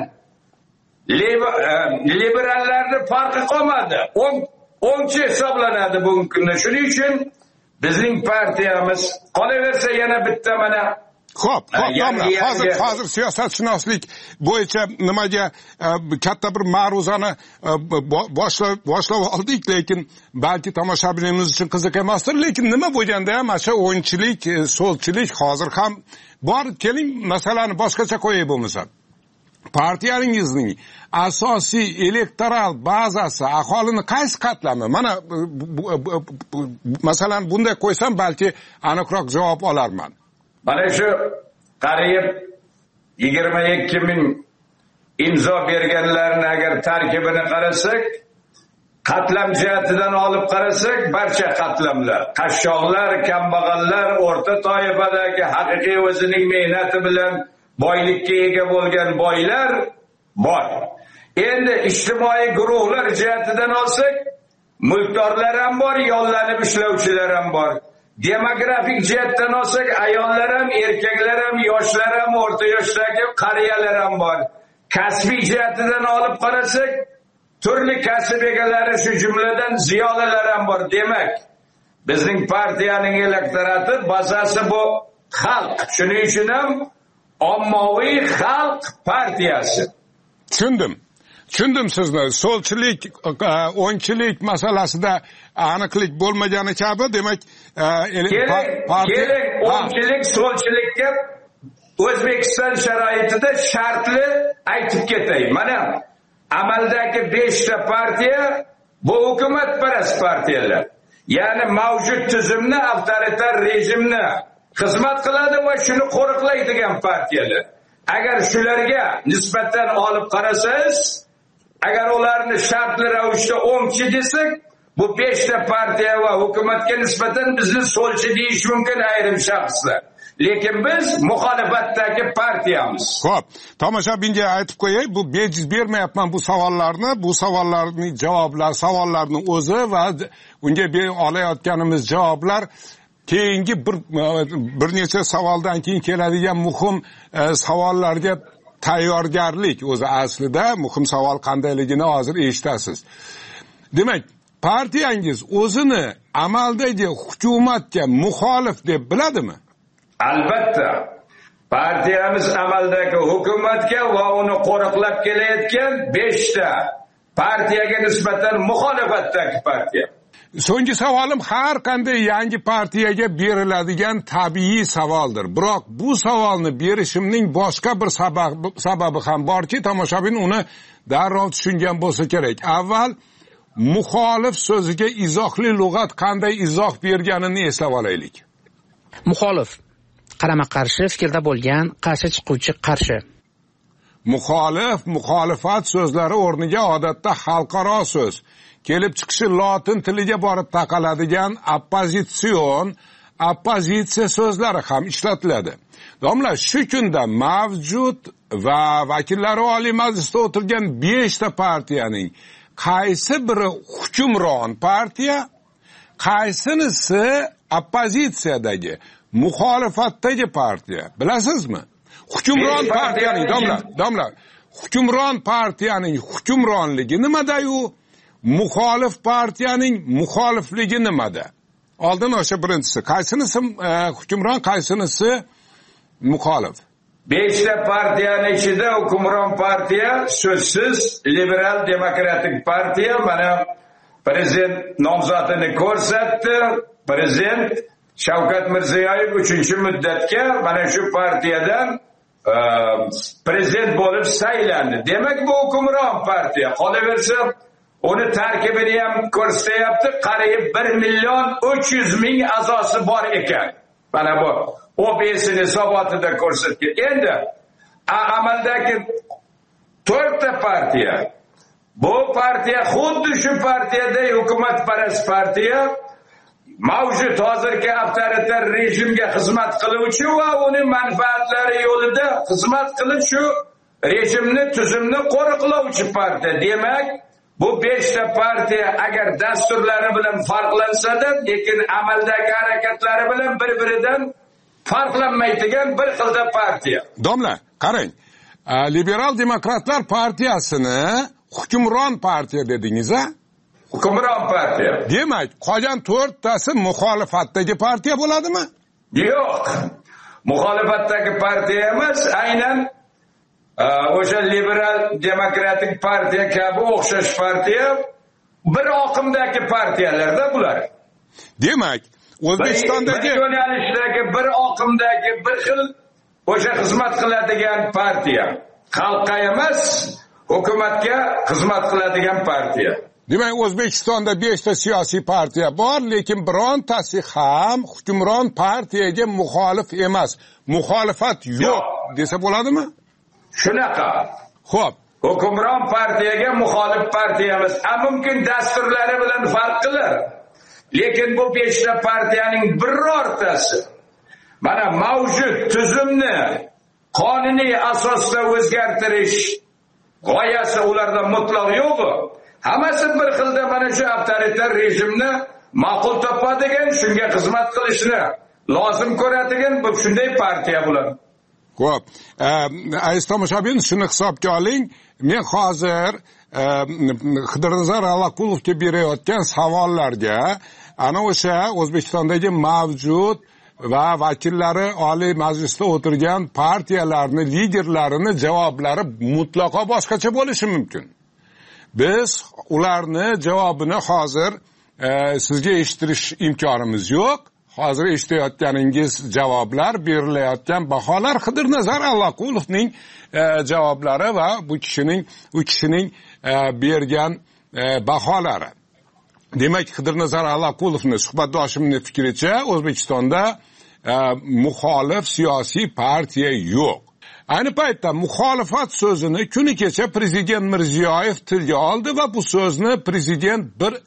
liberallarning farqi qolmadi. O'ngchi hisoblanadi bugungi kunda. Shuning uchun bizning partiyamiz qolaversa yana bitta mana Xo'p, hozir siyosatshunoslik bo'yicha nimaga katta bir ma'ruzani boshlab oldik, lekin balki tomoshabinimiz uchun qiziq emasdir, lekin nima bo'lganda ham o'sha o'ngchilik, so'lchilik hozir ham bor. Keling, masalani boshqacha qo'yay bo'lmasa. Partiyangizning asosiy elektoral bazasi aholini qaysi qatlami? Mana masalan bunday qo'ysam balki aniqroq javob olarman. Mana shu qariyb 22 ming imzo berganlarni agar tarkibini qarasak, qatlam jihatidan olib qarasak, barcha qatlamlar, qashshoqlar, kambag'allar, o'rta toifadagi haqiqiy o'zining mehnati bilan boylikka ega bo'lgan boylar bor. Endi ijtimoiy guruhlar jihatidan olsak, mulkdorlar ham bor, yollanib ishlovchilar ham bor. Demografik jihatdan olsak, ayollar ham, erkaklar ham, yoshlar ham, o'rta yoshdagi qariyalar ham bor. Kasbiy jihatidan olib qarasak, turli kasb egalari, shu jumladan ziyolilar ham bor. Demak, bizning partiyaning elektorati bazasi bu xalq. Shuning uchun ham ommaviy xalq partiyasi. Tushundim sizni. So'lchilik, o'ngchilik masalasida aniqlik bo'lmagani kabi, demak, o'ngchilik, so'lchilikka O'zbekiston sharoitida shartli aytib ketay. Mana amaldagi 5 ta partiya bu hukumatparast partiyalar. Ya'ni mavjud tuzumni, avtoritar rejimni xizmat qiladi va shuni qo'riqlaydigan partiyalar. Agar shularga nisbatan olib qarasangiz, agar ularni shartli ravishda o'ngchi desak, bu 5 ta partiya va hukumatga nisbatan bizni so'lchi deyish mumkin ayrim shaxslar. Lekin biz muxolifatdagi partiyamiz. Xo'p, tomoshabinga aytib qo'yay, bu bejiz bermayapman bu savollarni, bu savollarning javoblar, savollarning o'zi va unga olayotganimiz javoblar keyingi bir necha savoldan keyin keladigan muhim savollarga tayyorgarlik. O'zi aslida muhim savol qandayligini hozir eshitasiz. Demak, partiyangiz o'zini amaldagi hukumatga muxolif deb biladimi? Albatta. Partiyamiz amaldagi hukumatga va uni qo'riqlab kelayotgan 5 ta partiyaga nisbatan muxolifatdagi partiya. So'nggi savolim har qanday yangi partiyaga beriladigan tabiiy savoldir. Biroq bu savolni berishimning boshqa bir sababi ham borki, tomoshabin uni darrov tushungan bo'lsa kerak. Avval muxolif so'ziga izohli lug'at qanday izoh berganini eslab olaylik. Muxolif qarama-qarshi fikrda bo'lgan, qarshi chiquvchi qarshi. Muxolif, muxolifat so'zlari o'rniga odatda xalqaro so'z, kelib chiqishi lotin tiliga borib taqaladigan oppozitsion, oppozitsiya so'zlari ham ishlatiladi. Domla, shu kunda mavjud va vakillari Oliy Majlisda o'tirgan 5 ta partiyaning qaysi biri hukmron partiya, qaysinisi oppozitsiyadagi, muxolifatdagi partiya, bilasizmi? Hukmron partiyaning, domla, hukmron partiyaning hukmronligi nimada-yu, muxolif partiyaning muxolifligi nimada? Oldin o'sha birinchisi, qaysinisi hukmron, qaysinisi muxolif? 5 ta partiyaning ichida hukmron partiya so'zsiz liberal demokratik partiya. Mana prezident nomzodini ko'rsatdi. Prezident Shavkat Mirziyoyev 3-muddatga mana shu partiyadan prezident bo'lib saylandi. Demak, bu hukmron partiya. Qolaversa, uni tarkibini ham ko'rsatyapti, qariyb 1.300.000 a'zosi bor ekan. Mana bu OBS'ni hisobotida ko'rsatgan. Endi amaldagi 4 ta partiya. Bu partiya xuddi shu partiyada hukumatparast partiya, mavjud hozirgi avtoritar rejimga xizmat qiluvchi va uning manfaatlari yo'lida xizmat qilib shu rejimni, tuzumni qo'riqlovchi partiya. Demak, bu 5 ta partiya agar dasturlari bilan farqlansa-da, lekin amaldagi harakatlari bilan bir-biridan farqlanmaydigan bir xilda partiya. Domla, qarang. Liberal Demokratlar partiyasini hukmron partiya dedingiz-a? Hukmron partiya. Demak, qolgan 4 tasi muxolifatdagi partiya bo'ladimi? Yo'q. Muxolifatdagi partiya emas, aynan o'sha liberal demokratik partiya kabi o'xshash partiya bir oqimdagi partiyalarda bular. Demak, O'zbekistondagi yo'nalishdagi bir oqimdagi bir xil o'sha xizmat qiladigan partiya. Xalqqa emas, hukumatga xizmat qiladigan partiya. Demak, O'zbekistonda 5 ta siyosiy partiya bor, lekin birontasi ham hukmron partiyaga muxolif emas. Muxolifat yo'q desa bo'ladimi? Shunaqa. Xo'p. Hukmron partiyaga muxolif partiyamiz. Mumkin dasturlari bilan farq qilar. Lekin bu 5 ta partiyaning birortasi mana mavjud tuzumni qonuniy asosda o'zgartirish g'oyasi ularda mutlaq yo'q. Hammasi bir xilda mana shu avtoritar rejimni ma'qul topadigan, shunga xizmat qilishni lozim ko'radigan bu shunday partiya bo'ladi. Xo'p, aziz tomoshabin, shuni hisobga oling. Men hozir Xidirnazar Allaqulovga berayotgan savollarga ana o'sha O'zbekistondagi mavjud va vakillari Oliy Majlisda o'tirgan partiyalarning liderlarini javoblari mutlaqo boshqacha bo'lishi mumkin. Biz ularni javobini hozir sizga eshittirish imkonimiz yo'q. Hozir eshitayotganingiz javoblar, berilayotgan baholar Xidirnazar Allaqulovning javoblari va u kishining bergan baholari. Demak, Xidirnazar Allaqulovning suhbatdoshimning fikricha O'zbekistonda muxolif siyosiy partiya yo'q. Ayni paytda muxolifat so'zini kuni kecha prezident Mirziyoyev tilga oldi va bu so'zni prezident bir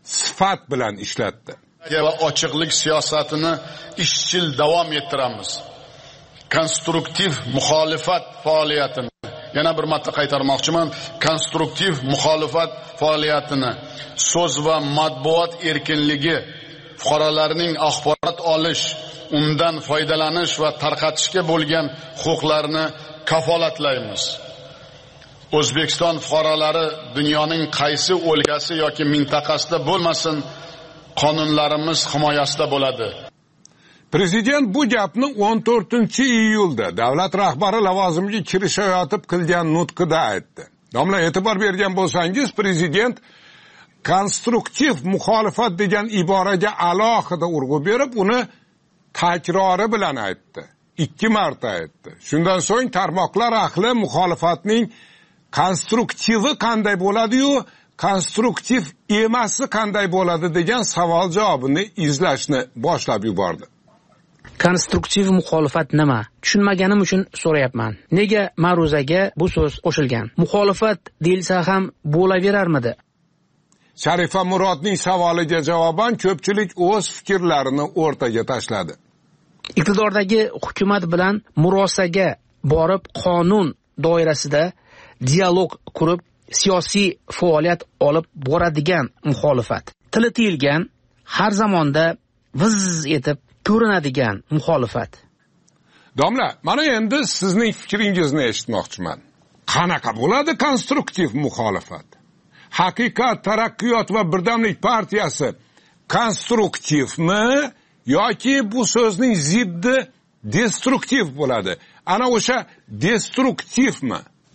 sifat bilan ishlatdi. Va ochiqlik siyosatini izchil davom ettiramiz. Konstruktiv muxolifat faoliyatini yana bir marta qaytarmoqchiman. Konstruktiv muxolifat faoliyatini, so'z va matbuot erkinligi, fuqarolarning axborot olish, undan foydalanish va tarqatishga bo'lgan huquqlarini kafolatlaymiz. O'zbekiston fuqarolari dunyoning qaysi o'lkasi yoki mintaqasida bo'lmasin, qonunlarimiz himoyasida bo'ladi. Prezident bu gapni 14-iyulda davlat rahbari lavozimiga kirishayotib qilgan nutqida aytdi. Domla, e'tibor bergan bo'lsangiz, prezident konstruktiv muxolifat degan iboraga alohida urg'u berib, uni takrori bilan aytdi. 2 marta aytdi. Shundan so'ng tarmoqlar ahli muxolifatning konstruktivi qanday bo'ladi-yu, konstruktiv emasi qanday bo'ladi degan savol javobini izlashni boshlab yubordi. Konstruktiv muxolifat nima? Tushunmaganim uchun so'rayapman. Nega ma'ruzaga bu so'z qo'shilgan? Muxolifat deyilsa ham bo'laverarmidi? Sharifa Murodning savoliga javoban ko'pchilik o'z fikrlarini o'rtaga tashladi. Iqtidordagi hukumat bilan murosaga borib, qonun doirasida dialog qurib, siyosiy faoliyat olib boradigan muxolifat. Tili tiyilgan, har zamonda viz etib ko'rinadigan muxolifat. Domla, mana endi sizning fikringizni eshitmoqchiman. Qanaqa bo'ladi konstruktiv muxolifat? Haqiqat, taraqqiyot va birdamlik partiyasi konstruktivmi yoki bu so'zning ziddi destruktiv bo'ladi? Ana o'sha destruktivmi?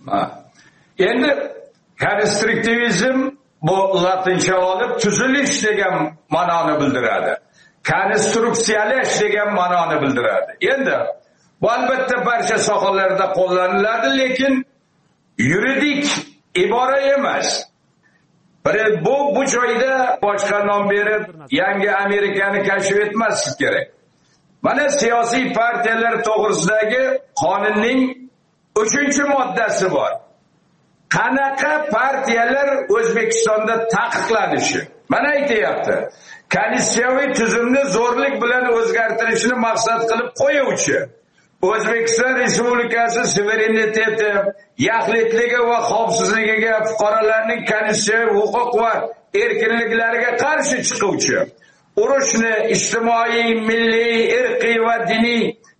Endi konstruktivizm bu latincha olib tuzilish degan ma'noni bildiradi. Konstruksiyalash degan ma'noni bildiradi. Endi bu albatta barcha sohalarda qo'llaniladi, lekin yuridik ibora emas. Bu joyda boshqa nom berib, yangi Amerikani kashf etmaslik kerak. Mana siyosiy partiyalar to'g'risidagi qonunning 3-moddasi bor. Qanaqa partiyalar O'zbekistonda taqiqlanishi? Mana aytayapti. Konstitutsiyaviy tuzumni zo'rlik bilan o'zgartirishni maqsad qilib qo'yuvchi. O'zbekiston Respublikasi suvereniteti, yaxlitligi va xavfsizligiga, fuqarolarning konstitutsiyaviy huquq va erkinliklariga qarshi chiquvchi, urushni, ijtimoiy, milliy, irqiy va diniy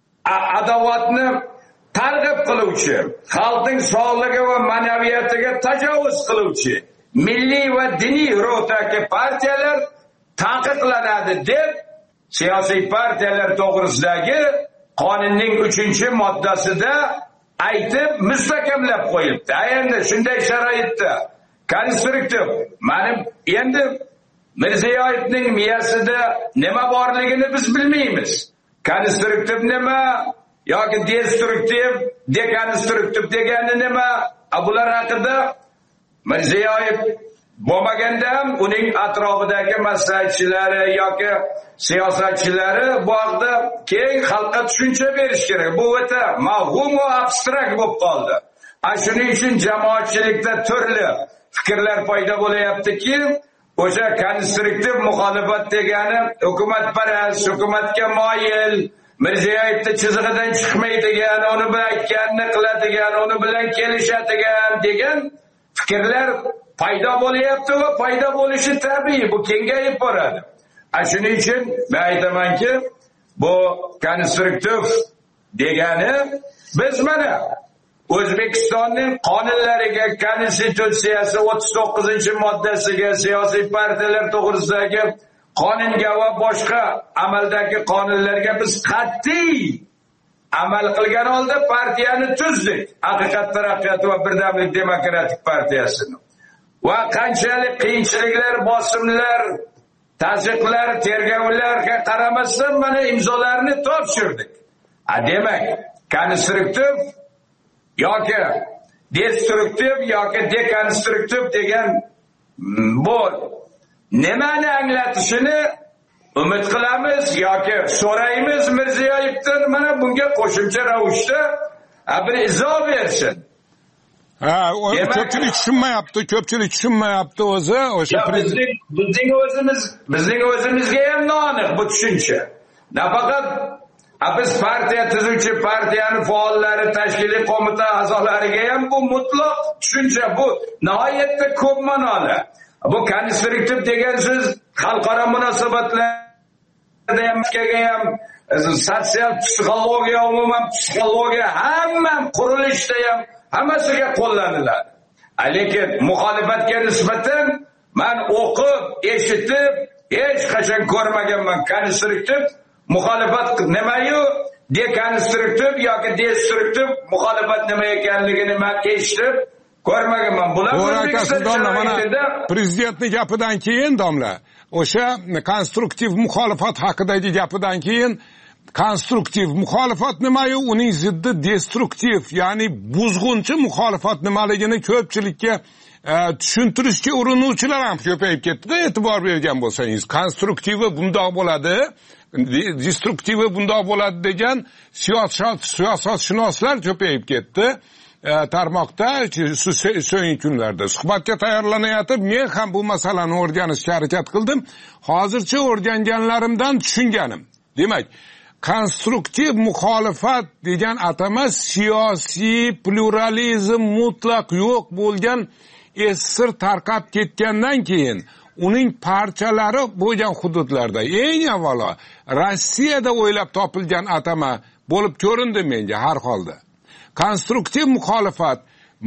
adovatni targ'ib qiluvchi, xalqning sog'ligi va ma'naviyatiga tajovuz qiluvchi, milliy va diniy ruhdagi partiyalar taqiqlanadi deb siyosiy partiyalar to'g'risidagi qonunning 3-moddasida aytib mustahkamlab qo'yibdi. Endi shunday sharoitda konstruktiv, mana endi Mirziyoyevning miyasida nima borligini biz bilmaymiz. Konstruktiv nima yoki destruktiv, dekonstruktiv degani nima? Bular haqida Mirziyoyev bo'lmaganda ham uning atrofidagi maslahatchilari yoki siyosatchilari bu haqda keng xalqqa tushuncha berish kerak. Bu o'ta mavhum va abstrakt bo'lib qoldi. Shuning uchun jamoatchilikda turli fikrlar paydo bo'layaptiki, o'sha konstruktiv muxolifat degani hukumatparast, hukumatga moyil, Mirziyoyevni chizig'idan chiqmaydigan, uni bilan aytganini qiladigan, uni bilan kelishadigan degan fikrlar paydo bo'layapti va paydo bo'lishi tabiiy, bu kengayib boradi. Shuning uchun men aytamanki, bu konstruktiv degani biz mana O'zbekistonning qonunlariga, konstitutsiyasi 39-moddasiga, siyosiy partiyalar to'g'risidagi qonunga va boshqa amaldagi qonunlarga biz qat'iy amal qilgan holda partiyani tuzdik. Haqiqat, taraqqiyot va birdamlik demokratik partiyasini. Va qanchalik qiyinchiliklar, bosimlar, tazyiqlar, tergovlarga qaramasdan mana imzolarni topshirdik. Demak, konstruktiv yoki destruktiv yoki dekonstruktiv degan bu nimani anglatishini umid qilamiz yoki so'raymiz Mirziyoyevdan, mana bunga qo'shimcha ravishda bir izoh bersin. Ko'pchilik tushunmayapti o'zi. O'sha bizning o'zimizga ham noaniq bu tushuncha. Nafaqat biz partiya tuzuvchi partiyani faollari, tashkiliy qo'mita a'zolariga ham bu mutlaq tushuncha, bu nihoyatda ko'p ma'noli. Bu konstruktiv degan so'z xalqaro munosabatlarda ham, sotsial psixologiya, umuman psixologiya, hamma qurilishda ham hammasiga qo'llaniladi. Lekin muxolifatga nisbatan men o'qib, eshitib, hech qachon ko'rmaganman konstruktiv muxolifat nimayu, dekonstruktiv yoki destruktiv muxolifat nima ekanligini men eshitib ko'rmaganman. Bular prezidentning gapidan keyin domla, o'sha konstruktiv muxolifat haqidagi gapidan keyin konstruktiv muxolifat nimayu, uning ziddi destruktiv, ya'ni buzg'unchi muxolifat nimaligini ko'pchilikka tushuntirishga urinuvchilar ham ko'payib ketdi-da, e'tibor bergan bo'lsangiz. Konstruktivi bundoq bo'ladi, destruktivi bundoq bo'ladi degan siyosatshunoslar ko'payib ketdi tarmoqda. So'nggi kunlarda suhbatga tayyorlanayotib men ham bu masalani o'rganishga harakat qildim. Hozircha o'rganganlarimdan tushunganim, demak, konstruktiv muxolifat degan atama siyosiy pluralizm mutlaq yo'q bo'lgan esir tarqab ketgandan keyin uning parchalari bo'lgan hududlarda eng avvalo Rossiyada o'ylab topilgan atama bo'lib ko'rindi menga har holda. Konstruktiv muxolifat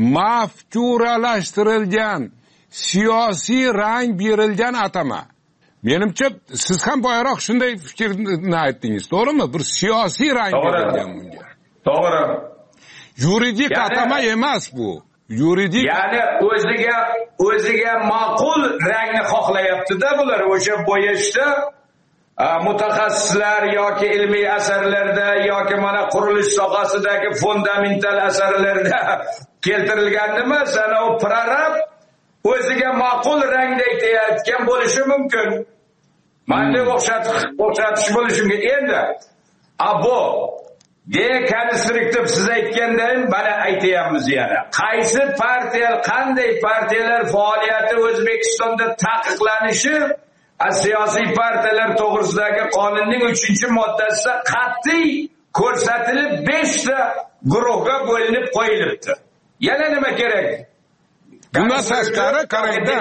mafkuralashtirilgan, siyosiy rang berilgan atama. Menimcha siz ham boyaroq shunday fikrni aytdingiz, to'g'rimi? Bir siyosiy rang berilgan bunga. To'g'ri. Yuridik atama emas bu. Yuridik, ya'ni o'ziga ma'qul rangni xohlayapti-da bular. O'sha bo'yashda mutaxassislar yoki ilmiy asarlarda yoki mana qurilish sohasidagi fundamental asarlarda keltirilgan nima, sana u prorab o'ziga ma'qul rangda aytayotgan bo'lishi mumkin. Manda o'xshatish bo'lishi mumkin. Endi bu dekonstruktiv siz aytgandan bana aytayapmiz yana. Qaysi partiya, qanday partiyalar faoliyati O'zbekistonda taqiqlanishi siyosiy partiyalar to'g'risidagi qonunning 3-moddasida qat'iy ko'rsatilib 5 ta guruhga bo'linib qo'yilibdi. Yana nima kerak? Bundan tashqari qarangda,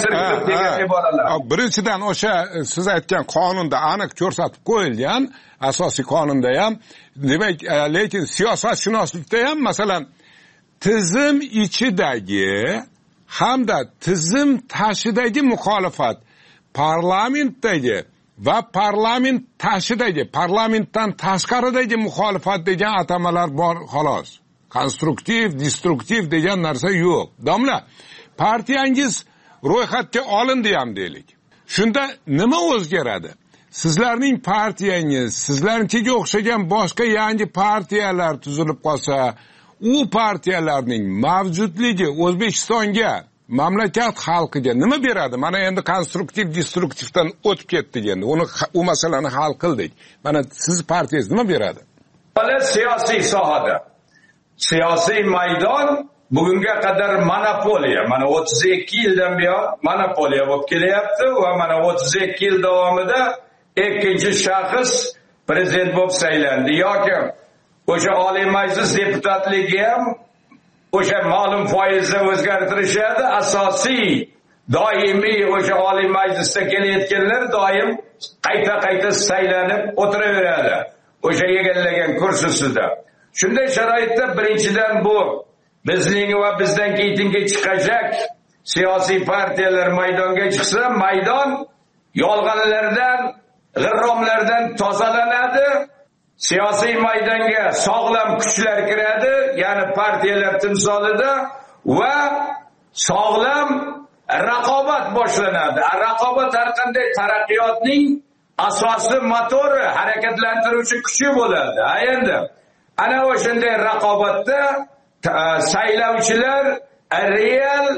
birinchidan o'sha siz aytgan qonunda aniq ko'rsatib qo'yilgan, asosiy qonunda ham, demak, lekin siyosatshunoslikda ham masalan tizim ichidagi hamda tizim tashidagi muxolifat, parlamentdagi va parlament tashidagi, parlamentdan tashqaridagi muxolifat degan atamalar bor xolos. Konstruktiv, destruktiv degan narsa yo'q. Domla, partiyangiz ro'yxatga olindi ham deylik. Shunda nima o'zgaradi? Sizlarning partiyangiz, sizlarnikiga o'xshagan boshqa yangi partiyalar tuzilib qolsa, u partiyalarning mavjudligi O'zbekistonga, mamlakat xalqiga nima beradi? Mana endi konstruktiv, destruktivdan o'tib ketdik endi. U masalani hal qildik. Mana siz partiyangiz nima beradi? Siyosiy sohada siyosiy maydon bugunga qadar monopoliya, mana 32 yildan buyon monopoliya bo'lib kelyapti va mana 32 yil davomida ikkinchi shaxs prezident bo'lib saylandi yoki o'sha Oliy Majlis deputatligi ham o'sha ma'lum foizda o'zgartirishadi. Asosiy doimiy o'sha Oliy Majlisda kelayotganlar doim qayta saylanib o'tiraveradi o'sha egallagan kursisida. Shunday sharoitda birinchidan bu bizning va bizdan keyingi chiqajak siyosiy partiyalar maydonga chiqsa, maydon yolg'onlardan, g'irromlardan tozalanadi. Siyosiy maydonga sog'lom kuchlar kiradi, ya'ni partiyalar timsolida, va sog'lom raqobat boshlanadi. Raqobat har qanday taraqqiyotning asosiy motori, harakatlantiruvchi kuchi bo'ladi. Endi ana o'shanday raqobatda saylovchilar real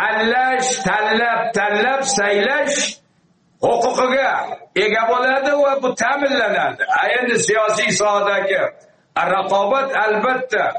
tanlab saylash huquqiga ega bo'ladi va bu ta'minlanadi. Endi siyosiy sohadagi raqobat albatta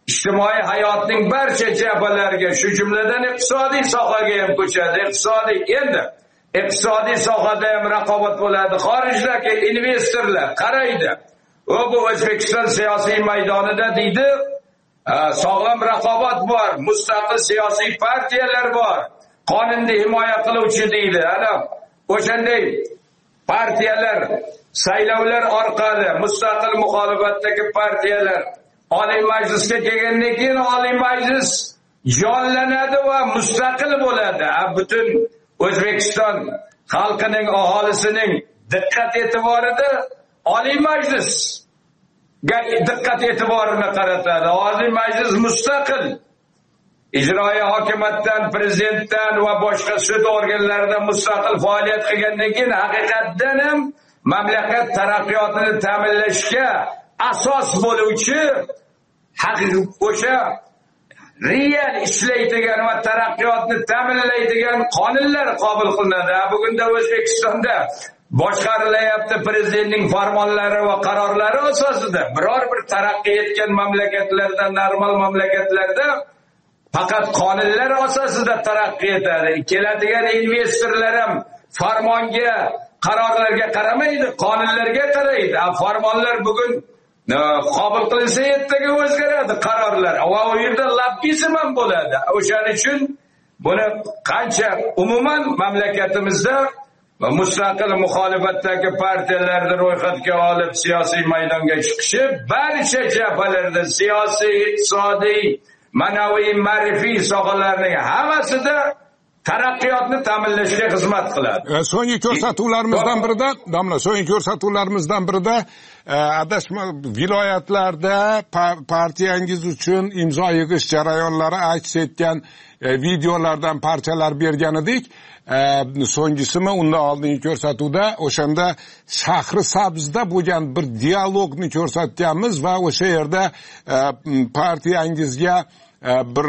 ijtimoiy hayotning barcha jabhalariga, shu jumladan iqtisodiy sohaga ham ko'chadi. Iqtisodiy sohada ham raqobat bo'ladi. Xorijdagi investorlar qaraydi. Bu O'zbekiston siyosiy maydonida deydi, sog'lom raqobat bor, mustaqil siyosiy partiyalar bor, qonunni himoya qiluvchi deydi. Ana o'shanday partiyalar saylovlar orqali mustaqil muxolifatdagi partiyalar Oliy Majlisga kelgandan keyin Oliy Majlis jonlanadi va mustaqil bo'ladi. Butun O'zbekiston xalqining, aholisining diqqat e'tiborida Oliy Majlis diqqat e'tiborini qaratadi. Oliy Majlis mustaqil ijroiy hokimiyatdan, prezidentdan va boshqa sud organlaridan mustaqil faoliyat qilgandan keyin haqiqatdan ham mamlakat taraqqiyotini ta'minlashga asos bo'luvchi o'sha real ishlaydigan va taraqqiyotni ta'minlaydigan qonunlar qabul qilinadi. Bugunda O'zbekistonda boshqarilayapti prezidentning farmonlari va qarorlari asosida. Biror bir taraqqiy etgan mamlakatlarda, normal mamlakatlarda faqat qonunlar asosida taraqqiy etadi. Keladigan investorlar ham farmonga, qarorlarga qaramaydi, qonunlarga qaraydi. Farmonlar bugun qabul qilinsa ertaga o'zgaradi qarorlar. Va u yerda lobbizm ham bo'ladi. O'shaning uchun buni qancha umuman mamlakatimizda mustaqil muxolifatdagi partiyalarni ro'yxatga olib siyosiy maydonga chiqishi barcha jabhalarda siyosiy, iqtisodiy, ma'naviy, ma'rifiy sohalarning hammasida taraqqiyotni ta'minlashga xizmat qiladi. So'nggi ko'rsatuvlarimizdan birida adashma viloyatlarda partiyangiz uchun imzo yig'ish jarayonlari aks etgan videolardan parchalar bergan edik. So'nggisimi undan oldingi ko'rsatuvda o'shanda Shahri Sabzda bo'lgan bir dialogni ko'rsatganmiz va o'sha yerda partiyangizga bir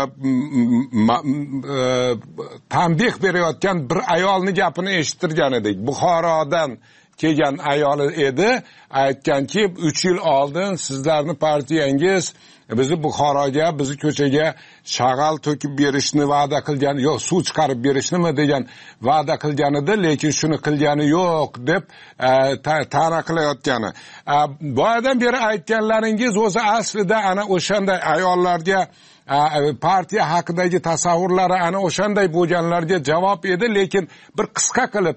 tanbeh berayotgan bir ayolni gapini eshittirgan edik. Buxorodan kelgan ayol edi, aytganki 3 yil oldin sizlarni partiyangiz bizni Buxoroga, bizni ko'chaga shag'al to'kib berishni va'da qilgan, yo'q suv chiqarib berishnimi degan va'da qilgan edi, lekin shuni qilgani yo'q deb ta'na qilayotgani. Boyadan beri aytganlaringiz o'zi aslida ana o'shanday ayollarga partiya haqidagi tasavvurlari ana o'shanday bo'lganlarga javob edi, lekin bir qisqa qilib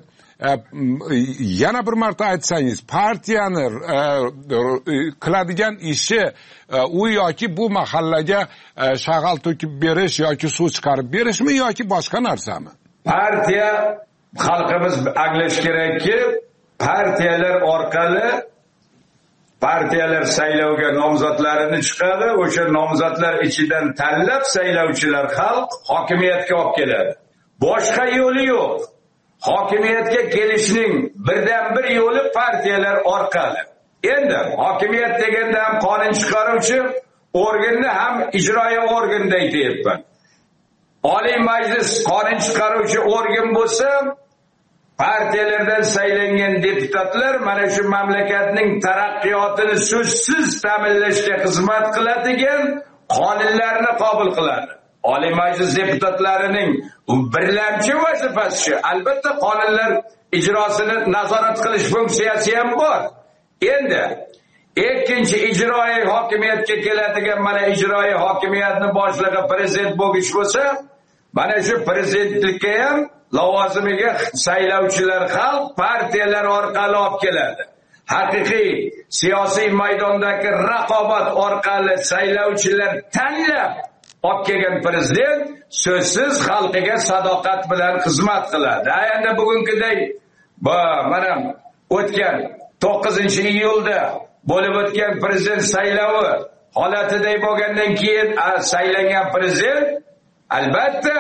yana bir marta aytsangiz, partiyani qiladigan ishi u yoki bu mahallaga shag'al to'kib berish yoki suv chiqarib berishmi yoki boshqa narsami? Partiya, xalqimiz anglash kerakki, partiyalar orqali partiyalar saylovga nomzodlarini chiqadi, o'sha nomzodlar ichidan tanlab saylovchilar xalq hokimiyatga olib keladi. Boshqa yo'li yo'q. Hokimiyatga kelishning birdan bir yo'li partiyalar orqali. Endi hokimiyat deganda ham qonun chiqaruvchi organni ham ijroiy organda aytyapman. Oliy Majlis qonun chiqaruvchi organ bo'lsa, partiyalardan saylangan deputatlar mana shu mamlakatning taraqqiyotini so'zsiz ta'minlashga xizmat qiladigan qonunlarni qabul qiladi. Oliy Majlis deputatlarining birlamchi vazifasi shu. Albatta qonunlar ijrosini nazorat qilish funksiyasi ham bor. Endi ikkinchi ijroiy hokimiyatga keladigan mana ijroiy hokimiyatni boshlig'i prezident bo'lgish bo'lsa, mana shu prezidentlikka ham lavozimiga saylovchilar xalq partiyalar orqali olib keladi. Haqiqiy siyosiy maydondagi raqobat orqali saylovchilar tanlab olib kelgan prezident so'zsiz xalqiga sadoqat bilan xizmat qiladi. Endi bugungiday mana o'tgan 9-iyulda bo'lib o'tgan prezident saylovi holatiday bo'lgandan keyin saylangan prezident albatta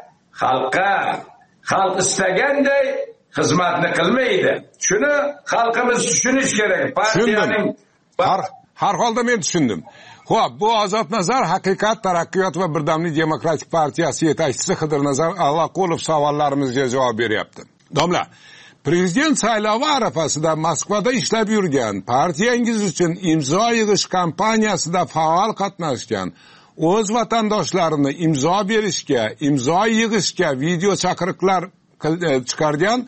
xalq istaganday xizmatni qilmaydi. Shuni xalqimiz tushunish kerak. Partiyaning har holda men tushundim. Xo'p, bu Ozodnazar Haqiqat, Taraqqiyot va Birdamlik Demokratik partiyasi yetakchisi Xidirnazar Allaqulov savollarimizga javob beryapti. Domla, Prezident saylovi arafasida Moskvada ishlab yurgan, partiyangiz uchun imzo yig'ish kampaniyasida faol qatnashgan, o'z vatandoshlarini imzo berishga, imzo yig'ishga video chaqiriqlar chiqargan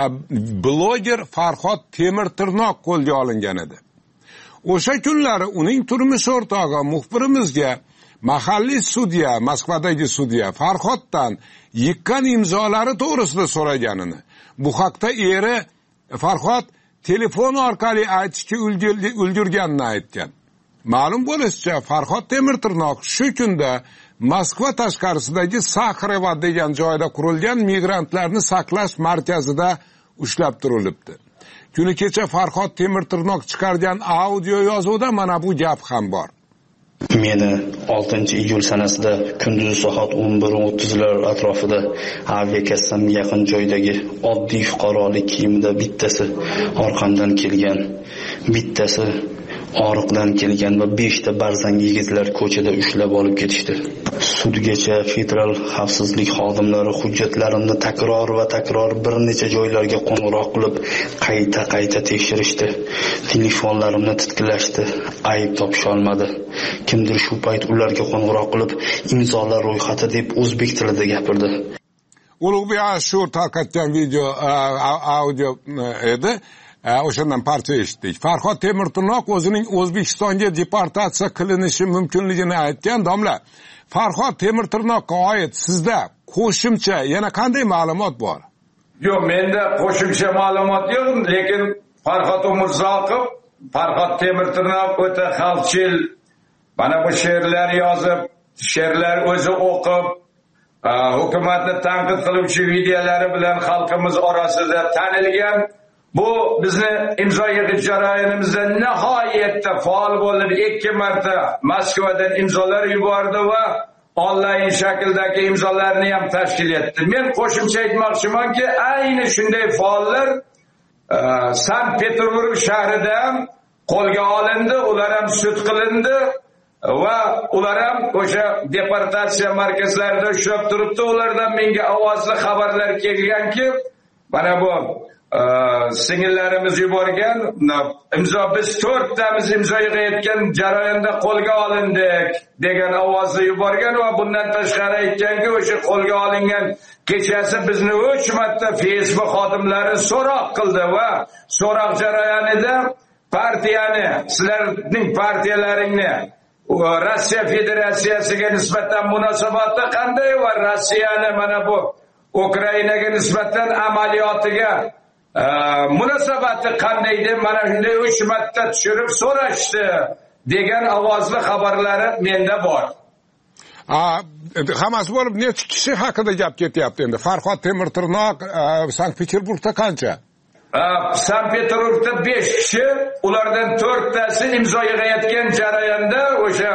bloger Farhod Temirtirnoq qo'lga olingan edi. O'sha kunlari uning turmush o'rtog'i muxbirimizga mahalliy sudya, Moskvadagi sudya Farhoddan yiqqan imzolari to'g'risida so'raganini, bu haqda eri Farhod telefon orqali aytishga ulgurganini aytgan. Ma'lum bo'lishicha, Farhod Temirtirnoq shu kunda Moskva tashqarisidagi Sakharevo degan joyda qurilgan migrantlarni saqlash markazida ushlab turilibdi. Kuni kecha Farhod Temirtirnoq chiqargan audio yozuvda mana bu gap ham bor. Meni 6-iyul sanasida kunduzi soat 11:30lar atrofida aviakassam yaqin joydagi oddiy fuqarolik kiyimida bittasi orqamdan kelgan, bittasi oriqdan kelgan va 5 ta barzang yigitlar ko'chada ushlab olib ketishdi. Sudgacha federal xavfsizlik xodimlari hujjatlarimni takror va takror bir necha joylarga qo'ng'iroq qilib, qayta tekshirishdi. Telefonlarimni titkilashdi, ayb topisha olmadi. Kimdir shu payt ularga qo'ng'iroq qilib, imzolar ro'yxati deb o'zbek tilida gapirdi. Ulug'bek Ashur tarqatgan video audio edi. O'shandan parcha eshitdik. Farhod Temirtirnoq o'zining O'zbekistonga deportatsiya qilinishi mumkinligini aytgan. Domla, Farhod Temirtirnoqqa oid sizda qo'shimcha yana qanday ma'lumot bor? Yo'q, menda qo'shimcha ma'lumot yo'q, lekin Farhod Umurzoqov, Farhod Temirtirnoq o'ta xalqchil, mana bu she'rlar yozib, she'rlar o'zi o'qib, hukumatni tanqid qiluvchi videolari bilan xalqimiz orasida tanilgan. Bu bizni imzo yig'ish jarayonimizda nihoyatda faol bo'lib 2 marta Moskvadan imzolar yubordi va onlayn shakldagi imzolarni ham tashkil etdi. Men qo'shimcha aytmoqchimanki, ayni shunday faollar Sankt-Peterburg shahrida qo'lga olindi, ular ham sud qilindi va ular ham o'sha deportatsiya markazlarida ushlab turibdi. Ulardan menga ovozli xabarlar kelganki, mana bu singillarimiz yuborgan imzo, biz 4 tamiz imzo yig'ayotgan jarayonda qo'lga olindik degan ovozni yuborgan va bundan tashqari aytganki, o'sha qo'lga olingan kechasi bizni 3 marta Facebook xodimlari so'roq qildi va so'roq jarayonida partiyani, sizlarning partiyalaringni Rossiya Federatsiyasiga nisbatan munosabati qanday va Rossiyani mana bu Ukrainaga nisbatan amaliyotiga munosabati qanday deb mana shunday 3 marta tushirib so'rashdi degan ovozli xabarlari menda bor. Hammasi bo'lib necha kishi haqida gap ketyapti endi? Farhod Temirtirnoq Sankt-Peterburgda qancha? Sankt-Peterburgda 5 kishi, ulardan 4 tasi imzo yig'ayotgan jarayonda o'sha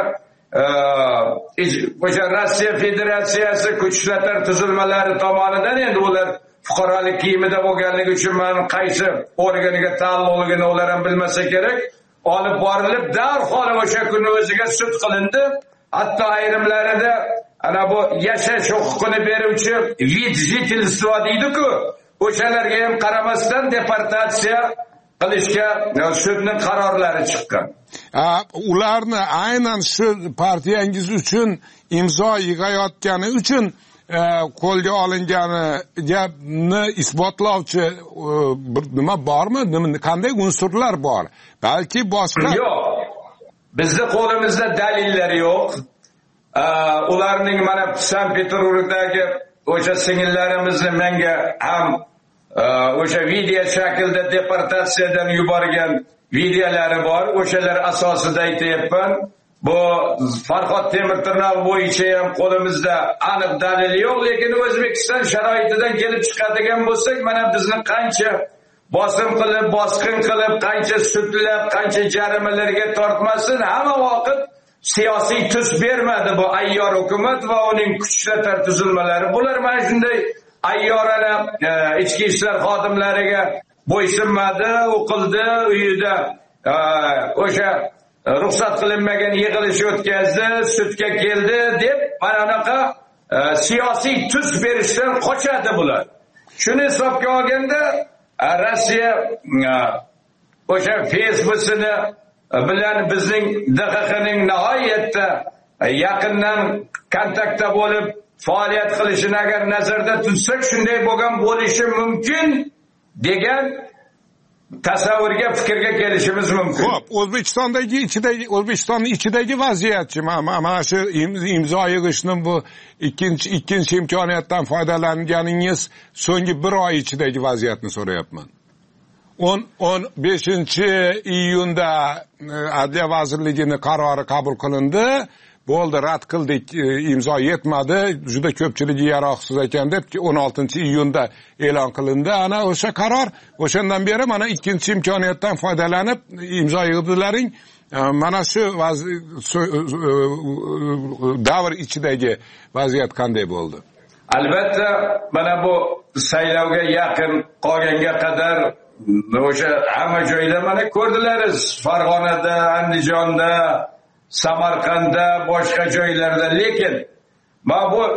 Rossiya Federatsiyasi kuch ishlatlar tuzilmalari tomonidan, endi ular fuqarolik kiyimida bo'lganligi uchun men qaysi organiga taalluqligini ular ham bilmasa kerak, olib borilib darhol o'sha kuni o'ziga sud qilindi. Hatto ayrimlarida ana bu yashash huquqini beruvchi vid jitelstvo deydi-ku, o'shalarga ham qaramasdan deportatsiya qilishga sudning qarorlari chiqqan. Ularni aynan shu partiyangiz uchun imzo yig'ayotgani uchun qo'lga olinganini isbotlovchi nima bormi? Qanday unsurlar bor? Balki boshqa. Yo'q. Bizning qo'limizda dalillar yo'q. Ularning mana Sankt-Peterburgdagi o'sha singillarimizni menga ham o'sha video shaklda deportatsiyadan yuborgan videolari bor. O'shalar asosida aytayapman. Bu Farhod Temirtirnoq bo'yicha ham qo'limizda aniq dalil yo'q, lekin O'zbekiston sharoitidan kelib chiqadigan bo'lsak, mana bizni qancha bosim qilib, bosqin qilib, qancha sudlab, qancha jarimalarga tortmasin, hamma vaqt siyosiy tus bermadi bu ayyor hukumat va uning kuch ishlatlar tuzilmalari. Bular mana shunday ayyorana ichki ishlar xodimlariga bo'ysunmadi, o'qildi, uyida o'sha ruxsat qilinmagan yig'ilish o'tkazdi, sudga keldi deb mana bunaqa siyosiy tus berishdan qochadi bular. Shuni hisobga olganda Rossiya o'sha Facebook'ini bilan bizning DXXning nihoyatda yaqindan kontaktda bo'lib faoliyat qilishini agar nazarda tutsak, shunday bo'lgan bo'lishi mumkin degan tasavvurga, fikrga kelishimiz mumkin. Xo'p, O'zbekistonning ichidagi vaziyatchi, mana shu imzo yig'ishni bu ikkinchi imkoniyatdan foydalanganingiz so'nggi bir oy ichidagi vaziyatni so'rayapman. 15-iyunda Adliya vazirligining qarori qabul qilindi. Bo'ldi, rad qildik, imzo yetmadi, juda ko'pchiligi yaroqsiz ekan deb 16-iyunda e'lon qilindi. Ana o'sha qaror, o'shandan beri mana ikkinchi imkoniyatdan foydalanib imzo yig'dilaring. Mana shu davr ichidagi vaziyat qanday bo'ldi? Albatta, mana bu saylovga yaqin qolganga qadar o'sha hamma joyda mana ko'rdilariz. Farg'onada, Andijonda, Samarqandda, boshqa joylarda. Lekin mana bu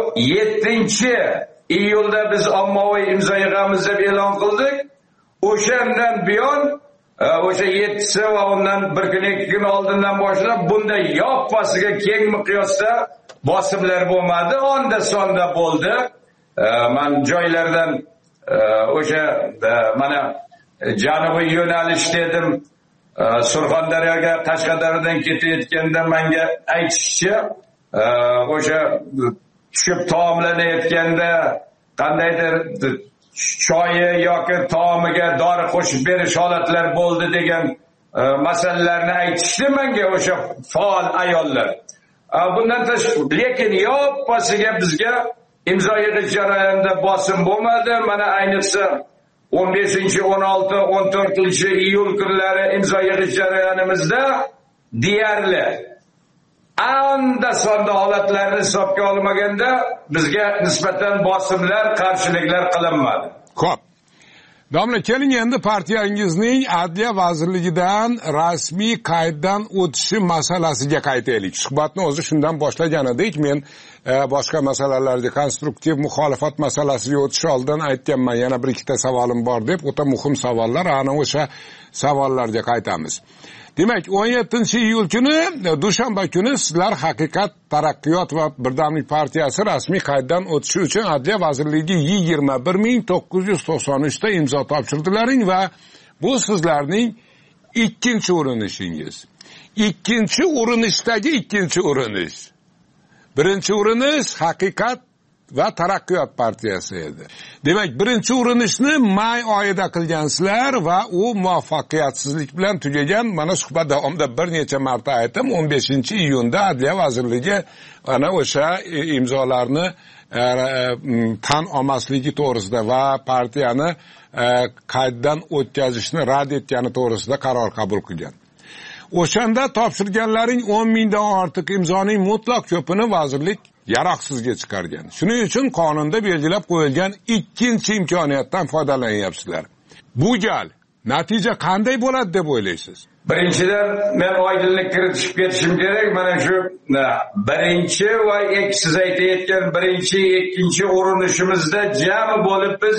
7-iyulda biz ommaviy imzo yig'amiz deb e'lon qildik. O'shandan buyon o'sha 7si va undan bir kun 2 kun oldindan boshlab bunday yoppasiga keng miqyosda bosimlar bo'lmadi. Onda sonda bo'ldi. Men joylardan o'sha mana janubiy yo'nalish dedim. Surxondaryoga, Qashqadaryodan ketayotganda menga aytishcha, o'sha tushib taomlanayotganda qandaydir choyi yoki taomiga dori qo'shib berish holatlar bo'ldi degan masalalarni aytishdi menga o'sha faol ayollar. Bundan tashqari, lekin yoppasiga bizga imzo yig'ish jarayonida bosim bo'lmadi. Mana ayniqsa 15, 16, 14-iyul kunlari imzo yig'ish jarayonimizda deyarli anda sonda holatlarni hisobga olmaganda bizga nisbatan bosimlar, qarshiliklar qilinmadi. Xo'p. Domla, keling endi partiyangizning Adliya vazirligidan rasmiy qayddan o'tishi masalasiga qaytaylik. Suhbatni o'zi shundan boshlagan edik. Men boshqa masalalarga, konstruktiv muxolifat masalasiga o'tish oldidan aytganman, yana bir ikkita savolim bor deb, o'ta muhim savollar, ana o'sha savollarga qaytamiz. Demak, 17-iyul kuni, dushanba kuni sizlar Haqiqat, Taraqqiyot va Birdamlik partiyasi rasmiy qayddan o'tishi uchun Adliya vazirligiga 21993 ta imzo topshirdilaring va bu sizlarning ikkinchi urinishingiz. Ikkinchi urinishdagi ikkinchi urinish. Birinchi urinish Haqiqat va Taraqqiyot partiyasi edi. Demak, birinchi urinishni may oyida qilgansizlar va u muvaffaqiyatsizlik bilan tugagan. Mana suhbat davomida bir necha marta aytdim, 15-iyunda Adliya vazirligi ana o'sha imzolarni tan olmasligi to'g'risida va partiyani qayddan o'tkazishni rad etgani to'g'risida qaror qabul qilgan. O'shanda topshirganlaring 10 mingdan ortiq imzoning mutlaq ko'pini vazirlik yaroqsizga chiqargan. Shuning uchun qonunda belgilab qo'yilgan ikkinchi imkoniyatdan foydalanyapsizlar. Bu gal natija qanday bo'ladi deb o'ylaysiz? Birinchidan men oydinlik kiritishib ketishim kerak. Mana shu birinchi va siz aytayotgan birinchi, ikkinchi urinishimizda jami bo'lib biz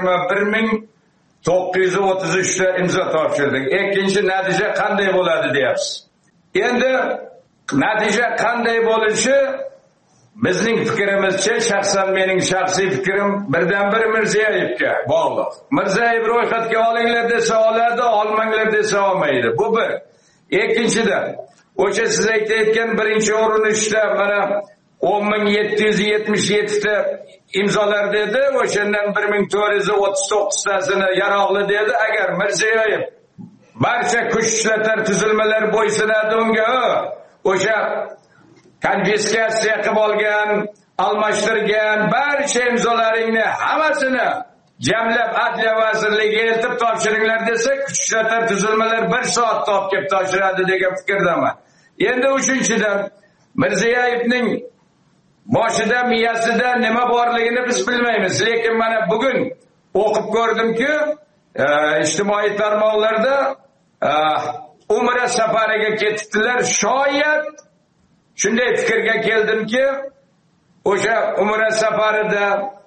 21933 ta imzo topshirdik. Ikkinchi natija qanday bo'ladi deyapsiz. Endi natija qanday bo'lishi bizning fikrimizcha, shaxsan mening shaxsiy fikrim birdan-bir Mirziyoyevga bog'liq. Mirziyoyev ro'yxatga olinglar desa oladi, olmanglar desa olmaydi. Bu bir. Ikkinchidan, o'sha siz aytayotgan birinchi urinishda mana 10.777 ta imzolar dedi, o'shandan 1439 tasini yaroqli dedi. Agar Mirziyoyev barcha kuch ishlatar tuzilmalar bo'ysunadi unga, o'sha konfiskatsiya qilib olgan, almashtirgan barcha imzolaringni hammasini jamlab Adliya vazirligiga eltib topshiringlar desa, kuch ishlatar tuzilmalar 1 soatda olib kelib topshiradi degan fikrdaman. Endi uchinchidan, Mirziyoyevning boshida, miyasida nima borligini biz bilmaymiz. Lekin mana bugun o'qib ko'rdimki, ijtimoiy tarmoqlarda Umra safariga ketibdilar. Shoyat shunday fikrga keldimki, o'sha Umra safarida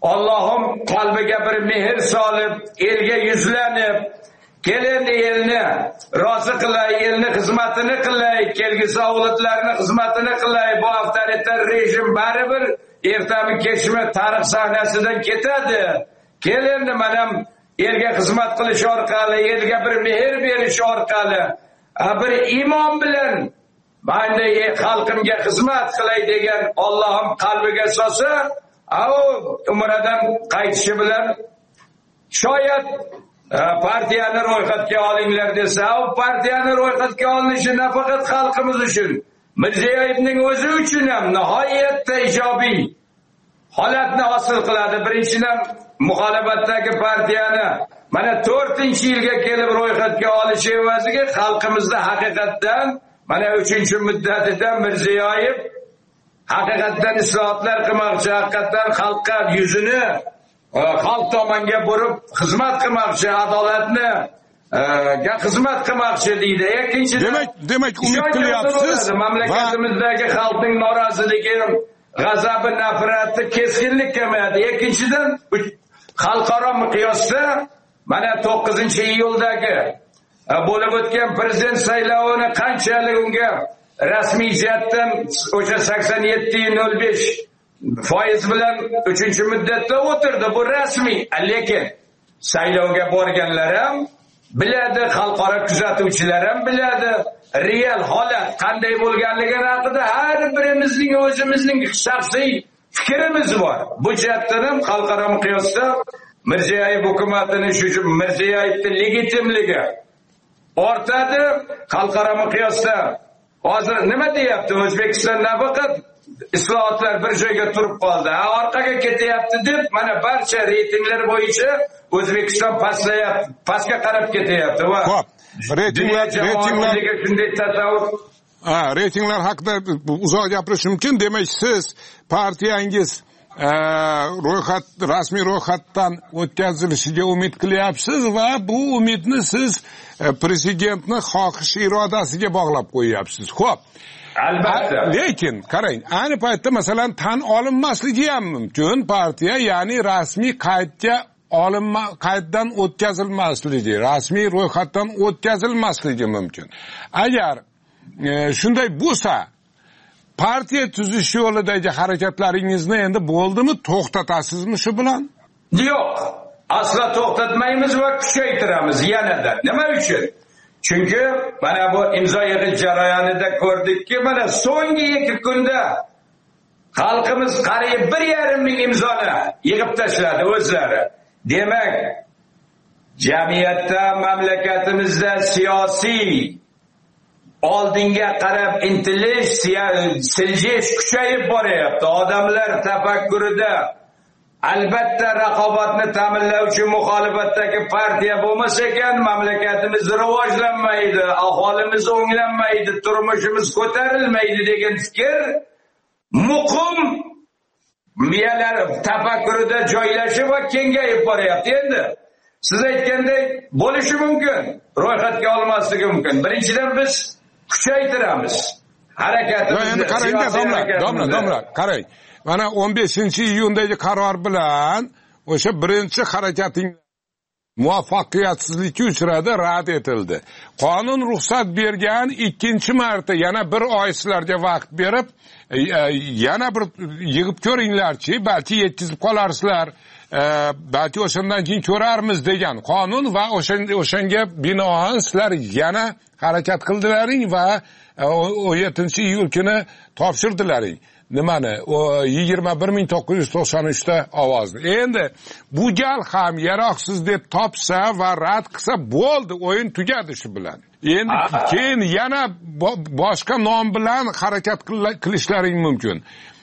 Allohim qalbiga bir mehr solib, elga yuzlanib, kelindi elni rozi qilay, elni xizmatini qilay, kelgusi avlodlarning xizmatini qilay. Bu avtoritar rejim baribir ertami kechmi tarix sahnasidan ketadi. Kelindi mana elga xizmat qilish orqali, elga bir mehr berish orqali, bir iymon bilan mana xalqimga xizmat qilay degan Allohim qalbiga solsa, umradan qaytishi bilan shoyat partiyani ro'yxatga olinglar desa, u partiyani ro'yxatga olinishi nafaqat xalqimiz uchun, Mirziyoyevning o'zi uchun ham nihoyatda ijobiy holatni hosil qiladi. Birinchidan muxolifatdagi partiyani mana 4-yilga kelib ro'yxatga olish evaziga xalqimizda haqiqatdan mana 3-muddatida Mirziyoyev haqiqatdan islohotlar qilmoqchi, haqiqatdan xalqqa yuzini xalq tomonga burib xizmat qilmoqchi, adolatni ga xizmat qilmoqchi deydi. Ikkinchidan, demak umid qilyapsiz, mamlakatimizdagi xalqning noroziligi, g'azabi, nafrati keskinlik kamayadi. Ikkinchidan, xalqaro miqyosda mana 9-iyuldagi bo'lib o'tgan prezident saylovini qanchalik unga rasmiy jihatdan o'sha 87.05% bilan 3-muddatda o'tirdi. Bu rasmiy. Lekin saylovga borganlar ham biladi, xalqaro kuzatuvchilar ham biladi, real holat qanday bo'lganligini haqida har birimizning o'zimizning shaxsiy fikrimiz bor. Bu jihatdan ham xalqaro miqyosda Mirziyoyev hukumatini shu Mirziyoyevning legitimligi ortadi. Xalqaro miqyosda hozir nima deyapti? O'zbekiston nafaqat islohotlar bir joyga turib qoldi, orqaga ketyapti deb mana barcha reytinglar bo'yicha O'zbekiston pastlayapti, pastga qarab ketyapti. Va xo'p, reytinglar shunday tasavvur. Reytinglar haqida uzoq gapirish mumkin. Demak, siz partiyangiz rasmiy ro'yxatdan o'tkazilishiga umid qilyapsiz va bu umidni siz prezidentni xohish irodasiga bog'lab qo'yyapsiz. Xo'p. Albatta. Lekin qarang, ayni paytda masalan tan olinmasligi ham mumkin partiya, ya'ni rasmiy qayddan o'tkazilmasligi, rasmiy ro'yxatdan o'tkazilmasligi mumkin. Agar shunday bo'lsa, partiya tuzish yo'lidagi harakatlaringizni endi bo'ldimi, to'xtatasizmi shu bilan? Yo'q, asla to'xtatmaymiz va kuchaytiramiz yanada. Nima uchun? Chunki mana bu imzo yig'ish jarayonida ko'rdikki, mana so'nggi 2 kunda xalqimiz qariyb 1,5 ming imzoni yig'ib tashladi o'zlari. Demak, jamiyatda, mamlakatimizda siyosiy oldinga qarab intilish, siljish kuchayib boryapti. Odamlar tafakkurida albatta raqobatni ta'minlovchi muxolifatdagi partiya bo'lmasa ekan, mamlakatimiz rivojlanmaydi, aholimiz o'nglanmaydi, turmushimiz ko'tarilmaydi degan fikr muqim miyalar tafakkurida joylashib va kengayib boryapti. Endi siz aytgandek bo'lishi mumkin, ro'yxatga olmasligi mumkin. Birinchidan biz kuchaytiramiz harakatimizni. Endi qarang, domla, qarang. Mana 15-iyundagi qaror bilan o'sha birinchi harakating muvaffaqiyatsizlikka uchradi, rad etildi. Qonun ruxsat bergan 2-marta yana 1 oy sizlarga vaqt berib, yana bir yig'ib ko'ringlarchi, balki yetkazib qolarsizlar, balki o'shandan keyin ko'rarmiz degan qonun va o'shanga binoan sizlar yana harakat qildilaring va 17-iyul kuni topshirdilaring. Nimani? O 21.993 ta ovozni. Endi bu gal ham yaroqsiz deb topsa va rad qilsa bo'ldi, o'yin tugadi shu bilan. Endi keyin yana boshqa nom bilan harakat qilishlaring mumkin.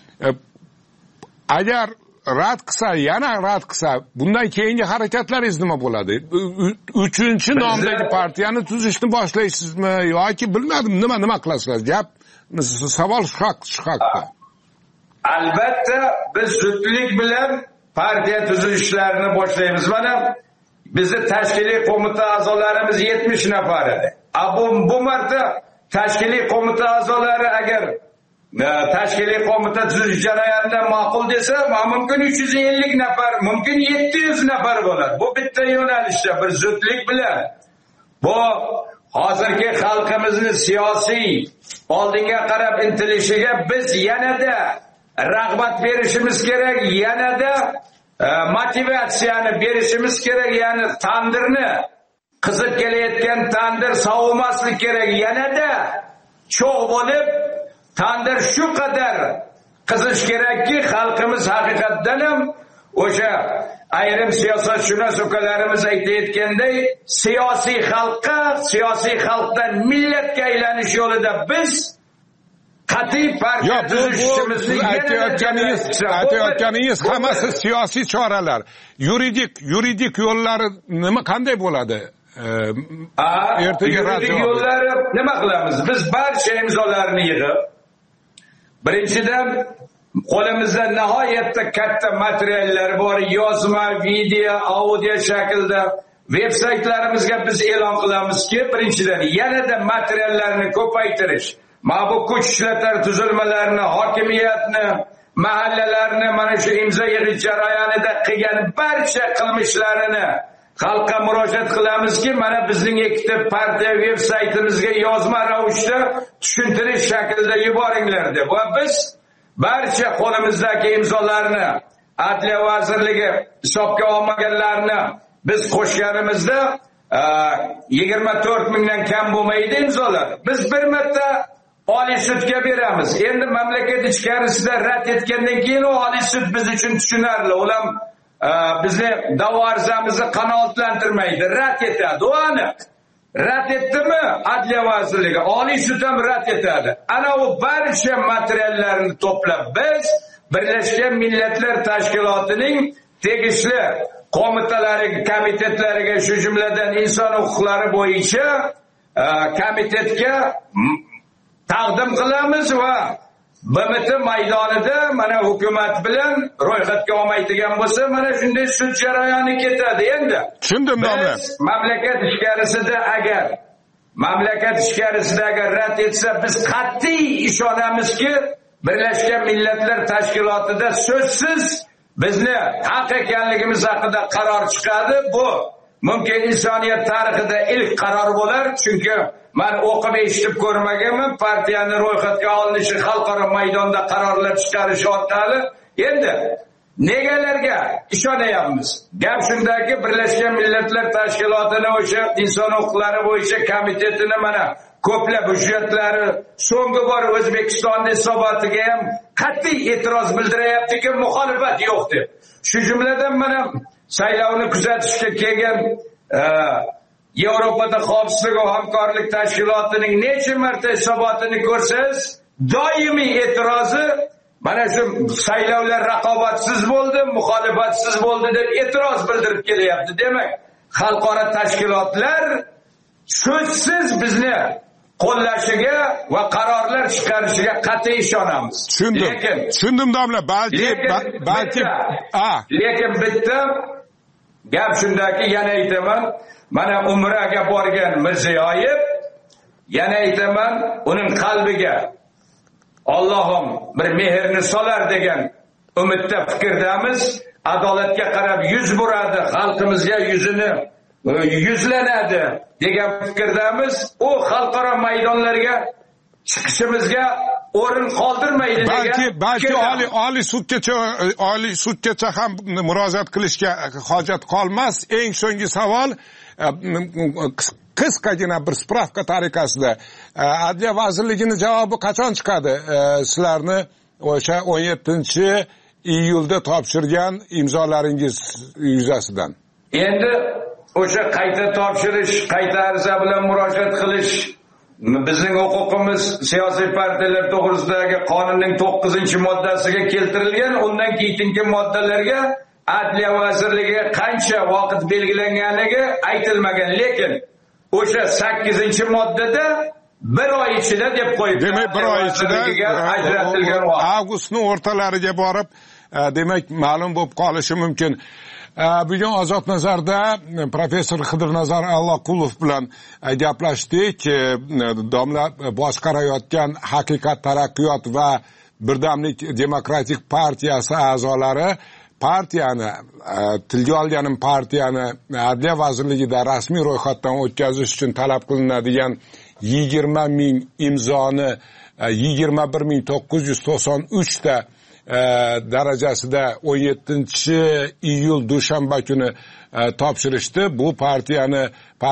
Agar rad qilsa, yana rad qilsa, bundan keyingi harakatlaringiz nima bo'ladi? 3-nomdagi partiyani tuzishni boshlaysizmi yoki bilmadim, nima qilasizlar? Gap savol shu haqda. Albatta biz zudlik bilan partiya tuzilishlarini boshlaymiz. Mana bizning tashkiliy qo'mita a'zolarimiz 70 nafar edi. Bu marta tashkiliy qo'mita a'zolari agar tashkiliy qo'mita tuzish jarayonida ma'qul desa, mumkin 350 nafar, mumkin 700 nafar bo'ladi. Bu bitta yo'nalishda bir zudlik bilan bu hozirgi xalqimizni siyosiy oldinga qarab intilishiga biz yanada rag'bat berishimiz kerak, yanada motivatsiyani berishimiz kerak, ya'ni tandirni qizib kelayotgan tandir sovimaslik kerak, yanada cho'g' bo'lib tandir shu qadar qizish kerakki, xalqimiz haqiqatdan ham o'sha ayrim siyosatshunos ukalarimiz aytayotganday siyosiy xalqdan millatga aylanish yo'lida biz qat'iy partiya tuzishimizni aytayotganingiz hammasi siyosiy choralar. Yuridik yo'llari nima qanday bo'ladi? Yuridik yo'llari nima qilamiz? Biz barcha imzolarni yig'ib, birinchidan qo'limizda nihoyatda katta materiallar bor, yozma, video, audio shaklda veb-saytlarimizga biz e'lon qilamizki, birinchidan yanada materiallarni ko'paytirish, mana bu kuch ishlatar tuzilmalarini, hokimiyatni, mahallalarni mana shu imzo yig'ish jarayonida qilgan barcha qilmishlarini xalqqa murojaat qilamizki, mana bizning ikkita partiya veb-saytimizga yozma ravishda tushuntirish shaklida yuboringlar deb. Va biz barcha qo'limizdagi imzolarni Adliya vazirligi hisobga olmaganlarni biz qo'shganimizda 24 mingdan kam bo'lmaydi imzolar. Biz bir marta Oliy sudga beramiz. Endi mamlakat ichkarisida rad etgandan keyin Oliy sud biz uchun tushunarli. Ular bizni da'vo arizamizni qanoatlantirmaydi, rad etadi. O aniq. Rad etdimi Adliya vazirligi, Oliy sud ham rad etadi. Ana u barcha materiallarni to'plab biz Birlashgan Millatlar Tashkilotining tegishli qo'mitalariga, komitetlariga, shu jumladan inson huquqlari bo'yicha komitetga taqdim qilamiz va BMT maydonida mana hukumat bilan ro'yxatga olmaydigan bo'lsa, mana shunday sud jarayoni ketadi. Endi tushundim domla. Mamlakat ichkarisida agar rad etsa, biz qat'iy ishonamizki, Birlashgan Millatlar Tashkilotida so'zsiz bizni haq ekanligimiz haqida qaror chiqadi. Bu mumkin insoniyat tarixida ilk qaror bo'lar, chunki men o'qib eshitib ko'rmaganman partiyani ro'yxatga olinishi, xalqaro maydonda qarorlar chiqarish orqali. Endi negalarga ishonayapmiz? Gap shundaki, Birlashgan Millatlar Tashkilotini o'sha inson huquqlari bo'yicha komitetini mana ko'plab hujjatlari so'nggi bor O'zbekistonning hisobotiga ham qat'iy e'tiroz bildirayaptiki, muxolifat yo'q deb. Shu jumladan mana saylovni kuzatishga kelgan Yevropada xavfsizlik va hamkorlik tashkilotining necha marta hisobotini ko'rsangiz, doimiy e'tirozi mana shu saylovlar raqobatsiz bo'ldi, muxolifatsiz bo'ldi deb e'tiroz bildirib kelyapti. Demak, xalqaro tashkilotlar so'zsiz bizni qo'llashiga va qarorlar chiqarishiga qat'iy ishonamiz. Tushundim domla, lekin bitta gap shundaki, yana aytaman, mana Umraga borgan Mirziyoyev, yana aytaman, uning qalbiga Allohim bir mehrni solar degan umidda fikrdamiz. Adolatga qarab yuz buradi, xalqimizga yuzini yuzlanadi degan fikrdamiz. U xalqaro maydonlarga chiqishimizga o'rin qoldirmaydi degan. Balki Oliy sudgacha ham murojaat qilishga hojat qolmas. Eng so'nggi savol, qisqagina bir spravka tariqasida Adliya vazirligining javobi qachon chiqadi? Sizlarni o'sha 17-iyulda topshirgan imzolaringiz yuzasidan. Endi o'sha qayta topshirish, qayta ariza bilan murojaat qilish bizning huquqimiz siyosiy partiyalar to'g'risidagi qonunning 9-moddasiga keltirilgan. Undan keyingi moddalarga Adliya vazirligiga qancha vaqt belgilanganligi aytilmagan, lekin o'sha 8-moddada bir oy ichida deb qo'yibdi. Demak, bir oy ichida ajratilgan vaqt avgustning o'rtalariga borib, demak, ma'lum bo'lib qolishi mumkin. bugun Ozod Nazarda professor Xidirnazar Alloqulov bilan gaplashdik. Domla boshqarayotgan Haqiqat taraqqiyot va Birdamlik demokratik partiyasi a'zolari partiyani tilga olganim partiyani Adliya vazirligida rasmiy ro'yxatdan o'tkazish uchun talab qilinadigan 20,000 imzoni 21,993 ta darajasida 17-iyul dushanba kuni topshirishdi. Bu partiyani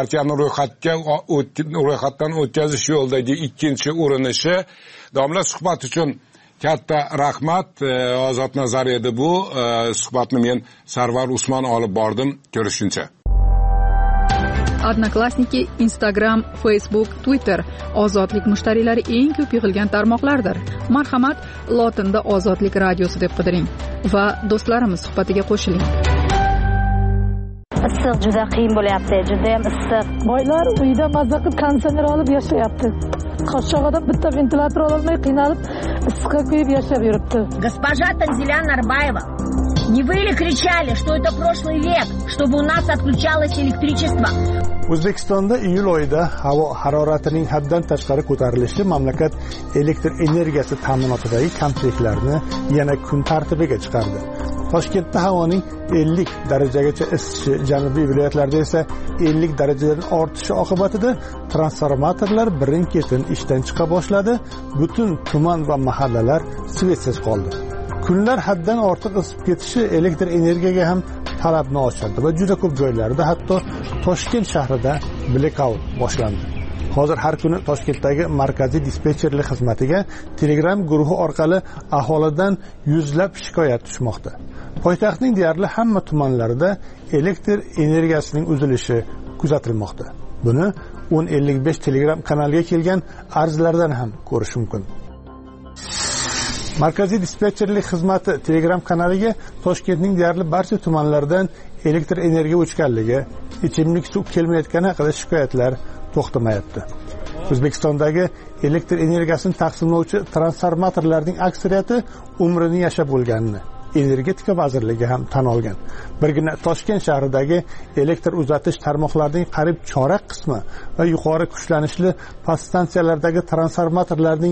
ro'yxatdan o'tkazish yo'lidagi ikkinchi urinishi. Domla, suhbat uchun katta rahmat. Ozod Nazar edi bu. Suhbatni men Sarvar Usmon olib bordim. Ko'rishguncha. Odnoklassniki, Instagram, Facebook, Twitter ozodlik mushtariylari eng ko'p yig'ilgan tarmoqlardir. Marhamat, lotinda Ozodlik radiosi deb qidiring va do'stlarimiz suhbatiga qo'shiling. Issiq juda qiyin bo'lyapti, juda ham issiq. Boylar uyda mazza qilib konditsioner olib yashayapti. Qashqadaryoda bitta ventilyator ololmay qiynalib issiqqa kuyib yashab yuribdi. Госпожа Танзиля Нарбаева, не вы ли кричали, что это прошлый век, чтобы у нас отключалось электричество? O'zbekistonda iyul oyida havo haroratining haddan tashqari ko'tarilishi mamlakat elektr energiyasi ta'minotidagi kamchiliklarni yana kun tartibiga chiqardi. Toshkentda havoning 50 darajagacha isishi, janubiy viloyatlarda esa 50 darajadan ortishi oqibatida transformatorlar birin-ketin ishdan chiqa boshladi. Butun tuman va mahallalar svetsiz qoldi. Kunlar haddan ortiq isib ketishi elektr energiyaga ham talabni oshirdi va juda ko'p joylarda, hatto Toshkent shahrida blackout boshlandi. Hozir har kuni Toshkentdagi markaziy dispetcherlik xizmatiga Telegram guruhi orqali aholidan yuzlab shikoyat tushmoqda. Poytaxtning deyarli hamma tumanlarida elektr energiyasining uzilishi kuzatilmoqda. Buni 1055 Telegram kanaliga kelgan arzlardan ham ko'rish mumkin. Markaziy dispetcherlik xizmati Telegram kanaliga Toshkentning deyarli barcha tumanlaridan elektr energiya o'chganligi, ichimlik suv kelmayotgani haqida shikoyatlar to'xtamayapti. O'zbekistondagi elektr energiyasini taqsimlovchi transformatorlarning aksariyati umrini yashab bo'lganini Energetika vazirligi ham tan olgan. Birgina Toshkent shahridagi elektr uzatish tarmoqlarining qariyb chorak qismi va yuqori kuchlanishli podstansiyalardagi transformatorlarning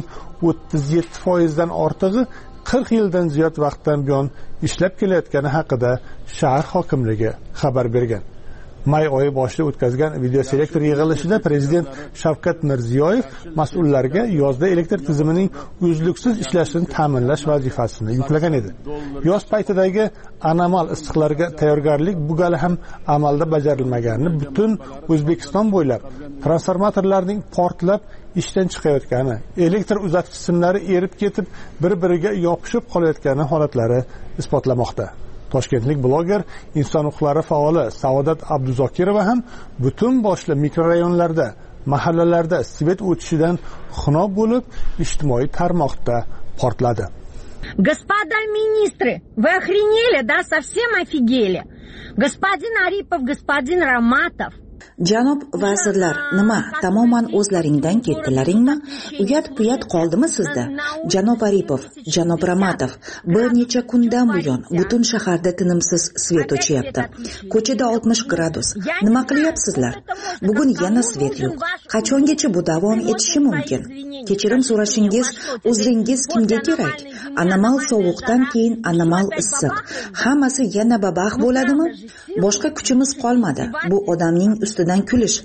37% dan ortig'i 40 yildan ziyod vaqtdan buyon ishlab kelayotgani haqida shahar hokimligi xabar bergan. May oyi boshida o'tkazgan videoselektor yig'ilishida prezident Shavkat Mirziyoyev mas'ullarga yozda elektr tizimining uzluksiz ishlashini ta'minlash vazifasini yuklagan edi. Yoz paytidagi anomal issiqlarga tayyorgarlik bu gal ham amalda bajarilmaganini, butun O'zbekiston bo'ylab transformatorlarning portlab ishdan chiqayotgani, elektr uzatgich simlari erib ketib, bir-biriga yopishib qolayotgani holatlari isbotlamoqda. Toshkentlik bloger, inson huquqlari faoli Saodat Abduzokirova ham butun boshli mikrorayonlarda, mahallalarda svet o'tishidan xunob bo'lib, ijtimoiy tarmoqda portladi. Господа министры, вы охренели, да, совсем офигели? Господин Арипов, господин Раматов. Janob vazirlar, nima, tamoman o'zlaringdan ketdilaringmi? Uyat-puyat qoldimi sizda? Janob Aripov, janob Ramatov, bir necha kundan buyon butun shaharda tinimsiz svet o'chyapti. Ko'chada 60 gradus. Nima qilyapsizlar? Bugun yana svet yo'q. Qachongacha bu davom etishi mumkin? Kechirim so'rashingiz, uzringiz kimga kerak? Anomal sovuqdan keyin anomal issiq. Hammasi yana babax bo'ladimi? Boshqa kuchimiz qolmadi. Bu odamning ustidan kulish.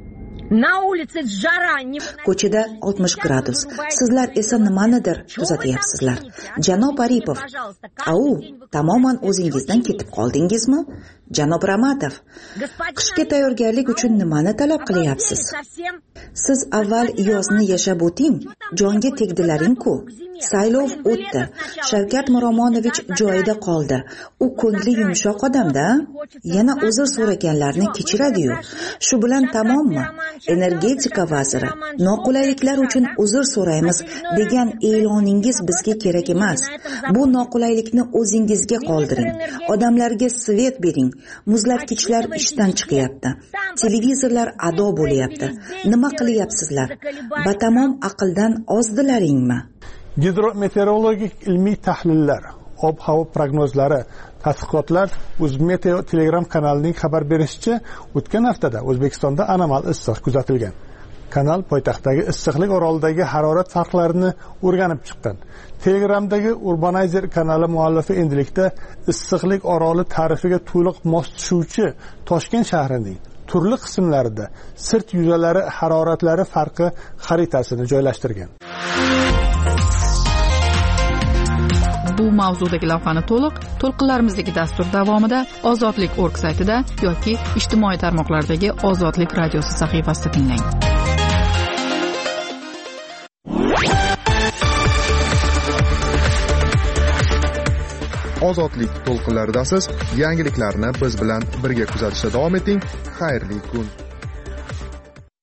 Ko'chada 60 gradus. Sizlar esa nimanidir kuzatyapsizlar. Janob Aripov, au, tamoman o'zingizdan ketib qoldingizmi? Janob Ramatov, qishga tayyorgarlik uchun nimani talab qilyapsiz? Siz avval yozni yashab o'ting, jonga tegdilaring-ku. Saylov o'tdi. Shavkat Miromonovich joyida qoldi. U ko'ngli yumshoq odamda, yana uzr so'raganlarni kechiradi-yu. Shu bilan tamommi? Energetika vaziri, noqulayliklar uchun uzr so'raymiz degan e'loningiz bizga kerak emas. Bu noqulaylikni o'zingizga qoldiring. Odamlarga svet bering. Muzlatgichlar ishdan chiqyapti. Televizorlar ado bo'lyapti. Nima qilyapsizlar? Batamom aqldan ozdilaringmi? Gidrometeorologik ilmiy tahlillar, ob-havo prognozlari, Tadqiqotlar Uzmeteo Telegram kanalining xabar berishicha, o'tgan haftada O'zbekistonda anomal issiq kuzatilgan. Kanal poytaxtdagi issiqlik orolidagi harorat farqlarini o'rganib chiqqan. Telegramdagi Urbanizer kanali muallifi endilikda issiqlik oroli ta'rifiga to'liq mos tushuvchi Toshkent shahrining turli qismlarida sirt yuzalari haroratlari farqi xaritasini joylashtirgan. Bu mavzudagi lavhani to'lqinlarimizdagi dastur davomida ozodlik.org saytida yoki ijtimoiy tarmoqlardagi Ozodlik radiosi sahifasida tinglang. Ozodlik to'lqinlaridasiz. Yangiliklarni biz bilan birga kuzatishda davom eting. Xayrli kun.